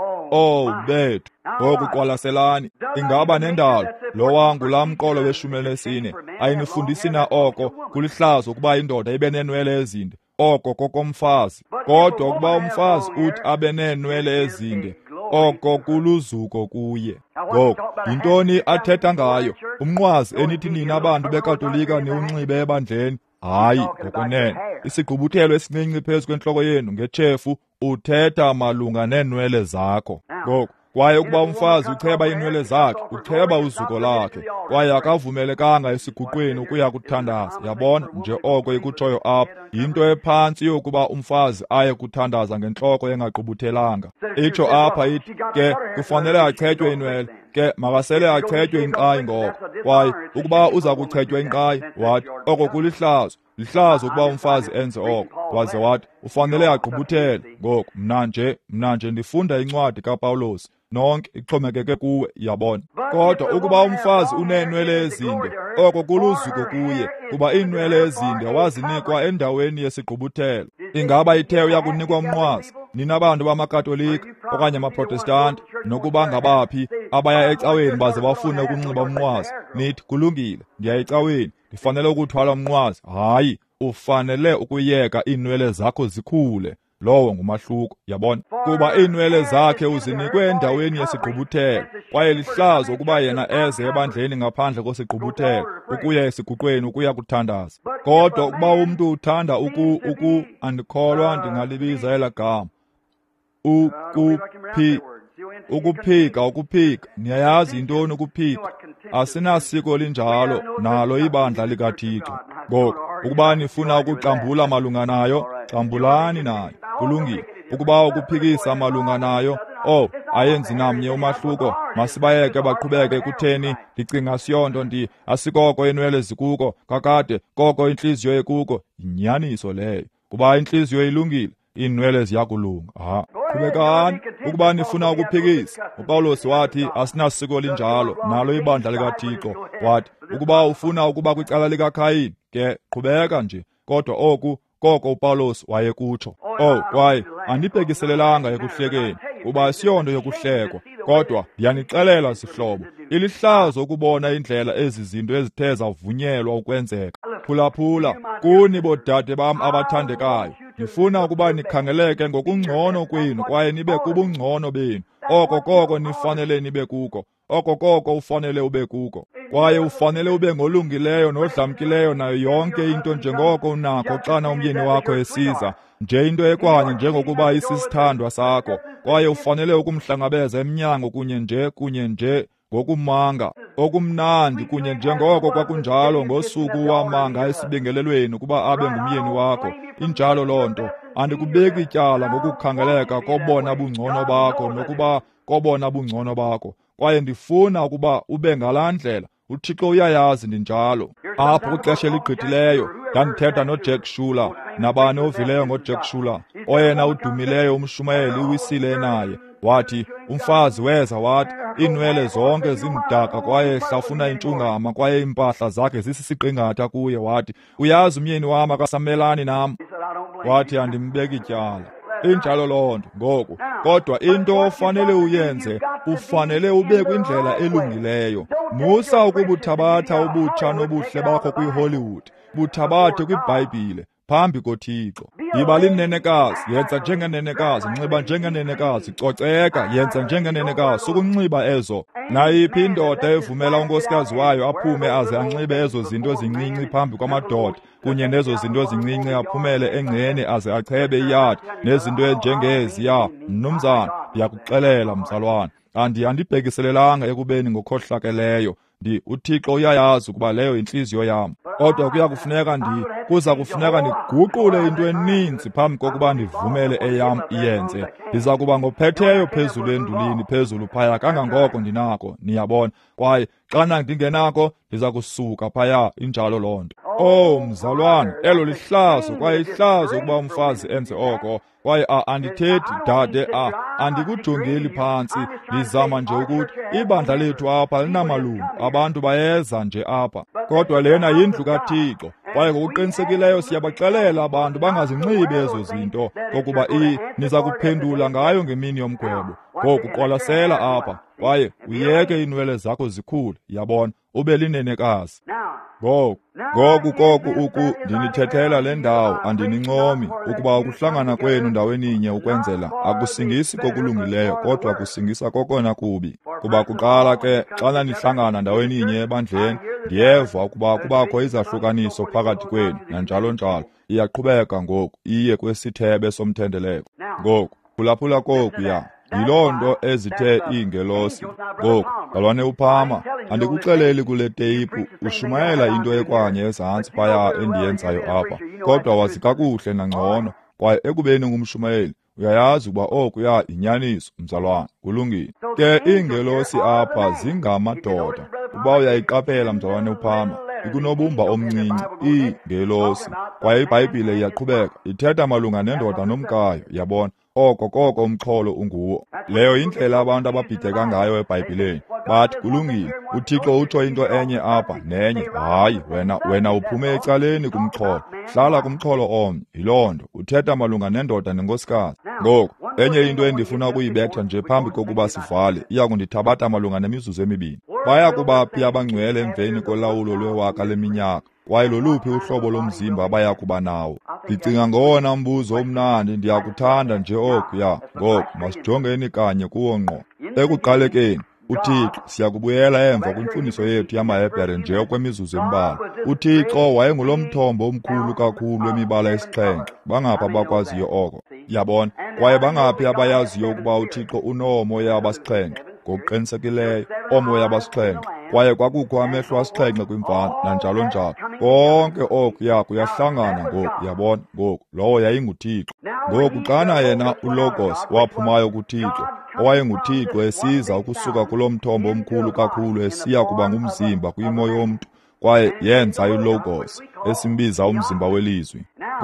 oko. Bethu, ngoku qwalaselani. Ingaba nendalo lo wangu laa mqolo we-14 ayinifundisi na oko kulihlazo ukuba indoda ibe neenwele ezinde? Oko kokomfazi. Kodwa ukuba umfazi uthi abe neenwele ezinde, oko kuluzuko kuye. Ngoku yintoni athetha ngayo? Umnqwazi enithi nina abantu beKatolika niwunxibe ebandleni? Hayi, ngokwenene. Isigqubuthelo esincinci phezu kwentloko yenu ngetshef uthetha malunga neenwele zakho. Ngoku kwaye ukuba umfazi ucheba iinwele zakhe, ucheba uzuko lakhe, kwaye akavumelekanga esiguqweni ukuya kuthandaza. Yabona nje oko ikutshoyo apha, yinto ephantsi yokuba umfazi aye kuthandaza ngentloko engaqubuthelanga. Itsho apha ithi, ke kufanele achetywe inwele, ke makasele achetywe inkqayi ngoko. Kwaye ukuba uza kuchetywa inkqayi, wathi, oko kulihlazo. Lihlazo ukuba umfazi enze oko. Waze wathi, ufanele agqubuthele. Ngoku mna nje ndifunda incwadi kaPawulos, nonke ixhomekeke kuwe, yabona. Kodwa ukuba umfazi uneenwele ezinde, oko kuluzuko kuye, kuba iinwele ezinde wazinikwa endaweni yesigqubuthelo. Ingaba ithe uyakunikwa umnqwazi? Nina bantu bamaKatolika okanye amaProtestanti, nokuba ngabaphi abaya ecaweni baze bafune ukunxiba umnqwazi, nithi kulungile, ndiya ecaweni, ndifanele ukuthwala umnqwazi. Hayi, ufanele ukuyeka iinwele zakho zikhule. Lowo ngumahluko, yabona. Kuba iinwele zakhe uzinikwe endaweni yesigqubuthelo, kwaye lihlazo ukuba yena eze ebandleni ngaphandle kosigqubuthelo ukuya esiguqweni ukuya kuthandaza. Kodwa ukuba umntu uthanda andikholwa ndingalibiza ela gama, ukuphika. Niyayazi yintoni ukuphika? Asinasiko linjalo nalo ibandla likaThixo. Ngoku ukuba nifuna ukuxambula malunga nayo, xambulani nayo, kulungile. Ukuba ukuphikisa malunga nayo, ayenzi namnye umahluko. Masibayeke baqhubeke kutheni, ndicinga siyonto asikoko inwele zikuko, kakade koko intliziyo ekuko. Yinyaniso leyo. Kuba intliziyo ilungile, iinwele ziyakulunga. Qhubekani ukuba nifuna ukuphikisa. UPawulos wathi asinasiko linjalo nalo ibandla likaThixo. Wathi ukuba ufuna ukuba kwicala likaKhayini ke qhubeka nje, kodwa koko uPawulos wayekutsho. Kwaye andibhekiselelanga ekuhlekeni, kuba asiyonto yokuhlekwa, kodwa ndiyanixelela zihlobo, ilihlazo ukubona indlela ezi zinto ezithe zavunyelwa ukwenzeka. Phulaphula kuni bodade bam abathandekayo, ndifuna ukuba nikhangeleke ngokungcono kwenu kwaye nibe kubungcono benu. Koko nifanele nibe kuko. Koko ufanele ube kuko. Kwaye ufanele ube ngolungileyo nodlamkileyo nayo yonke into njengoko unakho xana umyeni wakho esiza, nje into ekwanye njengokuba isisithandwa sakho. Kwaye ufanele ukumhlangabeza emnyango kunye nje ngokumanga okumnandi, kunye njengoko kwakunjalo ngosuku wamanga esibingelelweni ukuba abe ngumyeni wakho. Injalo loo nto. Andikubeki tyala ngokukhangeleka kobona bungcono bakho nokuba kobona bungcono bakho, kwaye ndifuna ukuba ube ngalaa ndlela. uThixo uyayazi ndinjalo. Apho kwixesha eligqithileyo ndandithetha noJack Schuller. Nabani ovileyo ngoJack Schuller? Oyena udumileyo umshumayeli uwisile naye. Wathi umfazi weza wathi iinwele zonke zimdaka kwaye ehlafuna intshungama kwaye impahla zakhe zisisiqingatha kuye. Wathi uyazi umyeni wam akasamelani nam. Wathi andimbeki tyala. Injalo loo nto ngoku. Kodwa into ofanele uyenze, ufanele ube kwindlela elungileyo. Musa ukubuthabatha ubutsha nobuhle bakho kwiHollywood. Buthabathe kwiBhayibhile phambi koThixo. Yiba linenekazi, yenza njengenenekazi. Nxiba njengenenekazi. Coceka, yenza njengenenekazi. Sukunxiba ezo. Nayiphi indoda evumela unkosikazi wayo aphume aze anxibe ezo zinto zincinci phambi kwamadoda, kunye nezo zinto zincinci aphumele engceni aze achebe iyadi nezinto enjengeziya. Mnumzana, ndiyakuxelela mzalwana, andibhekiselelanga ekubeni ngokhohlakeleyo. uThixo uyayazi ukuba leyo yintliziyo yam. Kodwa kuza kufuneka ndiguqule into eninzi phambi kokuba ndivumele eyam iyenze. Ndiza kuba ngophetheyo phezulu endulini, phezulu phaya kangangoko ndinako, niyabona. Kwaye xana ndingenako ndiza kusuka phaya. Injalo loo nto. Mzalwana, elo lihlazo, kwaye ihlazo ukuba umfazi enze oko. Kwaye andithethi dade, andikujongeli phantsi. Ndizama nje ukuthi ibandla lethu apha linamalungu, abantu bayeza nje apha. Kodwa lena yindlu kaThixo, kwaye ngokuqinisekileyo siyabaxelela abantu bangazinxibi ezo zinto, kokuba niza kuphendula ngayo ngemini yomgwebo. Ngoku qolasela apha, kwaye uyeke iinwele zakho zikhule, yabona, ube linenekazi. Ngoku ndinithethela le ndawo, andinincomi ukuba ukuhlangana kwenu ndaweninye ukwenzela akusingisi kokulungileyo, kodwa kusingisa kokona kubi. Kuba kuqala ke xana nihlangana ndaweninye ebandleni, ndiyeva ukuba kubakho izahlukaniso phakathi kwenu, nanjalo njalo. Iyaqhubeka ngoku iye kwisithebe somthendeleko. Ngoku phulaphula koku yiloo nto ezithe iingelosi. Ngoku balwane uphama, andikuxeleli kule teyiphu ushumayela into ekwanye ezantsi phaya endiyenzayo apha, kodwa wazi kakuhle nangcono. Kwaye ekubeni ngumshumayeli uyayazi ukuba inyaniso, mzalwana, kulungile. Ke iingelosi apha zingamadoda. Uba uyayiqaphela mzalwane uphama, ikunobumba omncinci iingelosi. Kwaye iBhayibhile iyaqhubeka ithetha malunga nendoda nomkayo, yabona. Koko umxholo unguwo. Leyo indlela abantu ababhideka ngayo eBhayibhileni. Bathi kulungile, uThixo utsho into enye apha nenye. Hayi, wena uphume ecaleni kumxholo. Hlala kumxholo omnye. Yiloo nto uthetha malunga nendoda nenkosikazi. Ngoku enye into endifuna ukuyibetha nje phambi kokuba sivale iya kundithabatha malunga nemizuzu emibini. Baya kuba phi abangcwele emveni kolawulo lwewaka leminyaka? Kwaye loluphi uhlobo lomzimba abaya kuba nawo? Ndicinga ngowona mbuzo omnandi, ndiyakuthanda nje oku. Ngoku masijongeni kanye kuwo ngqo. Ekuqalekeni uThixo, siyakubuyela emva kwimfundiso yethu yamaHebhere nje okwemizuzu embalwa. uThixo wayengulo mthombo omkhulu kakhulu wemibala esixhenxe. Bangaphi abakwaziyo oko? Yabona. Kwaye bangaphi abayaziyo ukuba uThixo unoomoya abasixhenxe? Ngokuqinisekileyo oomoya abasixhenxe. Kwaye kwakukho amehlo asixhenxe kwimvana, nanjalo njalo. Konke oku kuyahlangana ngoku, yabona. Ngoku lowo yayinguThixo. Ngoku xana yena uLogos waphumayo kuThixo, owayenguThixo esiza ukusuka kulo mthombo omkhulu kakhulu esiya kuba ngumzimba kwimo yomntu, kwaye yenza uLogos esimbiza umzimba welizwi. Ngoku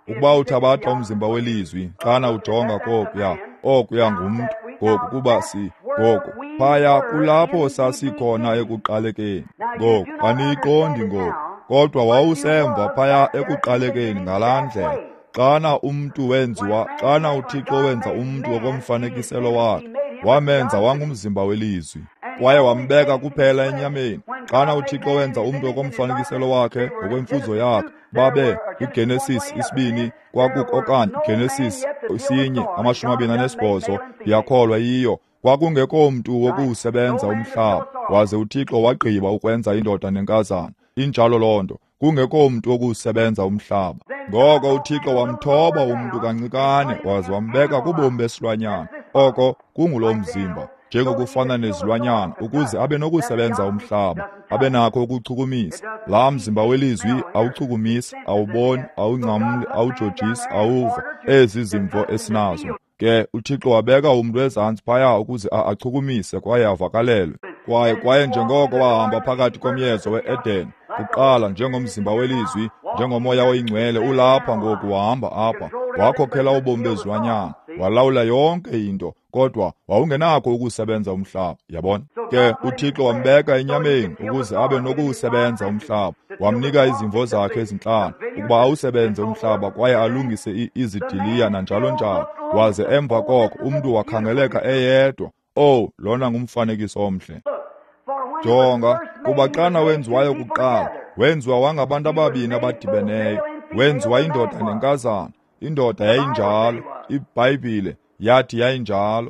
ukuba uthabatha umzimba welizwi xana ujonga okuya ngumntu ngoku kuba ngoku phaya kulapho sasikhona ekuqalekeni ngoku aniyiqondi ngoku kodwa wawusemva phaya ekuqalekeni ngalaa ndlela xana uThixo wenza umntu okomfanekiselo wakhe wamenza wangumzimba welizwi kwaye wambeka kuphela enyameni xana uThixo wenza umntu okomfanekiselo wakhe ngokwemfuzo yakhe babe iGenesis 2 okanye Genesis 1:28 ndiyakholwa yiyo kwakungekho mntu wokuwusebenza umhlaba waze uThixo wagqiba ukwenza indoda nenkazana injalo loo nto kungekho mntu wokuwusebenza umhlaba ngoko uThixo wamthoba umntu kancikane waze wambeka kubomi besilwanyana oko kungulo mzimba njengokufana nezilwanyana ukuze abe nokusebenza umhlaba abe nakho ukuchukumisa laa mzimba welizwi awuchukumisi awuboni awungcamli awujojisi awuva ezi zimvo esinazo ke uThixo wabeka umntu ezantsi phaya ukuze achukumise kwaye avakalelwe kwaye njengoko wahamba phakathi komyezo we-Edeni kuqala njengomzimba welizwi njengomoya oyingcwele ulapha ngoku wahamba apha wakhokhela ubomi bezilwanyana walawula yonke into kodwa wawungenakho ukusebenza umhlaba yabona ke uThixo wambeka enyameni ukuze abe nokusebenza umhlaba wamnika izimvo zakhe ezinhlanu ukuba awusebenze umhlaba kwaye alungise izidiliya nanjalo njalo waze emva koko umntu wakhangeleka eyedwa lona ngumfanekiso omhle jonga kuba xana wenziwayo kuqala wenziwa wangabantu ababini abadibeneyo wenziwa indoda nenkazana indoda yayinjalo iBhayibhile yathi yayinjalo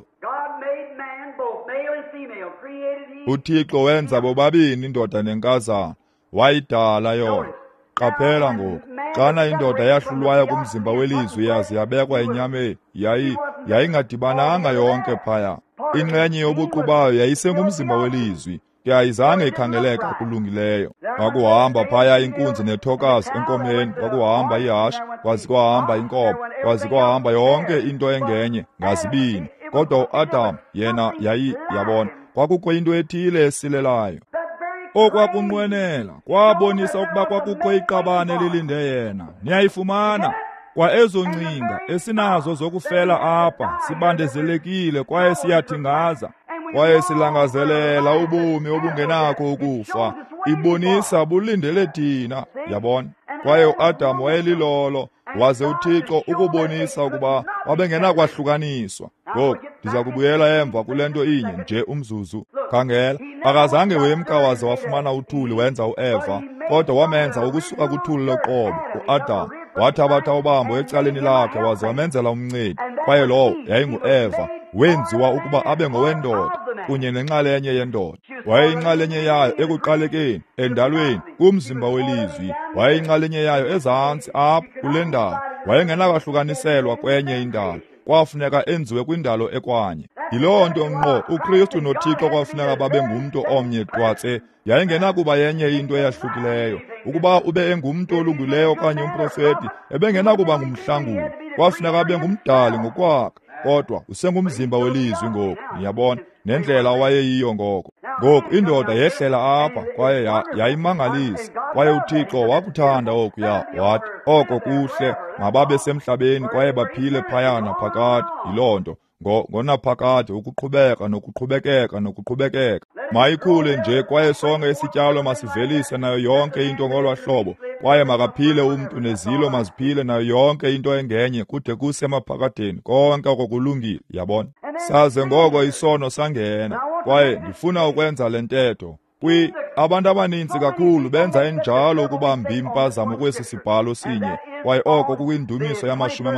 uThixo wenza bobabini indoda nenkazana wayidala yona qaphela ngoku xana indoda yahlulwayo kumzimba welizwi yaze yabekwa enyameni yayingadibananga yonke phaya inxenye yobuqu bayo yayisengumzimba welizwi ke ayizange ikhangeleka kulungileyo kwakuhamba phaya inkunzi nethokazi enkomeni kwakuhamba ihashe kwazi kwahamba inkomo kwazi kwahamba yonke into engenye ngazibini kodwa uAdam yena yabona kwakukho into ethile esilelayo okwakunqwenela kwabonisa ukuba kwakukho iqabane elilinde yena niyayifumana kwa ezo ncinga esinazo zokufela apha sibandezelekile kwaye siyathingaza kwaye silangazelela ubomi obungenakho ukufa ibonisa bulindele thina yabona kwaye uAdam wayelilolo waze uThixo ukubonisa ukuba wabengenakwahlukaniswa ngoku ndiza kubuyela emva kule nto inye nje umzuzu khangela akazange wemka waze wafumana uthuli wenza uEva kodwa wamenza ukusuka kuthuli loqobo uAdam wathabatha ubambo ecaleni lakhe waze wamenzela umncedi kwaye lowo yayinguEva wenziwa ukuba abe ngowendoda kunye nenxalenye yendoda wayeyinxalenye yayo ekuqalekeni endalweni kumzimba welizwi wayeyinxalenye yayo ezantsi apha kule ndalo wayengenakwahlukaniswa kwenye indalo kwafuneka enziwe kwindalo ekwanye yiloo nto ngqo uKristu noThixo kwafuneka babe ngumntu omnye twatse yayingenakuba yenye into eyahlukileyo ukuba ube engumntu olungileyo okanye umprofeti ebengenakuba ngumhlanguli kwafuneka abe ngumdali ngokwakhe kodwa usengumzimba welizwi ngoku niyabona nendlela wayeyiyo ngoku indoda yehlela apha kwaye yayimangalisa kwaye uThixo wakuthanda okuya wathi oko kuhle mababe semhlabeni kwaye baphile phayana phakathi yiloo nto ngonaphakade ukuqhubeka nokuqhubekeka mayikhule nje kwaye sonke isityalo masivelise nayo yonke into ngolwa hlobo kwaye makaphile umntu nezilo maziphile nayo yonke into engenye kude kusemaphakadeni konke okulungile yabona saze ngoko isono sangena kwaye ndifuna ukwenza le ntetho abantu abaninzi kakhulu benza enjalo ukuba mbi impazamo kwesi sibhalo sinye kwaye oko kukwindumiso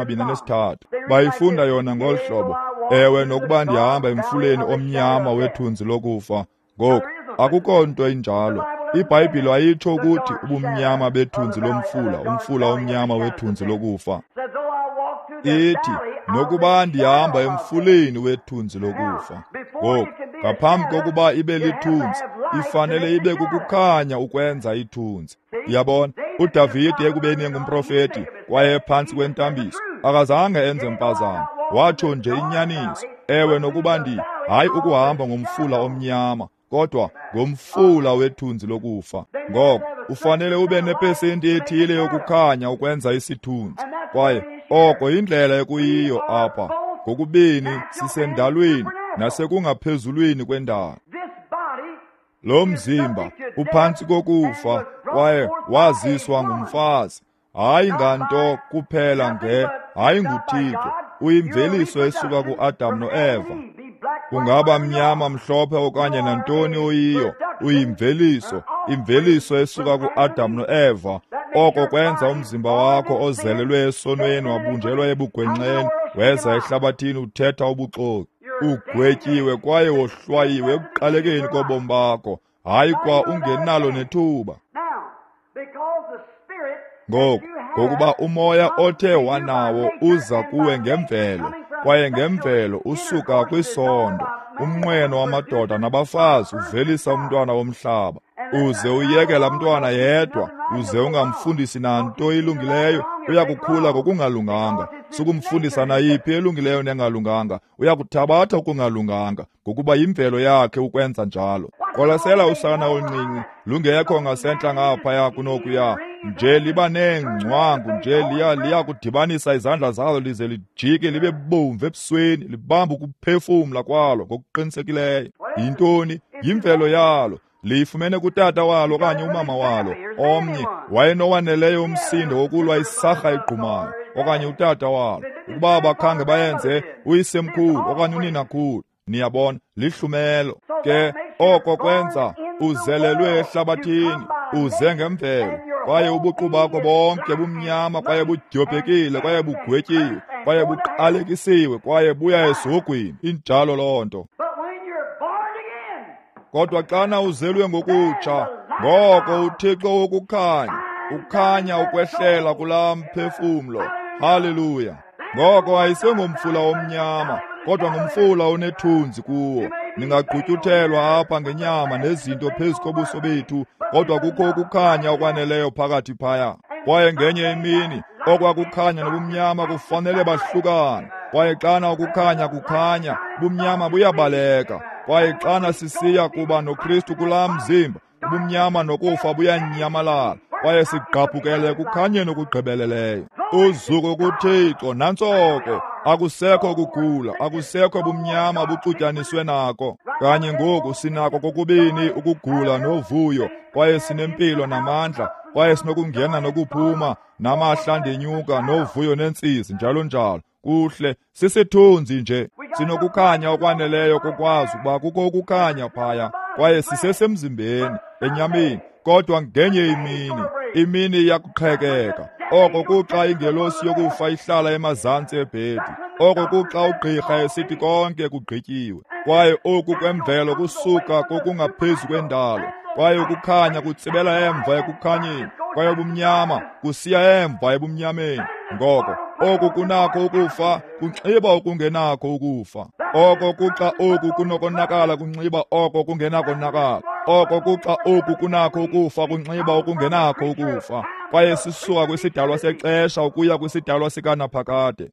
ya23 bayifunda yona ngolu hlobo ewe nokuba ndihamba emfuleni omnyama wethunzi lokufa ngoku akukho nto injalo iBhayibhile ayitsho ukuthi ubumnyama bethunzi lomfula umfula omnyama wethunzi lokufa ithi nokuba ndihamba emfuleni wethunzi lokufa ngoku ngaphambi kokuba ibe lithunzi ifanele ibe kukukhanya ukwenza ithunzi uyabona uDavide ekubeni engumprofeti kwaye phantsi kwentambiso akazange enze impazamo watsho nje inyaniso ewe nokuba hayi ukuhamba ngomfula omnyama kodwa ngomfula wethunzi lokufa ngoko ufanele ube nepesenti ethile yokukhanya ukwenza isithunzi kwaye oko indlela ekuyiyo apha, ngokubini sisendalweni nasekungaphezulwini kwendalo. Lo mzimba uphantsi kokufa kwaye waziswa ngumfazi, hayi nganto kuphela hayi nguThixo, uyimveliso esuka ku-Adam no-Eva. Ungaba mnyama, mhlophe okanye nantoni oyiyo, uyimveliso, imveliso esuka ku-Adam no-Eva. Oko kwenza umzimba wakho ozelelwe esonweni, wabunjelwa ebugwenxeni, weza ehlabathini uthetha ubuxoki. Ugwetyiwe kwaye wohlwayiwe ekuqalekeni kobomi bakho, hayi kwa ungenalo nethuba. Ngokuba umoya othe wanawo uza kuwe ngemvelo, kwaye ngemvelo usuka kwisondo. Umnqweno wamadoda nabafazi uvelisa umntwana womhlaba. Uze uyeke laa mntwana yedwa, uze ungamfundisi nanto ilungileyo, uya kukhula ngokungalunganga. Sukumfundisa nayiphi elungileyo nengalunganga, uya kuthabatha okungalunganga, ngokuba yimvelo yakhe ukwenza njalo. Qolasela usana oluncinci, lungekho ngasentla ngaphaya kunokuya, nje liba neengcwangu, nje liya kudibanisa izandla zalo lize lijike libe bomvu ebusweni, libamba ukuphefumla kwalo ngokuqinisekileyo. Yintoni? Yimvelo yalo. Liyifumene kutata walo okanye umama walo. Omnye wayenowaneleyo umsindo wokulwa isarha egqumayo, okanye utata walo. Ukuba abakhange bayenze, uyisemkhulu okanye uninakhulu. Niyabona, lihlumelo. Ke oko kwenza uzelelwe ehlabathini, uze ngemvelo, kwaye ubuqu bakho bonke bumnyama, kwaye budyobhekile, kwaye bugwetyiwe, kwaye buqalekisiwe, kwaye buya ezogwini. Injalo loo nto. Kodwa xana uzelwe ngokutsha, ngoko uThixo wokukhanya, ukhanya ukwehlela kulaa mphefumlo. Haleluya! Ngoko ayisengomfula omnyama, kodwa ngumfula onethunzi kuwo. Ningagqutyuthelwa apha ngenyama nezinto phezu kobuso bethu, kodwa kukho ukukhanya okwaneleyo phakathi phaya. Kwaye ngenye imini, okwakukhanya nobumnyama kufanele bahlukane. Kwaye xana ukukhanya kukhanya, ubumnyama buyabaleka. Kwaye xana sisiya kuba noKristu kulaa mzimba, ubumnyama nokufa buyanyamalala, kwaye sigqabhukele kukhanyeni okugqibeleleyo. Uzuko kuThixo, nantsoko, akusekho kugula, akusekho bumnyama buxutyaniswe nako. Kanye ngoku sinako kokubini ukugula novuyo, kwaye sinempilo namandla, kwaye sinokungena nokuphuma, namahla ndenyuka, novuyo nentsizi, njalo njalo. Kuhle, sisithunzi nje, sinokukhanya okwaneleyo kokwazi ukuba kukho ukukhanya phaya, kwaye sisesemzimbeni, enyameni, kodwa ngenye imini yakuqhekeka. Oko kuxa ingelosi yokufa ihlala emazantsi ebhedi. Oko kuxa ugqirha esithi konke kugqityiwe. Kwaye oku kwemvelo kusuka kokungaphezu kwendalo. Kwaye ukukhanya kutsibela emva ekukhanyeni, kwaye ubumnyama kusiya emva ebumnyameni. Ngoko oku kunakho ukufa kunxiba okungenakho ukufa. Oko kuxa oku kunokonakala kunxiba oko kungenakonakala. Oko kuxa oku kunakho ukufa kunxiba okungenakho ukufa. Kwaye sisuka kwisidalwa sexesha ukuya kwisidalwa sikanaphakade.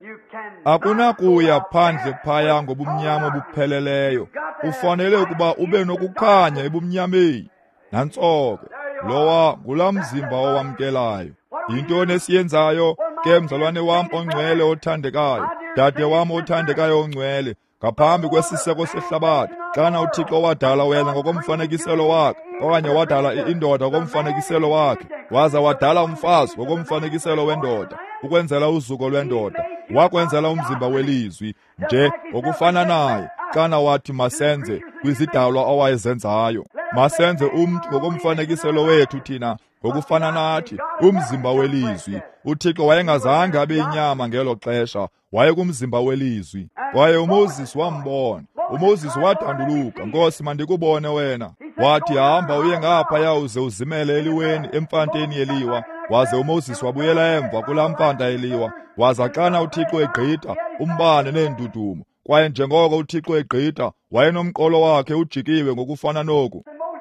Akunakuya phandle phaya ngobumnyama obupheleleyo. Ufanele ukuba ube nokukhanya ebumnyameni. Nantsoko, lowa ngulaa mzimba owamkelayo. Yintoni esiyenzayo ke mzalwane wam ongcwele othandekayo, dade wam othandekayo ongcwele, ngaphambi kwesiseko sehlabathi, xana uThixo wadala wena ngokomfanekiselo wakhe, okanye wadala indoda ngokomfanekiselo wakhe, waza wadala umfazi ngokomfanekiselo wendoda, ukwenzela uzuko lwendoda, wakwenzela umzimba welizwi, nje ngokufana naye, xana wathi masenze kwizidalwa owayezenzayo. Masenze umntu ngokomfanekiselo wethu thina, ngokufana nathi, umzimba welizwi. uThixo wayengazange abe inyama ngelo xesha, wayekumzimba welizwi. Kwaye uMoses wambona. uMoses wadanduluka, Nkosi, mandikubone wena. Wathi, hamba uye ngaphaya uze uzimele eliweni emfanteni yeliwa. Waze uMoses wabuyela emva kulaa mfanta yeliwa. Waza xana uThixo egqitha, umbane neendudumo. Kwaye njengoko uThixo egqitha, wayenomqolo wakhe ujikiwe ngokufana noku.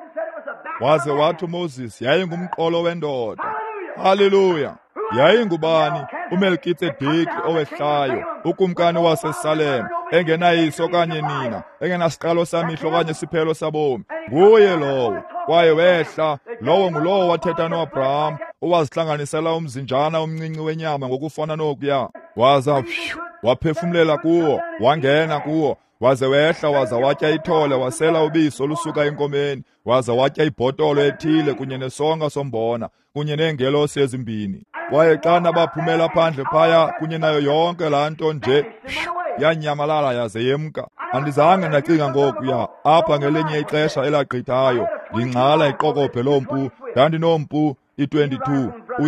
Waze wathi uMoses, yayingumqolo wendoda. Haleluya! Yayingubani? uMelkisedeki owehlayo, ukumkani waseSalem, engenayiso okanye nina, engenasiqalo samihlo okanye siphelo sabomi. Nguye lowo, kwaye wehla. Lowo ngulowo wathetha noAbraham, owazihlanganisela umzinjana omncinci wenyama ngokufana nokuya, waza waphefumlela kuwo, wangena kuwo, waze wehla, waza watya ithole, wasela ubisi olusuka enkomeni, waza watya ibhotolo ethile kunye nesonka sombona kunye neengelosi ezimbini. Kwaye xana baphumela phandle phaya kunye nayo yonke laa nto nje yanyamalala yaze yemka. Andizange ndacinga ngokuya apha ngelinye ixesha elagqithayo ndingxala iqokobhe lompu, ndandinompu i-22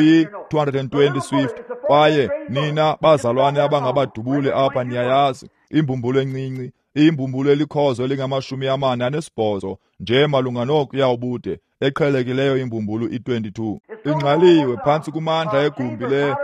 uyi-220 Swift. Kwaye nina bazalwane abangabadubuli apha niyayazi, imbumbulu encinci, imbumbulu elikhozo elingama-48 nje malunga nokuya ubude, eqhelekileyo imbumbulu i-22. Ingxaliwe phantsi kumandla egumbi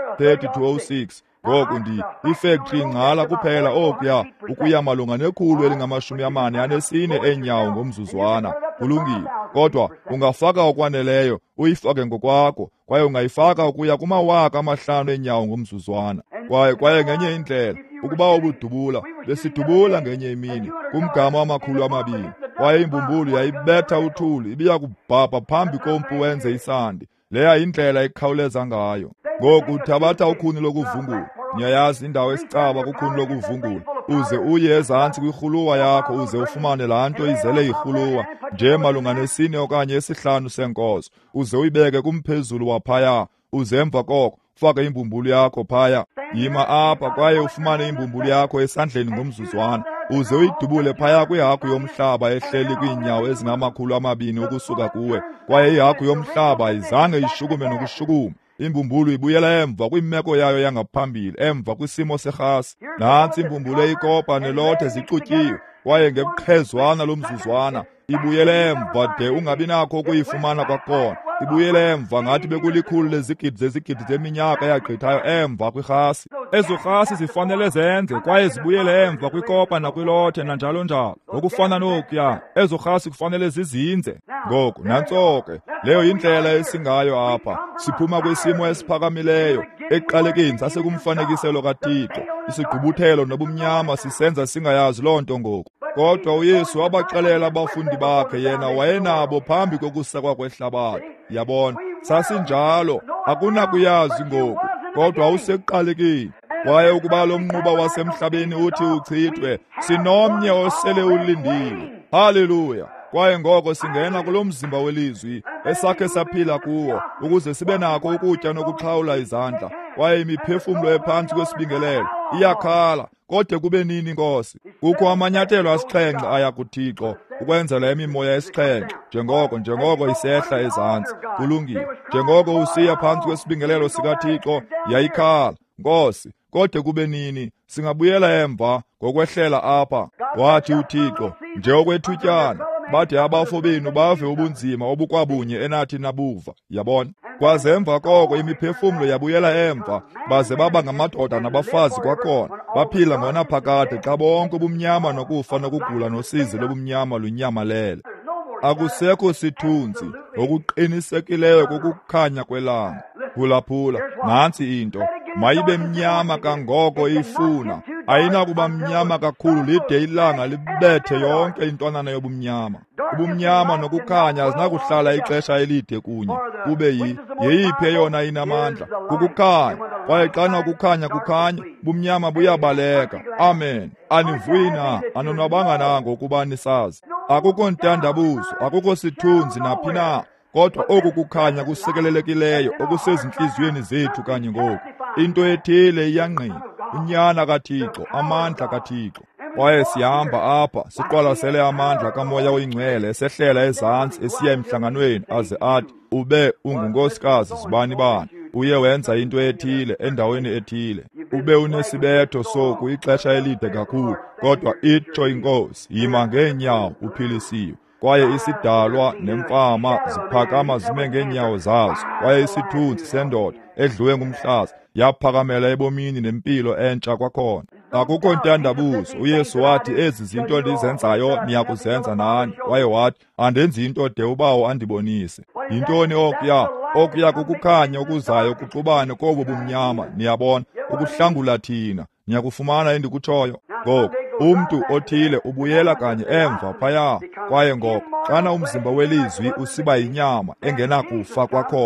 le-3206. Ngoku ifactory ingxala kuphela okuya ukuya malunga nekhulu elingama-44 eenyawo ngomzuzwana. Kulungile, kodwa ungafaka okwaneleyo, uyifake ngokwakho, kwaye ungayifaka ukuya kuma-5,000 eenyawo ngomzuzwana. Kwaye ngenye indlela, ukuba ubudubula, besidubula ngenye imini, kumgama wa-200, kwaye imbumbulu yayibetha uthuli, ibiya kubhabha phambi kompu wenze isandi. Leya yindlela ekhawuleza ngayo. Ngoku thabatha ukhuni lokuvungula, niyayazi indawo esicaba kukhuni lokuvungula, uze uye ezantsi kwirhuluwa yakho uze ufumane laa nto izele yirhuluwa nje malunga ne-4 okanye 5 seenkozo, uze uyibeke kumphezulu waphaya, uze emva koko ufake imbumbulu yakho phaya. Yima apha kwaye ufumane imbumbulu yakho esandleni ngomzuzwana, uze uyidubule phaya kwihagu yomhlaba ehleli kwiinyawo ezingama-200 ukusuka kuwe, kwaye ihagu yomhlaba ayizange ishukume nokushukuma. Imbumbulu ibuyela emva kwimeko yayo yangaphambili, emva kwisimo serhasi. Nantsi imbumbulu eyikopa nelothe zixutyiwe, kwaye ngeqhezwana lomzuzwana ibuyele emva de ungabi nakho ukuyifumana kwakhona. Ibuyele emva ngathi bekulikhulu lezigidi zeminyaka eyagqithayo emva kwirhasi. Ezo rhasi zifanele zenze kwaye zibuyele emva kwikopa nakwilothe nanjalo njalo. Ngokufana nokuya, ezo rhasi kufanele zizinze. Ngoku nantsoke, leyo yindlela esingayo apha. Siphuma kwisimo esiphakamileyo, ekuqalekeni sasekumfanekiselo kaThixo. Isigqubuthelo nobumnyama sisenza singayazi loo nto ngoku. Kodwa uYesu wabaxelela abafundi bakhe yena wayenabo phambi kokusekwa kwehlabathi. Yabona, sasinjalo, akunakuyazi ngoku, kodwa usekuqalekeni. Kwaye ukuba lo mnquba wasemhlabeni uthi uchithwe, sinomnye osele ulindile. Haleluya! Kwaye ngoko singena kulo mzimba welizwi esakhe saphila kuwo, ukuze sibe nako ukutya nokuxhawula izandla. Kwaye imiphefumlo ephantsi kwesibingelelo iyakhala, kodwa kube nini Nkosi? Kukho amanyathelo 7 aya kuThixo, ukwenzela imimoya 7, njengoko isehla ezantsi. Kulungile, njengoko usiya phantsi kwesibingelelo sikaThixo yayikhala. Nkosi, kodwa kube nini? Singabuyela emva ngokwehlela apha. Wathi uThixo, nje okwethutyana, bade abafo benu bave ubunzima obukwabunye enathi nabuva. Yabona, kwaze emva koko imiphefumlo yabuyela emva, baze baba ngamadoda nabafazi kwakhona, baphila ngonaphakade xa bonke ubumnyama nokufa nokugula nosizi lobumnyama lunyamalele. Akusekho sithunzi okuqinisekileyo kokukhanya kwelanga. Phulaphula, nantsi into, mayibe mnyama kangoko ifuna, ayinakuba mnyama kakhulu lide ilanga libethe yonke intwanana yobumnyama. Ubumnyama nokukhanya azinakuhlala ixesha elide kunye, kube yeyiphi eyona inamandla? Kukukhanya, kwaye xana ukukhanya kukhanya, ubumnyama buyabaleka. Amen. Anivuyi na? Anonwabanga nango ukuba nisazi. Akukho ntandabuzo, akukho sithunzi naphi na, kodwa oku kukhanya kusekelelekileyo okusezintliziyweni zethu kanye ngoku. Into ethile iyangqina, unyana kaThixo, amandla kaThixo. Kwaye sihamba apha, siqwalasele amandla kaMoya Oyingcwele esehlela ezantsi esiya emhlanganweni aze athi, ube ungunkosikazi zibani bani, uye wenza into ethile endaweni ethile. Ube unesibetho soku ixesha elide kakhulu, kodwa itsho inkosi, yima ngeenyawo uphilisiwe. Kwaye isidalwa nemfama ziphakama zime ngeenyawo zazo, kwaye isithunzi sendoda edliwe ngumhlaza yaphakamela ebomini nempilo entsha kwakhona. Akukho ntandabuzo. UYesu wathi, ezi zinto ndizenzayo niyakuzenza nani. Kwaye wathi, andenzi into de ubawo andibonise. Yintoni okuya? Okuya kukukhanya okuzayo kuxubane kobo bumnyama. Niyabona, ukuhlangula thina. Niyakufumana endikutshoyo? Ngoko umntu othile ubuyela kanye emva phaya. Kwaye ngoko xana umzimba welizwi usiba yinyama engenakufa kwakhona,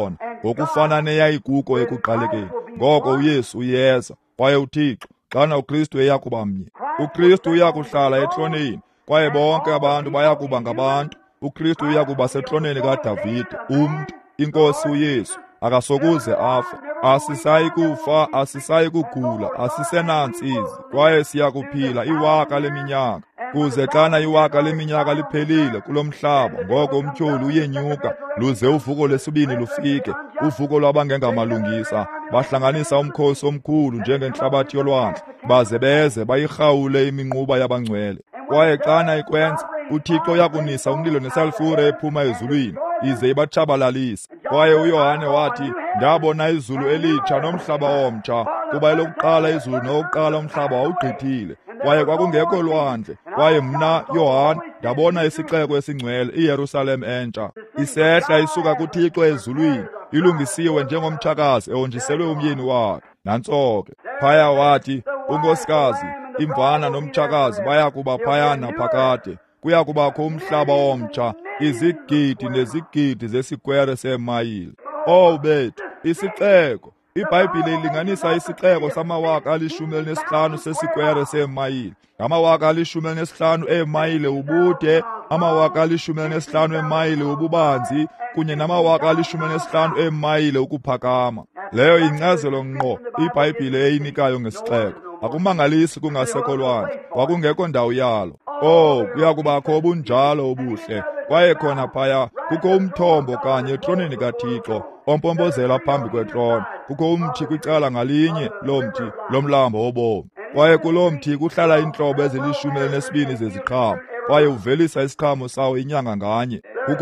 ngokufana neyayikuko ekuqalekeni. Ngoko uYesu uyeza, kwaye uThixo, xana uKristu eyakuba mnye. uKristu uyakuhlala etroneni, kwaye bonke abantu bayakuba ngabantu. uKristu uyakuba setroneni kaDavide, umntu, inkosi uYesu, akasokuze afe. Asisayi kufa, asisayi kugula, asisenantsizi, kwaye siyakuphila 1,000 leminyaka. Kuze xana 1,000 leminyaka liphelile kulo mhlaba, ngoko umtyholi uyenyuka, luze uvuko lesibini lufike, uvuko lwabangengamalungisa. Bahlanganisa umkhosi omkhulu njengenhlabathi yolwandle, baze beze bayirhawule iminquba yabangcwele. Kwaye xana ikwenza, uThixo uyakunisa umlilo nesalfure ephuma ezulwini, ize ibatshabalalise. Kwaye uYohane wathi, ndabona izulu elitsha nomhlaba omtsha, kuba elokuqala izulu nokuqala umhlaba wawugqithile, kwaye kwakungekho lwandle. Kwaye mna, Yohane, ndabona isixeko esingcwele, iYerusalem entsha, isehla isuka kuThixo ezulwini, ilungisiwe njengomtshakazi ehonjiselwe umyeni wakhe. Nantso ke, phaya wathi, unkosikazi, imvana nomtshakazi baya kuba phayana phakade. Kuya kubakho umhlaba omtsha, izigidi nezigidi zesikwere seemayile. Oh bethu, isixeko. iBhayibhile ilinganisa isixeko sama-15,000 sesikwere seemayile, ngama-15,000 eemayile ubude, ama-15,000 eemayile ububanzi, kunye nama-15,000 eemayile ukuphakama. Leyo yinkcazelo ngqo iBhayibhile eyinikayo ngesixeko. Akumangalisi kungasekho lwandle, kwakungekho ndawo yalo. Kuya kubakho obunjalo obuhle. Kwaye khona phaya kukho umthombo kanye etroneni kaThixo, ompompozela phambi kwetroni. Kukho umthi kwicala ngalinye lomthi lomlambo wobomi. Kwaye kuloo mthi kuhlala iintlobo ezili-12 zeziqhamo, kwaye uvelisa isiqhamo sawo inyanga nganye. Kukho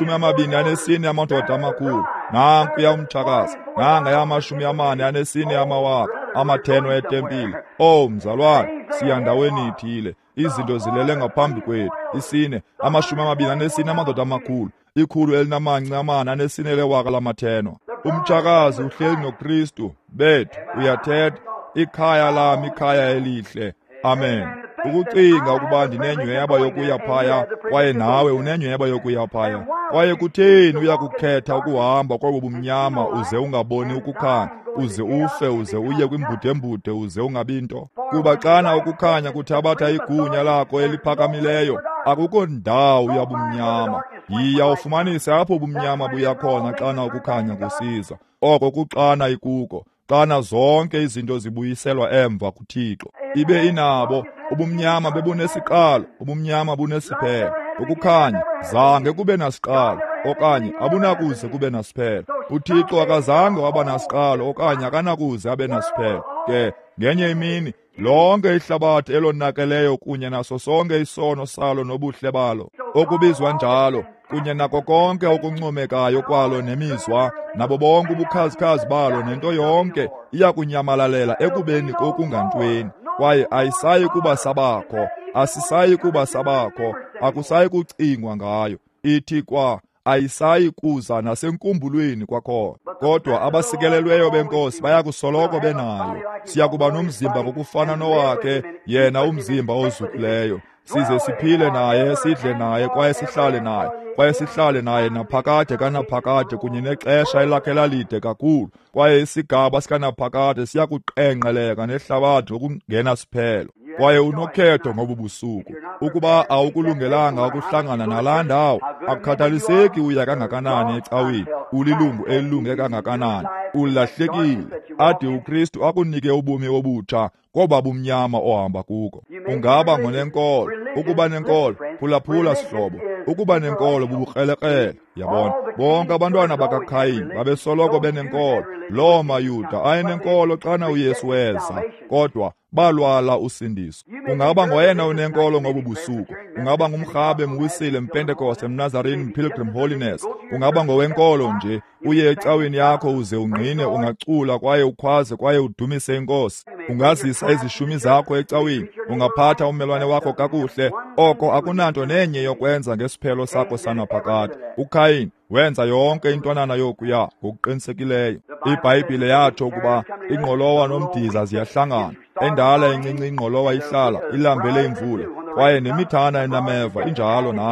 24 amadoda amakhulu. Nankuya umtshakazi, nangaya 40 amawaka, amatheno etempile. Mzalwane, siya ndaweni ithile. Izinto zilele ngaphambi kwethu. 24 amadoda amakhulu, 144 lewaka lamatheno. Umtshakazi uhleli noKristu. Bethu, uyathetha, ikhaya lami ikhaya elihle. Amen. Ukucinga ukuba ndinenyweba yokuya phaya, kwaye nawe unenyweba yokuya phaya. Kwaye kutheni uyakukhetha ukuhamba kwabo bumnyama uze ungaboni ukukhanya, uze ufe, uze uye kwimbudembude, uze ungabinto? Kuba xana ukukhanya kuthabatha igunya lakho eliphakamileyo, akukho ndawo yabumnyama. Yiya ufumanise apho ubumnyama buyakhona xana ukukhanya kusiza. Oko kuxana ikuko, xana zonke izinto zibuyiselwa emva kuThixo. Ibe inabo ubumnyama bebunesiqalo, ubumnyama bunesiphelo. Ukukhanya zange kube nasiqalo, okanye abunakuze kube nasiphelo. uThixo akazange waba nasiqalo, okanye akanakuze abe nasiphelo. Ke ngenye imini lonke ihlabathi elonakeleyo kunye naso sonke isono salo nobuhle balo, okubizwa njalo, kunye nako konke okuncomekayo kwalo nemizwa, nabo bonke ubukhazikhazi balo nento yonke, iyakunyamalalela ekubeni kokungantweni. Kwaye ayisayi kuba sabakho, asisayi kuba sabakho, akusayi kucingwa ngayo. Ithi kwa ayisayi kuza nasenkumbulweni kwakhona. Kodwa abasikelelweyo benkosi bayakusoloko benayo. Siyakuba nomzimba ngokufana nowakhe, yena umzimba ozukileyo. Size siphile naye, sidle naye, kwaye sihlale naye, kwaye sihlale naye naphakade kanaphakade kunye nexesha elakhe lalide kakhulu. Kwaye isigaba sikanaphakade siyakuqengqeleka nehlabathi ngokungena siphelo. Kwaye unokhetho ngobu busuku. Ukuba awukulungelanga ukuhlangana nalaa ndawo, akukhathaliseki uya kangakanani ecaweni, ulilungu elilunge kangakanani, ulahlekile, ade uKristu akunike ubomi obutsha ngoba bumnyama ohamba kuko. Ungaba ngonenkolo, ukuba nenkolo, phulaphula sihlobo, ukuba nenkolo bubukrelekrele. Yabona, bonke abantwana bakaKhayini babesoloko benenkolo. Loo maYuda ayenenkolo xana uYesu weza, kodwa balwala usindiso. Ungaba ngoyena unenkolo ngobu busuku, ungaba ngumrhabe, mwisile, mpentekoste, mnazarene, pilgrim holiness, ungaba ngowenkolo nje, uye ecaweni yakho uze ungqine, ungacula kwaye ukhwaze kwaye udumise inkosi. Ungazisa izishumi zakho ecaweni, ungaphatha ummelwane wakho kakuhle. Oko akunanto nenye yokwenza ngesiphelo sakho sanaphakade. uKhayini wenza yonke intwanana yokuya ngokuqinisekileyo. iBhayibhile yatsho ukuba ingqolowa nomdiza ziyahlangana. Endala encinci ingqolowa ihlala ilambele imvula, kwaye nemithana enameva injalo nayo.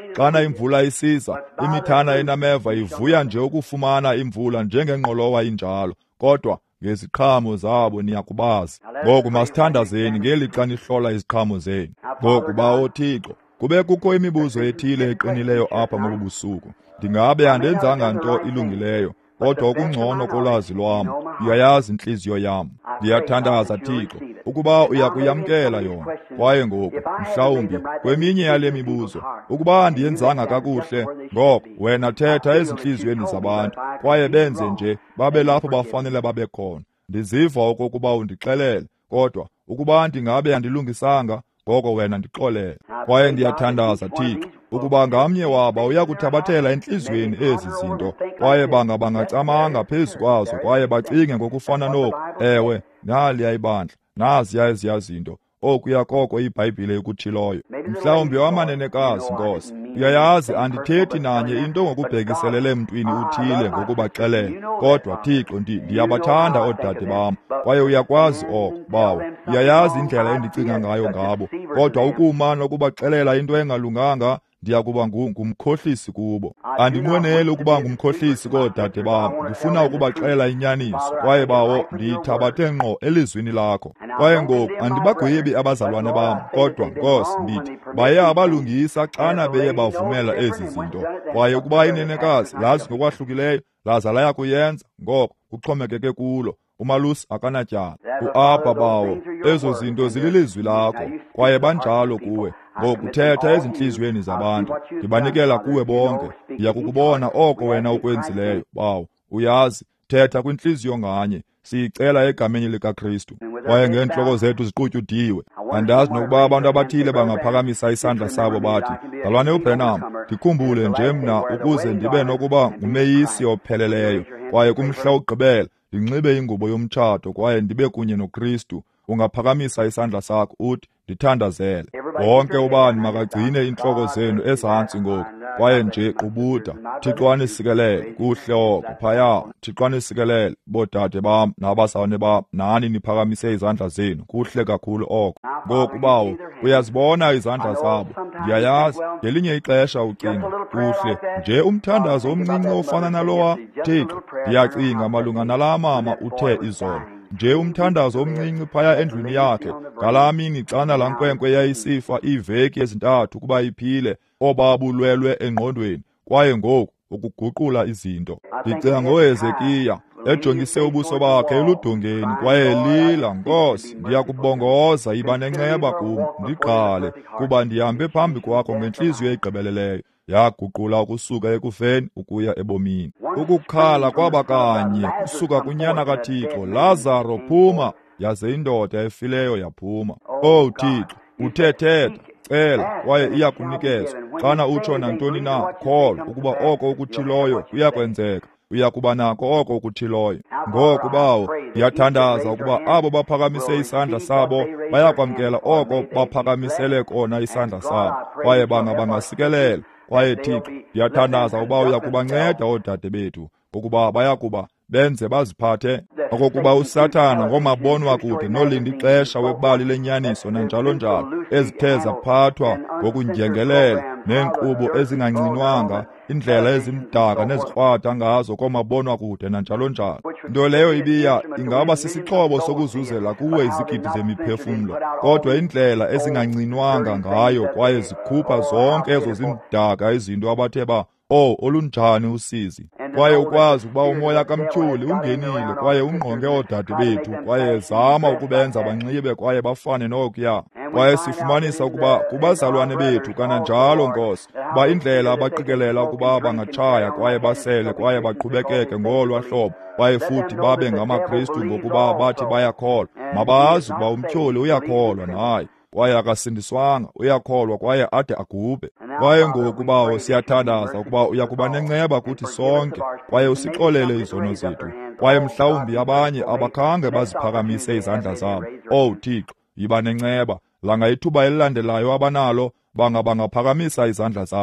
xana imvula isiza, imithana enameva ivuya nje ukufumana imvula njengengqolowa injalo, kodwa ngeziqhamo zabo niyakubazi. Ngoku masithandazeni ngelixa nihlola iziqhamo zenu. Ngoku bawo Thixo, kube kukho imibuzo ethile eqinileyo apha ngobu busuku. Ndingabe andenzanga nto ilungileyo, kodwa okungcono kolwazi lwam, uyayazi intliziyo yam. Ndiyathandaza Thixo ukuba uyakuyamkela yona, kwaye ngoku mhlawumbi kweminye yale mibuzo ukuba andiyenzanga kakuhle, ngoko wena thetha ezintliziyweni zabantu, kwaye benze nje babe lapho bafanele babe khona. Ndiziva okokuba undixelele, kodwa ukuba ndingabe andilungisanga, ngoko wena ndixolele. Kwaye ndiyathandaza Thixo ukuba ngamnye wabo uyakuthabathela entliziyweni ezi zinto, kwaye bangacamanga phezu kwazo, kwaye bacinge ngokufana noku, ewe, naliya ibandla, naziya eziya zinto, okuya koko iBhayibhile ikutshiloyo. Mhlawumbi wamanenekazi Nkosi, uyayazi andithethi nanye into ngokubhekiselele mntwini uthile ngokubaxelela, kodwa Thixo ndiyabathanda oodade bam, kwaye uyakwazi oko bawo, uyayazi indlela endicinga ngayo ngabo, kodwa ukumana ukubaxelela into engalunganga ndiyakuba ngumkhohlisi kubo. Andinqweneli ukuba ngumkhohlisi koodade bam, ndifuna ukubaxelela inyaniso, kwaye bawo ndiyithabathe ngqo elizwini lakho. Kwaye ngoku andibagwebi abazalwane bam, kodwa Nkosi ndithi baye abalungisa xana beye bavumela ezi zinto, kwaye ukuba inenekazi lazi ngokwahlukileyo laza laya kuyenza, ngoko kuxhomekeke kulo. Umalusi akanatyala. Uapha bawo, ezo zinto zililizwi lakho, kwaye banjalo kuwe. Ngoku thetha ezintliziyweni zabantu, ndibanikela kuwe bonke. Ndiyakukubona oko wena ukwenzileyo, bawo, uyazi, thetha kwintliziyo nganye, siyicela egameni likaKristu. Kwaye ngeentloko zethu ziqutyudiwe. Andazi nokuba abantu abathile bangaphakamisa isandla sabo bathi, "Mzalwane uBrenham, ndikhumbule nje mna ukuze ndibe nokuba ngumeyisi opheleleyo, kwaye kumhla wokugqibela ndinxibe ingubo yomtshato kwaye ndibe kunye noKristu." Ungaphakamisa isandla sakho uthi, "Ndithandazele." Wonke ubani makagcine intloko zenu ezantsi ngoku, kwaye nje qubutha. Thixo anisikelele, kuhle oko, phaya. Thixo anisikelele, boodade bam nabazalwane bam, nani niphakamise izandla zenu, kuhle kakhulu oko. Ngoku bawo, uyazibona izandla zabo, ndiyayazi, ngelinye ixesha ucinga, kuhle, nje umthandazo omncinci ofana nalowa. Thixo, ndiyacinga malunga nalaa mama uthe izolo, nje umthandazo omncinci phaya endlwini yakhe, ngalaa mini xana laa nkwenkwe yayisifa iiveki ezintathu ukuba iphile, obabulwelwe engqondweni, kwaye ngoku ukuguqula izinto. Ndicinga ngoHezekiya, ejongise ubuso bakhe eludongeni, kwaye elila, "Nkosi, ndiyakubongoza, yiba nenceba kum, ndigqale, kuba ndihambe phambi kwakho ngentliziyo egqibeleleyo." Yaguqula ukusuka ekufeni ukuya ebomini. Ukukhala kwaba kanye kusuka kunyana kaThixo, "Lazaro, phuma!" Yaze indoda efileyo yaphuma. Oh Thixo, uthethetha, cela, kwaye iyakunikezwa. Xana utsho nantoni na, kholwa ukuba oko ukuthiloyo kuyakwenzeka. Uyakuba nako oko ukuthiloyo. Ngoku bawo, ndiyathandaza ukuba abo baphakamise isandla sabo bayakwamkela oko baphakamisele kona isandla sabo, kwaye bangasikelela. Kwaye Thixo, ndiyathandaza uba uyakubanceda oodade bethu, ukuba bayakuba benze baziphathe, okokuba uSathana ngomabonwa kude nolinda ixesha webali lenyaniso nanjalo njalo, ezithe zaphathwa ngokundyengelela neenkqubo ezingancinwanga, indlela ezimdaka nezikrwada ngazo koomabonwa kude nanjalo njalo. Nto leyo ibiya ingaba sisixhobo sokuzuzela kuwe izigidi zemiphefumlo, kodwa indlela ezingancinwanga ngayo, kwaye zikhupha zonke ezo zimdaka izinto abathe ba, "Oh, olunjani usizi." Kwaye ukwazi ukuba umoya kamtyholi ungenile, kwaye ungqonge oodade bethu, kwaye zama ukubenza banxibe kwaye bafane nokuya. Kwaye sifumanisa ukuba kubazalwane bethu kananjalo Nkosi, uba indlela abaqikelela ukuba bangatshaya kwaye basele kwaye baqhubekeke ngolwa hlobo, kwaye futhi babe ngamaKristu ngokuba bathi bayakholwa, mabazi ukuba umtyholi uyakholwa naye, kwaye akasindiswanga, uyakholwa kwaye ade agubhe. Kwaye ngoku bawo siyathandaza ukuba uyakuba nenceba kuthi sonke, kwaye usixolele izono zethu, kwaye mhlawumbi abanye abakhange baziphakamise izandla zabo. Oh Thixo, yiba nenceba, langa ithuba elilandelayo abanalo bangaphakamisa izandla zabo.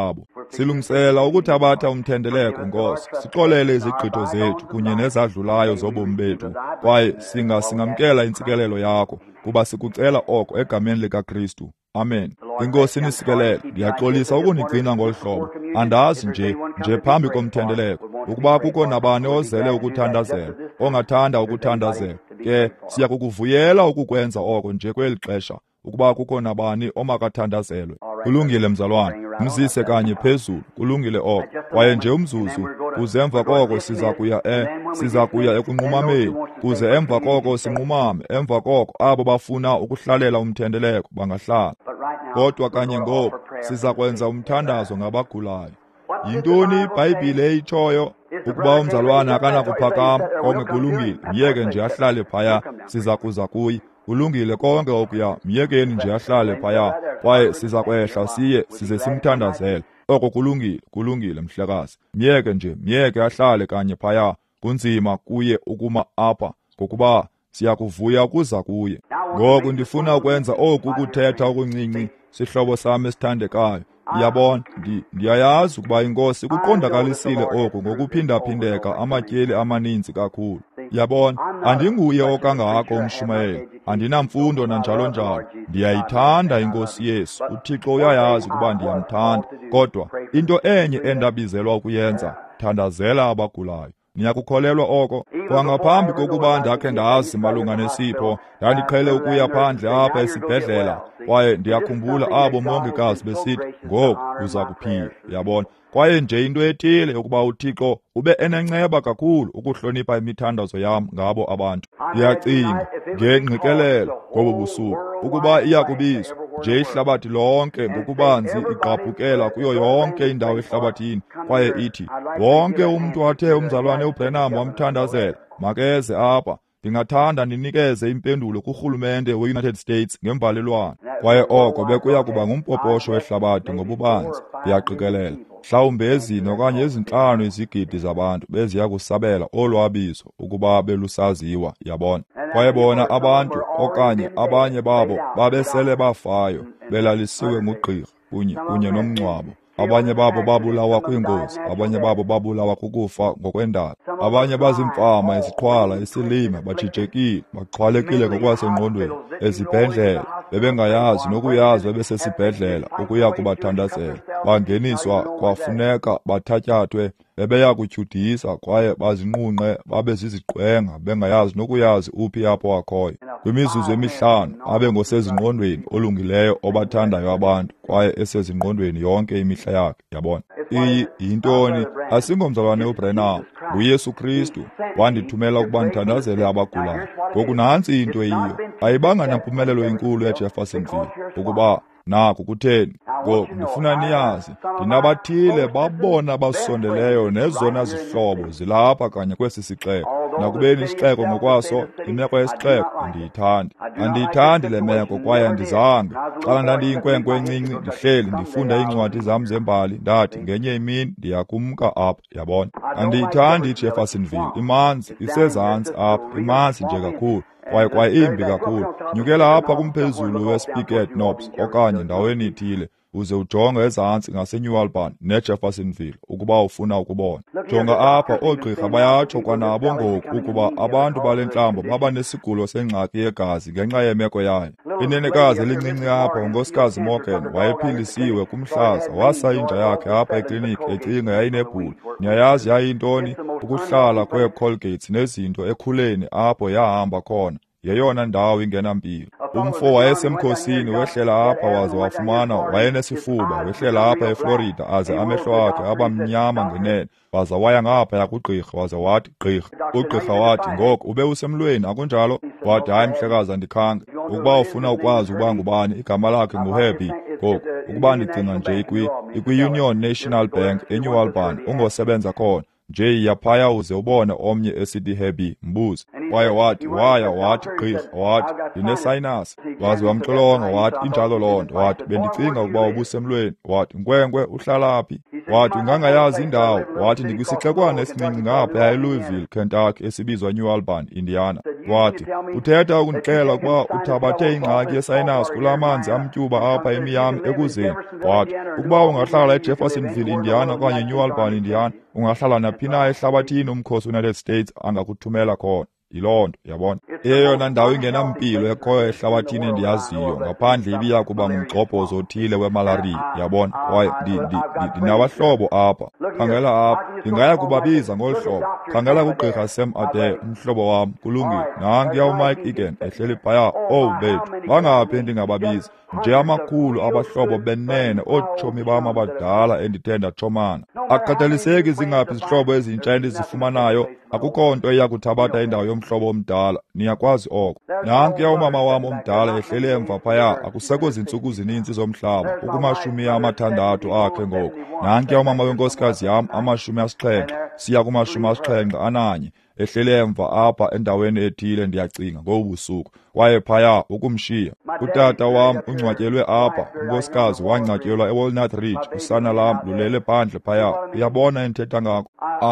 Silungisela ukuthabatha umthendeleko Nkosi, sixolele izigqitho zethu kunye nezadlulayo zobomi bethu, kwaye singamkela intsikelelo yakho, kuba sikucela oko egameni likaKristu. Amen. Inkosi nisikelele, ndiyaxolisa ukunigcina ngolu hlobo. Andazi nje phambi komthendeleko, ukuba kukho nabani ozele ukuthandazela, ongathanda ukuthandazela. Ke siya kukuvuyela ukukwenza oko nje kweli xesha, ukuba kukho nabani omakathandazelwe. Kulungile mzalwane, mzise kanye phezulu, kulungile oko. Kwaye nje umzuzu, kuze emva koko siza kuya ekunqumameni, kuze emva koko sinqumame, emva koko abo bafuna ukuhlalela umthendeleko bangahlala. Kodwa kanye ngoku siza kwenza umthandazo ngabagulayo. Yintoni iBhayibhile eyitshoyo? Ukuba umzalwane akanakuphakama, konke kulungile, myeke nje ahlale phaya, siza kuza kuye. Kulungile konke okuya, myekeni nje ahlale phaya, kwaye siza kwehla size simthandazele. Oko kulungile mhlekazi. Myeke ahlale kanye phaya. Kunzima kuye ukuma apha, ngokuba siya kuvuya ukuza kuye. Ngoku ndifuna ukwenza oku kuthetha okuncinci, sihlobo sami esithandekayo. Iyabona, ndiyayazi ukuba iNkosi ikuqondakalisile oku ngokuphindaphindeka amatyeli amaninzi kakhulu. Yabona, andinguye okangako umshumayeli, andinamfundo nanjalo. Ndiyayithanda iNkosi Yesu, uThixo uyayazi ukuba ndiyamthanda. Kodwa into enye endabizelwa ukuyenza, thandazela abagulayo. Niyakukholelwa oko? Kwangaphambi kokuba ndakhe ndazi malunga nesipho, ndandiqhele ukuya phandle apha esibhedlela, kwaye ndiyakhumbula abo mongikazi besithi, ngoku uza kuphila. Yabona, kwaye nje into ethile ukuba uThixo ube enenceba kakhulu ukuhlonipha imithandazo yam ngabo abantu. Ndiyacinga ngengqikelelo ngobo busuku ukuba iyakubizwa nje ihlabathi lonke ngokubanzi, igqabhukela kuyo yonke indawo ehlabathini, kwaye ithi, wonke umntu athe umzalwane uBrenham wamthandazela makeze apha. Ndingathanda ndinikeze impendulo kurhulumente we-United States ngembalelwano, kwaye oko bekuya kuba ngumpoposho wehlabathi ngobubanzi. Ndiyaqikelela mhlawumbi ezine okanye ezintlanu izigidi zabantu beziya kusabela olwabizo ukuba belusaziwa. Yabona, kwaye bona abantu okanye abanye babo babesele bafayo, belalisiwe ngugqirha kunye nomngcwabo. Abanye babo babulawa kwingozi, abanye babo babulawa kukufa ngokwendalo. Abanye bazimfama, iziqhwala, isilima, bajijekile, baxhwalekile ngokwasengqondweni. Ezibhedlela bebengayazi nokuyazi bebesesibhedlela ukuya kubathandazela. Bangeniswa, kwafuneka bathatyathwe, bebeya kutyhudisa kwaye bazinqunqe babe ziziqwenga, bengayazi nokuyazi uphi apho akhoyo. Kwimizuzu emihlanu abe ngosezingqondweni olungileyo obathandayo abantu, kwaye esezingqondweni yonke imihla yakhe. Yabona, iyi yintoni? Asingomzalwane uBrenham, nguYesu Kristu wandithumela ukuba ndithandazele abagulayo. Ngoku nantsi into eyiyo, ayibanga nampumelelo enkulu eJeffersonville ukuba naku kutheni. Ngoku ndifuna niyazi, ndinabathile babona basondeleyo nezona zihlobo zilapha kanye kwesi sixeko. Nakubeni isixeko ngokwaso, imeko yesixeko andiyithandi le meko, kwaye andizange. Xa ndandiyinkwenkwe encinci ndihleli ndifunda iincwadi zam zembali, ndathi ngenye imini ndiyakumka apha. Yabona, andiyithandi iJeffersonville, imanzi, isezantsi apha, imanzi nje kakhulu, kwaye imbi kakhulu. Nyukela apha kumphezulu weSpiket Knobs okanye ndaweni ithile, uze ujonge ezantsi ngaseNew Albany neJeffersonville ukuba ufuna ukubona. Jonga apha, oogqirha bayatsho kwanabo ngoku ukuba abantu bale ntlambo baba nesigulo sengxaki yegazi ngenxa yemeko yayo. Inenekazi elincinci apha, unkosikazi Morgan, wayephilisiwe kumhlaza, wasa inja yakhe apha ekliniki ecinga yayinebhula. Niyayazi yayintoni? Ukuhlala kweeColgates nezinto ekhuleni apho yahamba khona. Yeyona ndawo ingenampilo. Umfo wayesemkhosini, wehlela apha waze wafumana wayenesifuba, wehlela apha eFlorida aze amehlo akhe abamnyama ngenene, waza waya ngapha kugqirha waze wathi, gqirha. Ugqirha wathi, ngoko ube usemlweni akunjalo? Wathi, hayi mhlekazi, andikhange. Ukuba ufuna ukwazi ukuba ngubani, igama lakhe nguHappy. Ngoku ukuba ndicinga nje ikwi-Union National Bank eNew Albany ungosebenza khona, nje yaphaya uze ubone omnye esithi Happy, mbuze. kwaye wathi gqirha wathi ndinesayinasi. Waze wamxilonga wathi injalo loo nto. Wathi bendicinga ukuba ubusemlweni. Wathi nkwenkwe uhlala phi? Wathi ungangayazi indawo. Wathi ndikwisixekwana esincinci ngapha eLouisville, Kentucky esibizwa New Albany, Indiana. Wathi uthetha ukundixela ukuba uthabathe ingxaki yesayinasi kula manzi amtyuba apha emiyam ekuzeni. Wathi ukuba ungahlala eJeffersonville, Indiana okanye New Albany, Indiana, ungahlala naphi na ehlabathini umkhosi United States angakuthumela khona. Yiloo nto yabona, eyona ndawo ingenampilo ekhoyo ehlabathini endiyaziyo ngaphandle ibiya kuba ngumgxobhozo othile wemalariya. Yabona, kwaye ndinabahlobo apha. Khangela apha, ndingaya kubabiza ngolu hlobo. Khangela kugqirha Sam Adair, umhlobo wam, kulungile. Nankuya uMike Egan ehleli phaya. Oh bethu, bangaphi endingababiza? Nje amakhulu abahlobo benene, ootshomi bam abadala endithe ndatshomana. Akukhathaliseki zingaphi izihlobo ezintsha endizifumanayo, akukho nto eyakuthabatha indawo yomhlobo omdala. Niyakwazi oko. Nankuya umama wam omdala ehleli emva phaya, akusekho zintsuku zininzi zomhlaba, uku60 akhe ngoku. Nankuya umama wenkosikazi yam, 70, siya ku71, ehleli emva apha endaweni ethile ndiyacinga ngobusuku. Kwaye phaya ukumshiya utata wam ungcwatyelwe apha, unkosikazi wangcwatyelwa eWalnut Ridge, usana lam lulele phandle phaya. Uyabona endithetha ngako?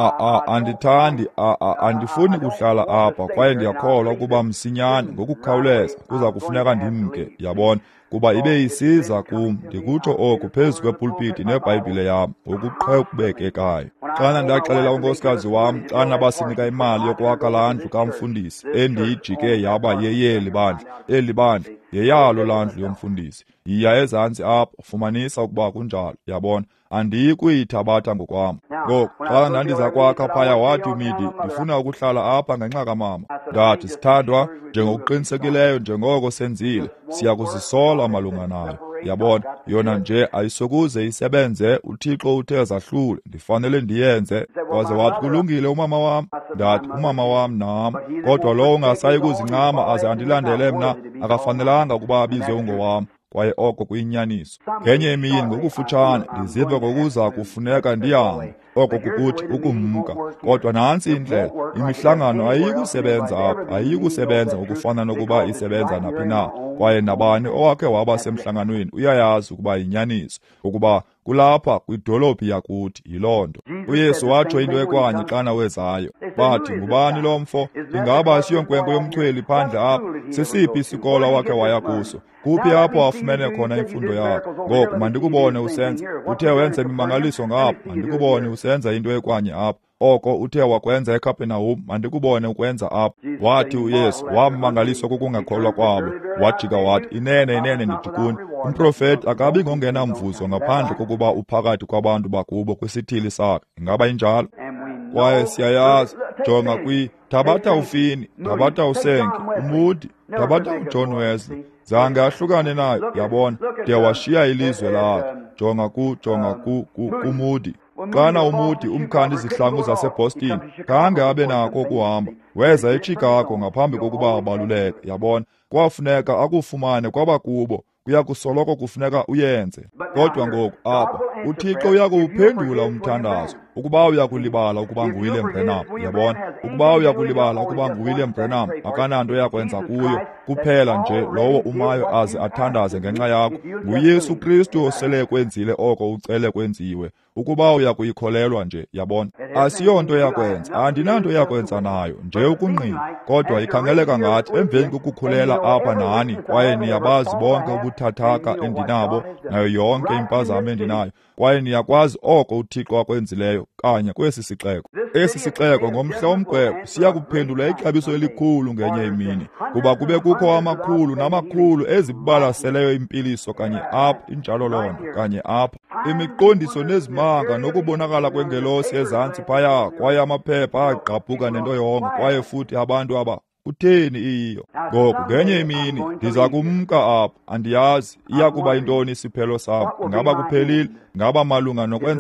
Andifuni kuhlala apha, kwaye ndiyakholwa ukuba msinyane ngokukhawuleza kuza kufuneka ndimke, yabona, kuba ibe isiza kum, ndikutsho oku phezu kwepulpiti neBhayibhile yam ngokuqhubekekayo. Xana ndaxelela unkosikazi wam xana basinika imali yokwakha laa ndlu kamfundisi endiyijike yaba yeyeli bandla, eli bandla yeyalo laa ndlu yomfundisi, yiya ezantsi apha ufumanisa ukuba kunjalo, yabona, andiyi kuyithabatha ngokwam. Ngoku xa ndandiza kwakha phaya wathi uMidi, ndifuna ukuhlala apha ngenxa kamama. Ndathi sithandwa, njengokuqinisekileyo njengoko senzile, siya kuzisola malunga nayo. Yabona, yona nje ayisokuze isebenze, uThixo uthe zahlule, ndifanele ndiyenze. Waze wathi kulungile umama wam. Ndathi umama wam nam, kodwa lowo ungasayi kuzincama aze andilandele mna, akafanelanga ukuba abizwe ungowam. Kwaye oko kuyinyaniso. Ngenye imini ngokufutshane ndizive ngokuza kufuneka ndihambe, oko kukuthi ukumka. Kodwa nantsi indlela, imihlangano ayikusebenza apha, ayikusebenza ngokufana nokuba isebenza naphi na. Kwaye nabani owakhe waba semhlanganweni uyayazi ukuba yinyaniso, ukuba kulapha kwidolophi yakuthi. Yiloo nto uYesu watsho into ekwanye xana wezayo. Bathi ngubani lo mfo? Ingaba siyonkwenkwe yomchweli phandle apha? Sesiphi isikolo wakhe waya kuso? Kuphi apho wafumene khona imfundo yakho? Ngoku mandikubone usenza, uthe wenza imimangaliso ngapha, mandikubone usenza into ekwanye apha. Oko uthe wakwenza eKapenawum, mandikubone ukwenza apha. Wathi uYesu wammangaliswa kukungakholwa kwabo, wajika wathi, inene ndithi kuni, umprofeti akabi ngongenamvuzo ngaphandle kokuba uphakathi kwabantu bakubo kwisithili sakhe. Ingaba injalo? Kwaye siyayazi, jonga Tabata uFini, Tabata uSenke, uMoody, Tabata uJohn Wesley, zange ahlukane nayo, yabona, de washiya ilizwe lakhe. Jonga kuMoody. Xana uMoody umkhandi izihlangu zaseBoston khange abe nako ukuhamba, weza eChicago ngaphambi kokuba abaluleke, yabona, kwafuneka akufumane kwabakubo, kuya kusoloko kufuneka uyenze. Kodwa ngoku apha uThixo uyakuwuphendula umthandazo. Ukuba uyakulibala ukuba nguWilliam Branham, yabona, ukuba uyakulibala ukuba nguWilliam Branham, akananto yakwenza kuyo, kuphela nje lowo umayo aze athandaze ngenxa yakho. NguYesu Kristu osele kwenzile oko ucele kwenziwe. Ukuba uyakuyikholelwa nje, yabona, asiyonto yakwenza, andinanto yakwenza nayo, nje ukungqina. Kodwa ikhangeleka ngathi emveni kokukhulela apha nani, kwaye niyabazi bonke ubuthathaka endinabo nayo yonke impazamo endinayo, kwaye niyakwazi oko uThixo akwenzileyo kanye kwesi sixeko. Esi sixeko ngomhla womgwebo siya kuphendula ixabiso elikhulu ngenye imini, kuba kube kukho amakhulu namakhulu ezibalaseleyo impiliso kanye apha, injalo loo nto, kanye apha, imiqondiso nezimanga nokubonakala kwengelosi ezantsi phaya, kwaye amaphepha agqabhuka nento yonke, kwaye futhi abantu aba kutheni iyo. Ngoku ngenye imini ndiza kumka apha, andiyazi iya kuba yintoni isiphelo sam, ngaba kuphelile, ngaba malunga nokwenzeka,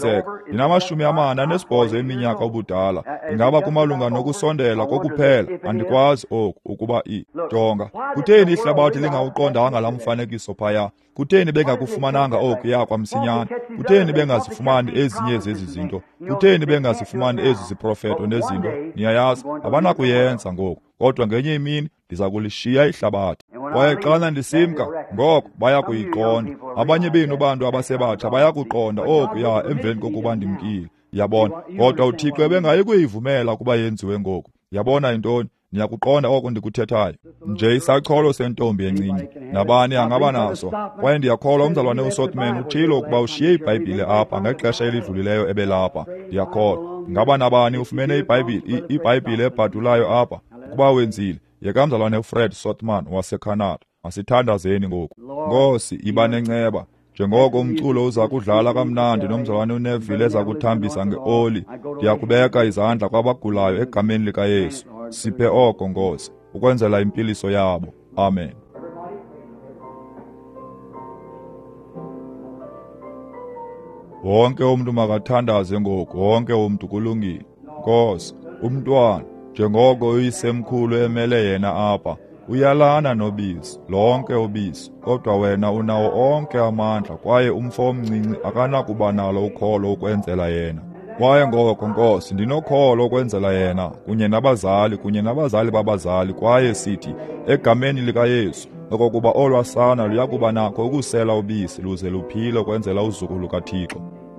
ndinama48 eminyaka ubudala. Ingaba kumalunga nokusondela kokuphela? Andikwazi oku ukuba jonga, kutheni ihlabathi lingawuqondanga la mfanekiso phaya? Kutheni bengakufumananga okuya kwamsinyane? Kutheni bengazifumani ezinye zezi zinto? Kutheni bengazifumani ezi ziprofeto nezinto? Niyayazi, abanakuyenza ngoku, kodwa ngenye imini ndiza kulishiya ihlabathi. Kwaye xana ndisimka, ngoko baya kuyiqonda. Abanye benu bantu abasebatsha bayakuqonda okuya emveni kokuba ndimkile. Yabona, kodwa uThixo ebengayi kuyivumela ukuba yenziwe ngoku. Yabona intoni? Niyakuqonda oko ndikuthethayo. Nje isacholo sentombi encinci, nabani angaba naso. Kwaye ndiyakholwa umzalwane uSothman utshilo ukuba ushiye iBhayibhile apha ngexesha elidlulileyo ebelapha. Ndiyakholwa. Ngaba nabani ufumene iBhayibhile ebhadulayo apha? Ukuba wenzile, yeka mzalwane uFred Sothman waseCanada. Masithandazeni ngoku. Nkosi, iba nenceba. Njengoko umculo uza kudlala kamnandi nomzalwane uNeville eza kuthambisa ngeoli, ndiyakubeka izandla kwabagulayo egameni likaYesu. Siphe oko Nkosi, ukwenzela impiliso yabo. Amen. Wonke umuntu makathandaze ngoku, wonke umuntu kulungile. Nkosi, umntwana, njengoko uyisemkhulu emele yena apha, uyalana nobisi, lonke ubisi, kodwa wena unawo onke amandla, kwaye umfo omncinci akanakuba nalo ukholo ukwenzela yena. Kwaye ngoko Nkosi, ndinokholo ukwenzela yena, kunye nabazali babazali, kwaye sithi, egameni likaYesu, okokuba olwasana luyakuba nakho ukusela ubisi, luze luphile ukwenzela uzuku lukaThixo.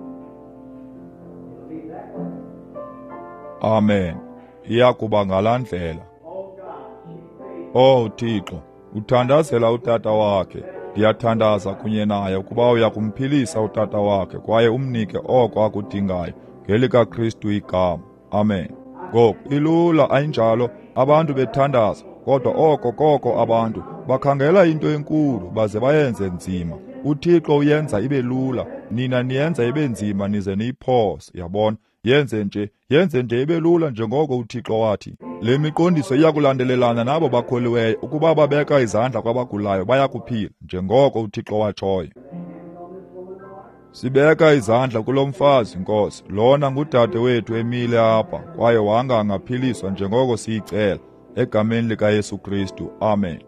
Amen. Iyakuba ngala ndlela. Oh Thixo, uthandazela utata wakhe. Ndiyathandaza kunye naye ukuba uya kumphilisa utata wakhe, kwaye umnike oko akudingayo, ngelikaKristu igama. Amen. Ngoku ilula ayinjalo abantu bethandaza, kodwa koko abantu bakhangela into enkulu baze bayenze nzima. UThixo uyenza ibe lula, nina niyenza ibe nzima nize niyiphose. Yabona, yenze nje ibe lula njengoko uThixo wathi. Le miqondiso iyakulandelelana nabo bakholiweyo, ukuba babeka izandla kwabagulayo bayakuphila, njengoko uThixo watshoyo. Sibeka izandla kulo mfazi Nkosi, lona ngudade wethu emile apha, kwaye wanga angaphiliswa njengoko siyicela, egameni likaYesu Kristu. Amen.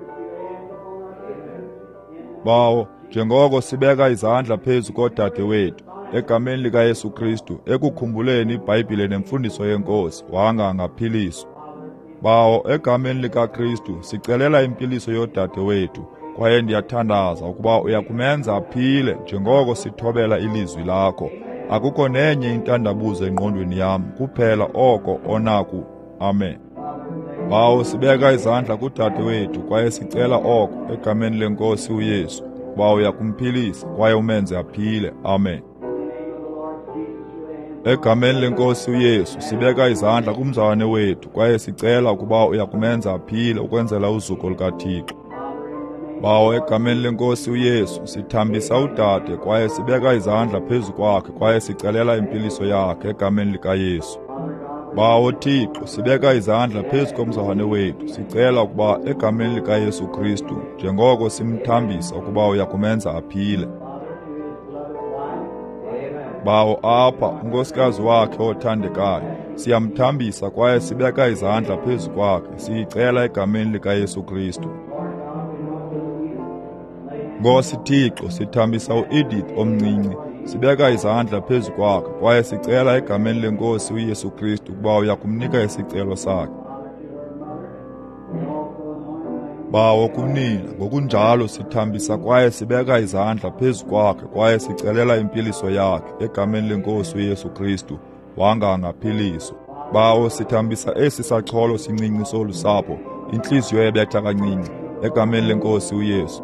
Bawo, njengoko sibeka izandla phezu kodade wethu, egameni likaYesu Kristu, ekukhumbuleni iBhayibhile nemfundiso yeNkosi, wanga angaphiliswa. Bawo, egameni likaKristu sicelela impiliso yodade wethu, kwaye ndiyathandaza ukuba uyakumenza aphile njengoko sithobela ilizwi lakho. Akukho nenye intandabuzo engqondweni yam, kuphela oko onaku. Amen. Bawo, sibeka izandla kudade wethu, kwaye sicela oko egameni leNkosi uYesu, uba uyakumphilisa kwaye umenze aphile. Amen. Egameni leNkosi uYesu sibeka izandla kumzalwane wethu, kwaye sicela ukuba uyakumenza aphile ukwenzela uzuko lukaThixo. Bawo, egameni leNkosi uYesu sithambisa udade, kwaye sibeka izandla phezu kwakhe, kwaye sicelela impiliso yakhe egameni likaYesu. Bawo Thixo, sibeka izandla phezu komzalwane wethu, sicela ukuba egameni likaYesu Kristu, njengoko simthambisa ukuba uyakumenza aphile. Bawo apha unkosikazi wakhe othandekayo, siyamthambisa kwaye sibeka izandla phezu kwakhe, siyicela egameni likaYesu Kristu. Nkosi Thixo, sithambisa uEdith omncinci, sibeka izandla phezu kwakhe, kwaye sicela egameni leNkosi uYesu Kristu ukuba uyakumnika isicelo sakhe. Bawo kunina, ngokunjalo sithambisa kwaye sibeka izandla phezu kwakhe, kwaye sicelela impiliso yakhe egameni leNkosi uYesu Kristu, wanga angaphiliswa. Bawo sithambisa esi sacholo sincinci solusapho, intliziyo ebetha kancinci, egameni leNkosi uYesu.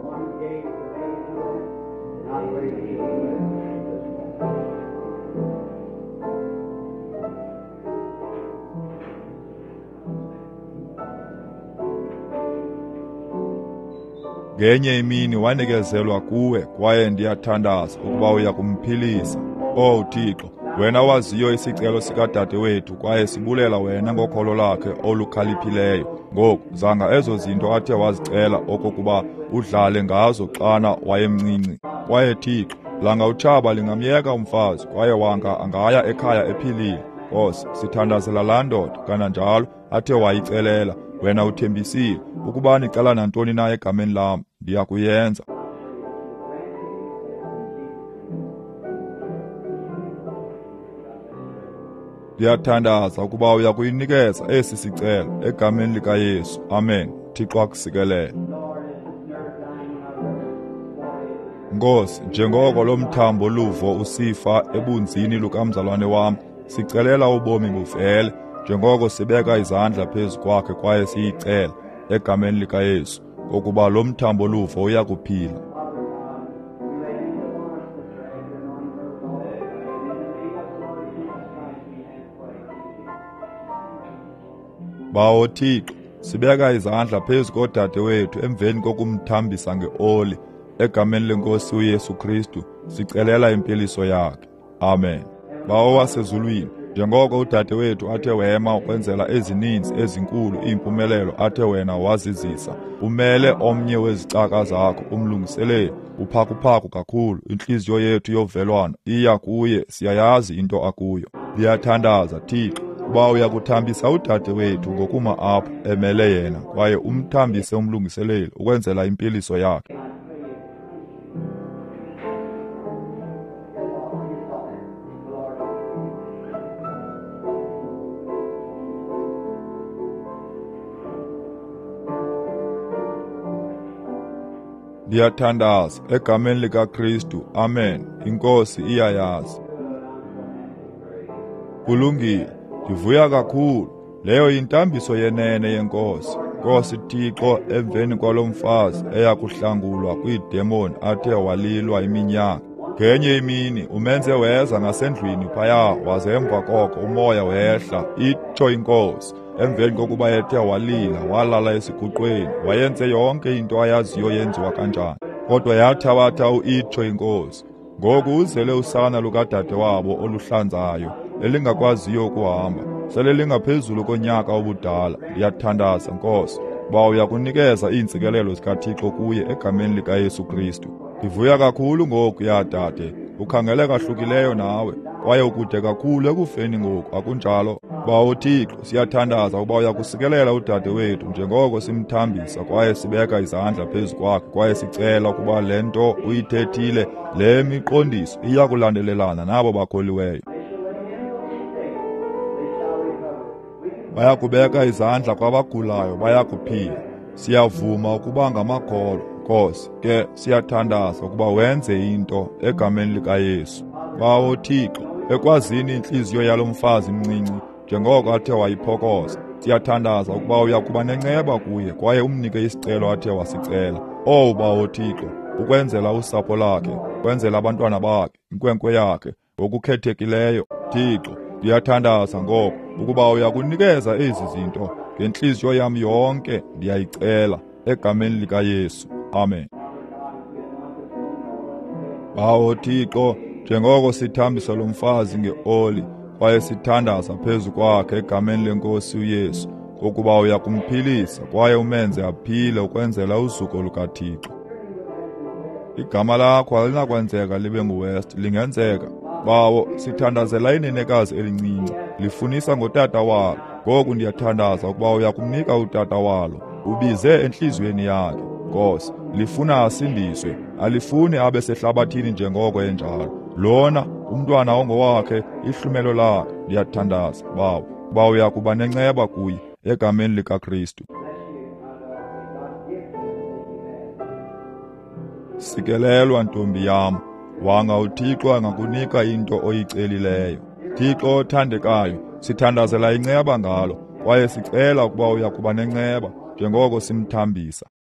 Ngenye imini wanikezelwa kuwe, kwaye ndiyathandaza ukuba uyakumphilisa. Oh Thixo, wena waziyo isicelo sikadade wethu, kwaye sibulela wena ngokholo lakhe olukhaliphileyo. Ngoku zanga ezo zinto athe wazicela okokuba udlale ngazo xana wayemncinci. Kwaye Thixo, langa utshaba lingamyeka umfazi kwaye wanga angaya ekhaya ephilile. Nkosi, sithandazela laa ndoda kananjalo athe wayicelela. Wena uthembisile ukuba nicela nantoni na egameni lam, ndiya kuyenza. Ndiyathandaza ukuba uya kuyinikeza esi sicelo egameni likaYesu. Amen. Thixo akusikelele. Nkosi, njengoko lo mthambo luvo usifa ebunzini lukamzalwane wam, sicelela ubomi buvele, njengoko sibeka izandla phezu kwakhe kwaye siyicela egameni likaYesu ukuba lo mthambo luvo uya kuphila. Bawo Thixo, sibeka izandla phezu kodade wethu emveni kokumthambisa ngeoli egameni lenkosi uYesu Kristu, sicelela impiliso yakhe. Amen. Bawo wasezulwini, njengoko udade wethu athe wema ukwenzela ezininzi ezinkulu iimpumelelo athe wena wazizisa, umele omnye wezicaka zakho umlungiselele uphakuphaku kakhulu. Intliziyo yethu yovelwano iya kuye, siyayazi into akuyo. Ndiyathandaza Thixo uba uyakuthambisa udade wethu ngokuma apho emele yena, kwaye umthambise umlungiselele ukwenzela impiliso yakhe. Ndiyathandaza egameni likaKristu. Amen. Inkosi iyayazi. Kulungile, ndivuya kakhulu. Leyo yintambiso yenene yenkosi. Nkosi Thixo, emveni kwalo mfazi eyakuhlangulwa kwiidemoni athe walilwa iminyaka, ngenye imini umenze weza ngasendlwini phaya, waze emva koko umoya wehla. Itsho inkosi, emveni kokuba ethe walila walala esiguqweni, wayenze yonke into ayaziyo yenziwa kanjani. Kodwa yathabatha itsho inkosi. Ngoku uzele usana lukadade wabo oluhlanzayo, elingakwaziyo ukuhamba, sele lingaphezulu konyaka obudala. Ndiyathandaza Nkosi uba uyakunikeza iintsikelelo zikaThixo kuye egameni likaYesu Kristu. Ndivuya kakhulu ngoku dade, ukhangele kahlukileyo nawe, kwaye ukude kakhulu ekufeni ngoku, akunjalo? Bawo Thixo, siyathandaza uba uyakusikelela udade wethu njengoko simthambisa kwaye sibeka izandla phezu kwakhe, kwaye sicela ukuba le nto uyithethile, le miqondiso iya kulandelelana nabo bakholiweyo. Bayakubeka izandla kwabagulayo bayakuphila. Siyavuma ukuba ngamakholwa. Nkosi, ke siyathandaza ukuba wenze into egameni likaYesu. Bawo Thixo, ekwazini inhliziyo yalo mfazi mncinci njengoko athe wayiphokoza, siyathandaza ukuba uyakuba nenceba kuye kwaye umnike isicelo athe wasicela. Bawo Thixo, ukwenzela usapho lakhe, ukwenzela abantwana bakhe, inkwenkwe yakhe ngokukhethekileyo. Thixo, ndiyathandaza ngoko ukuba uyakunikeza ezi zinto ngenhliziyo yam yonke, ndiyayicela egameni likaYesu. Amen. Bawo Thixo, njengoko sithambisa lo mfazi ngeoli kwaye sithandaza phezu kwakhe egameni lenkosi uYesu, ukuba uyakumphilisa kwaye umenze aphile ukwenzela usuku lukaThixo. Igama lakho alinakwenzeka libe nguWest, lingenzeka. Bawo, sithandazela inenekazi elincinci, lifunisa ngotata walo. Ngoku ndiyathandaza ukuba uyakumnika utata walo, ubize enhliziyweni yakhe. Nkosi, lifuna asindiswe, alifuni abe sehlabathini njengoko enjalo. Lona umntwana ongowakhe, ihlumelo lakhe. Ndiyathandaza bawo uba uyakuba nenceba kuye egameni likaKristu. Sikelelwa ntombi yam, wanga uThixo angakunika into oyicelileyo. Thixo othandekayo, sithandazela inceba ngalo, kwaye sicela ukuba uyakuba nenceba njengoko simthambisa.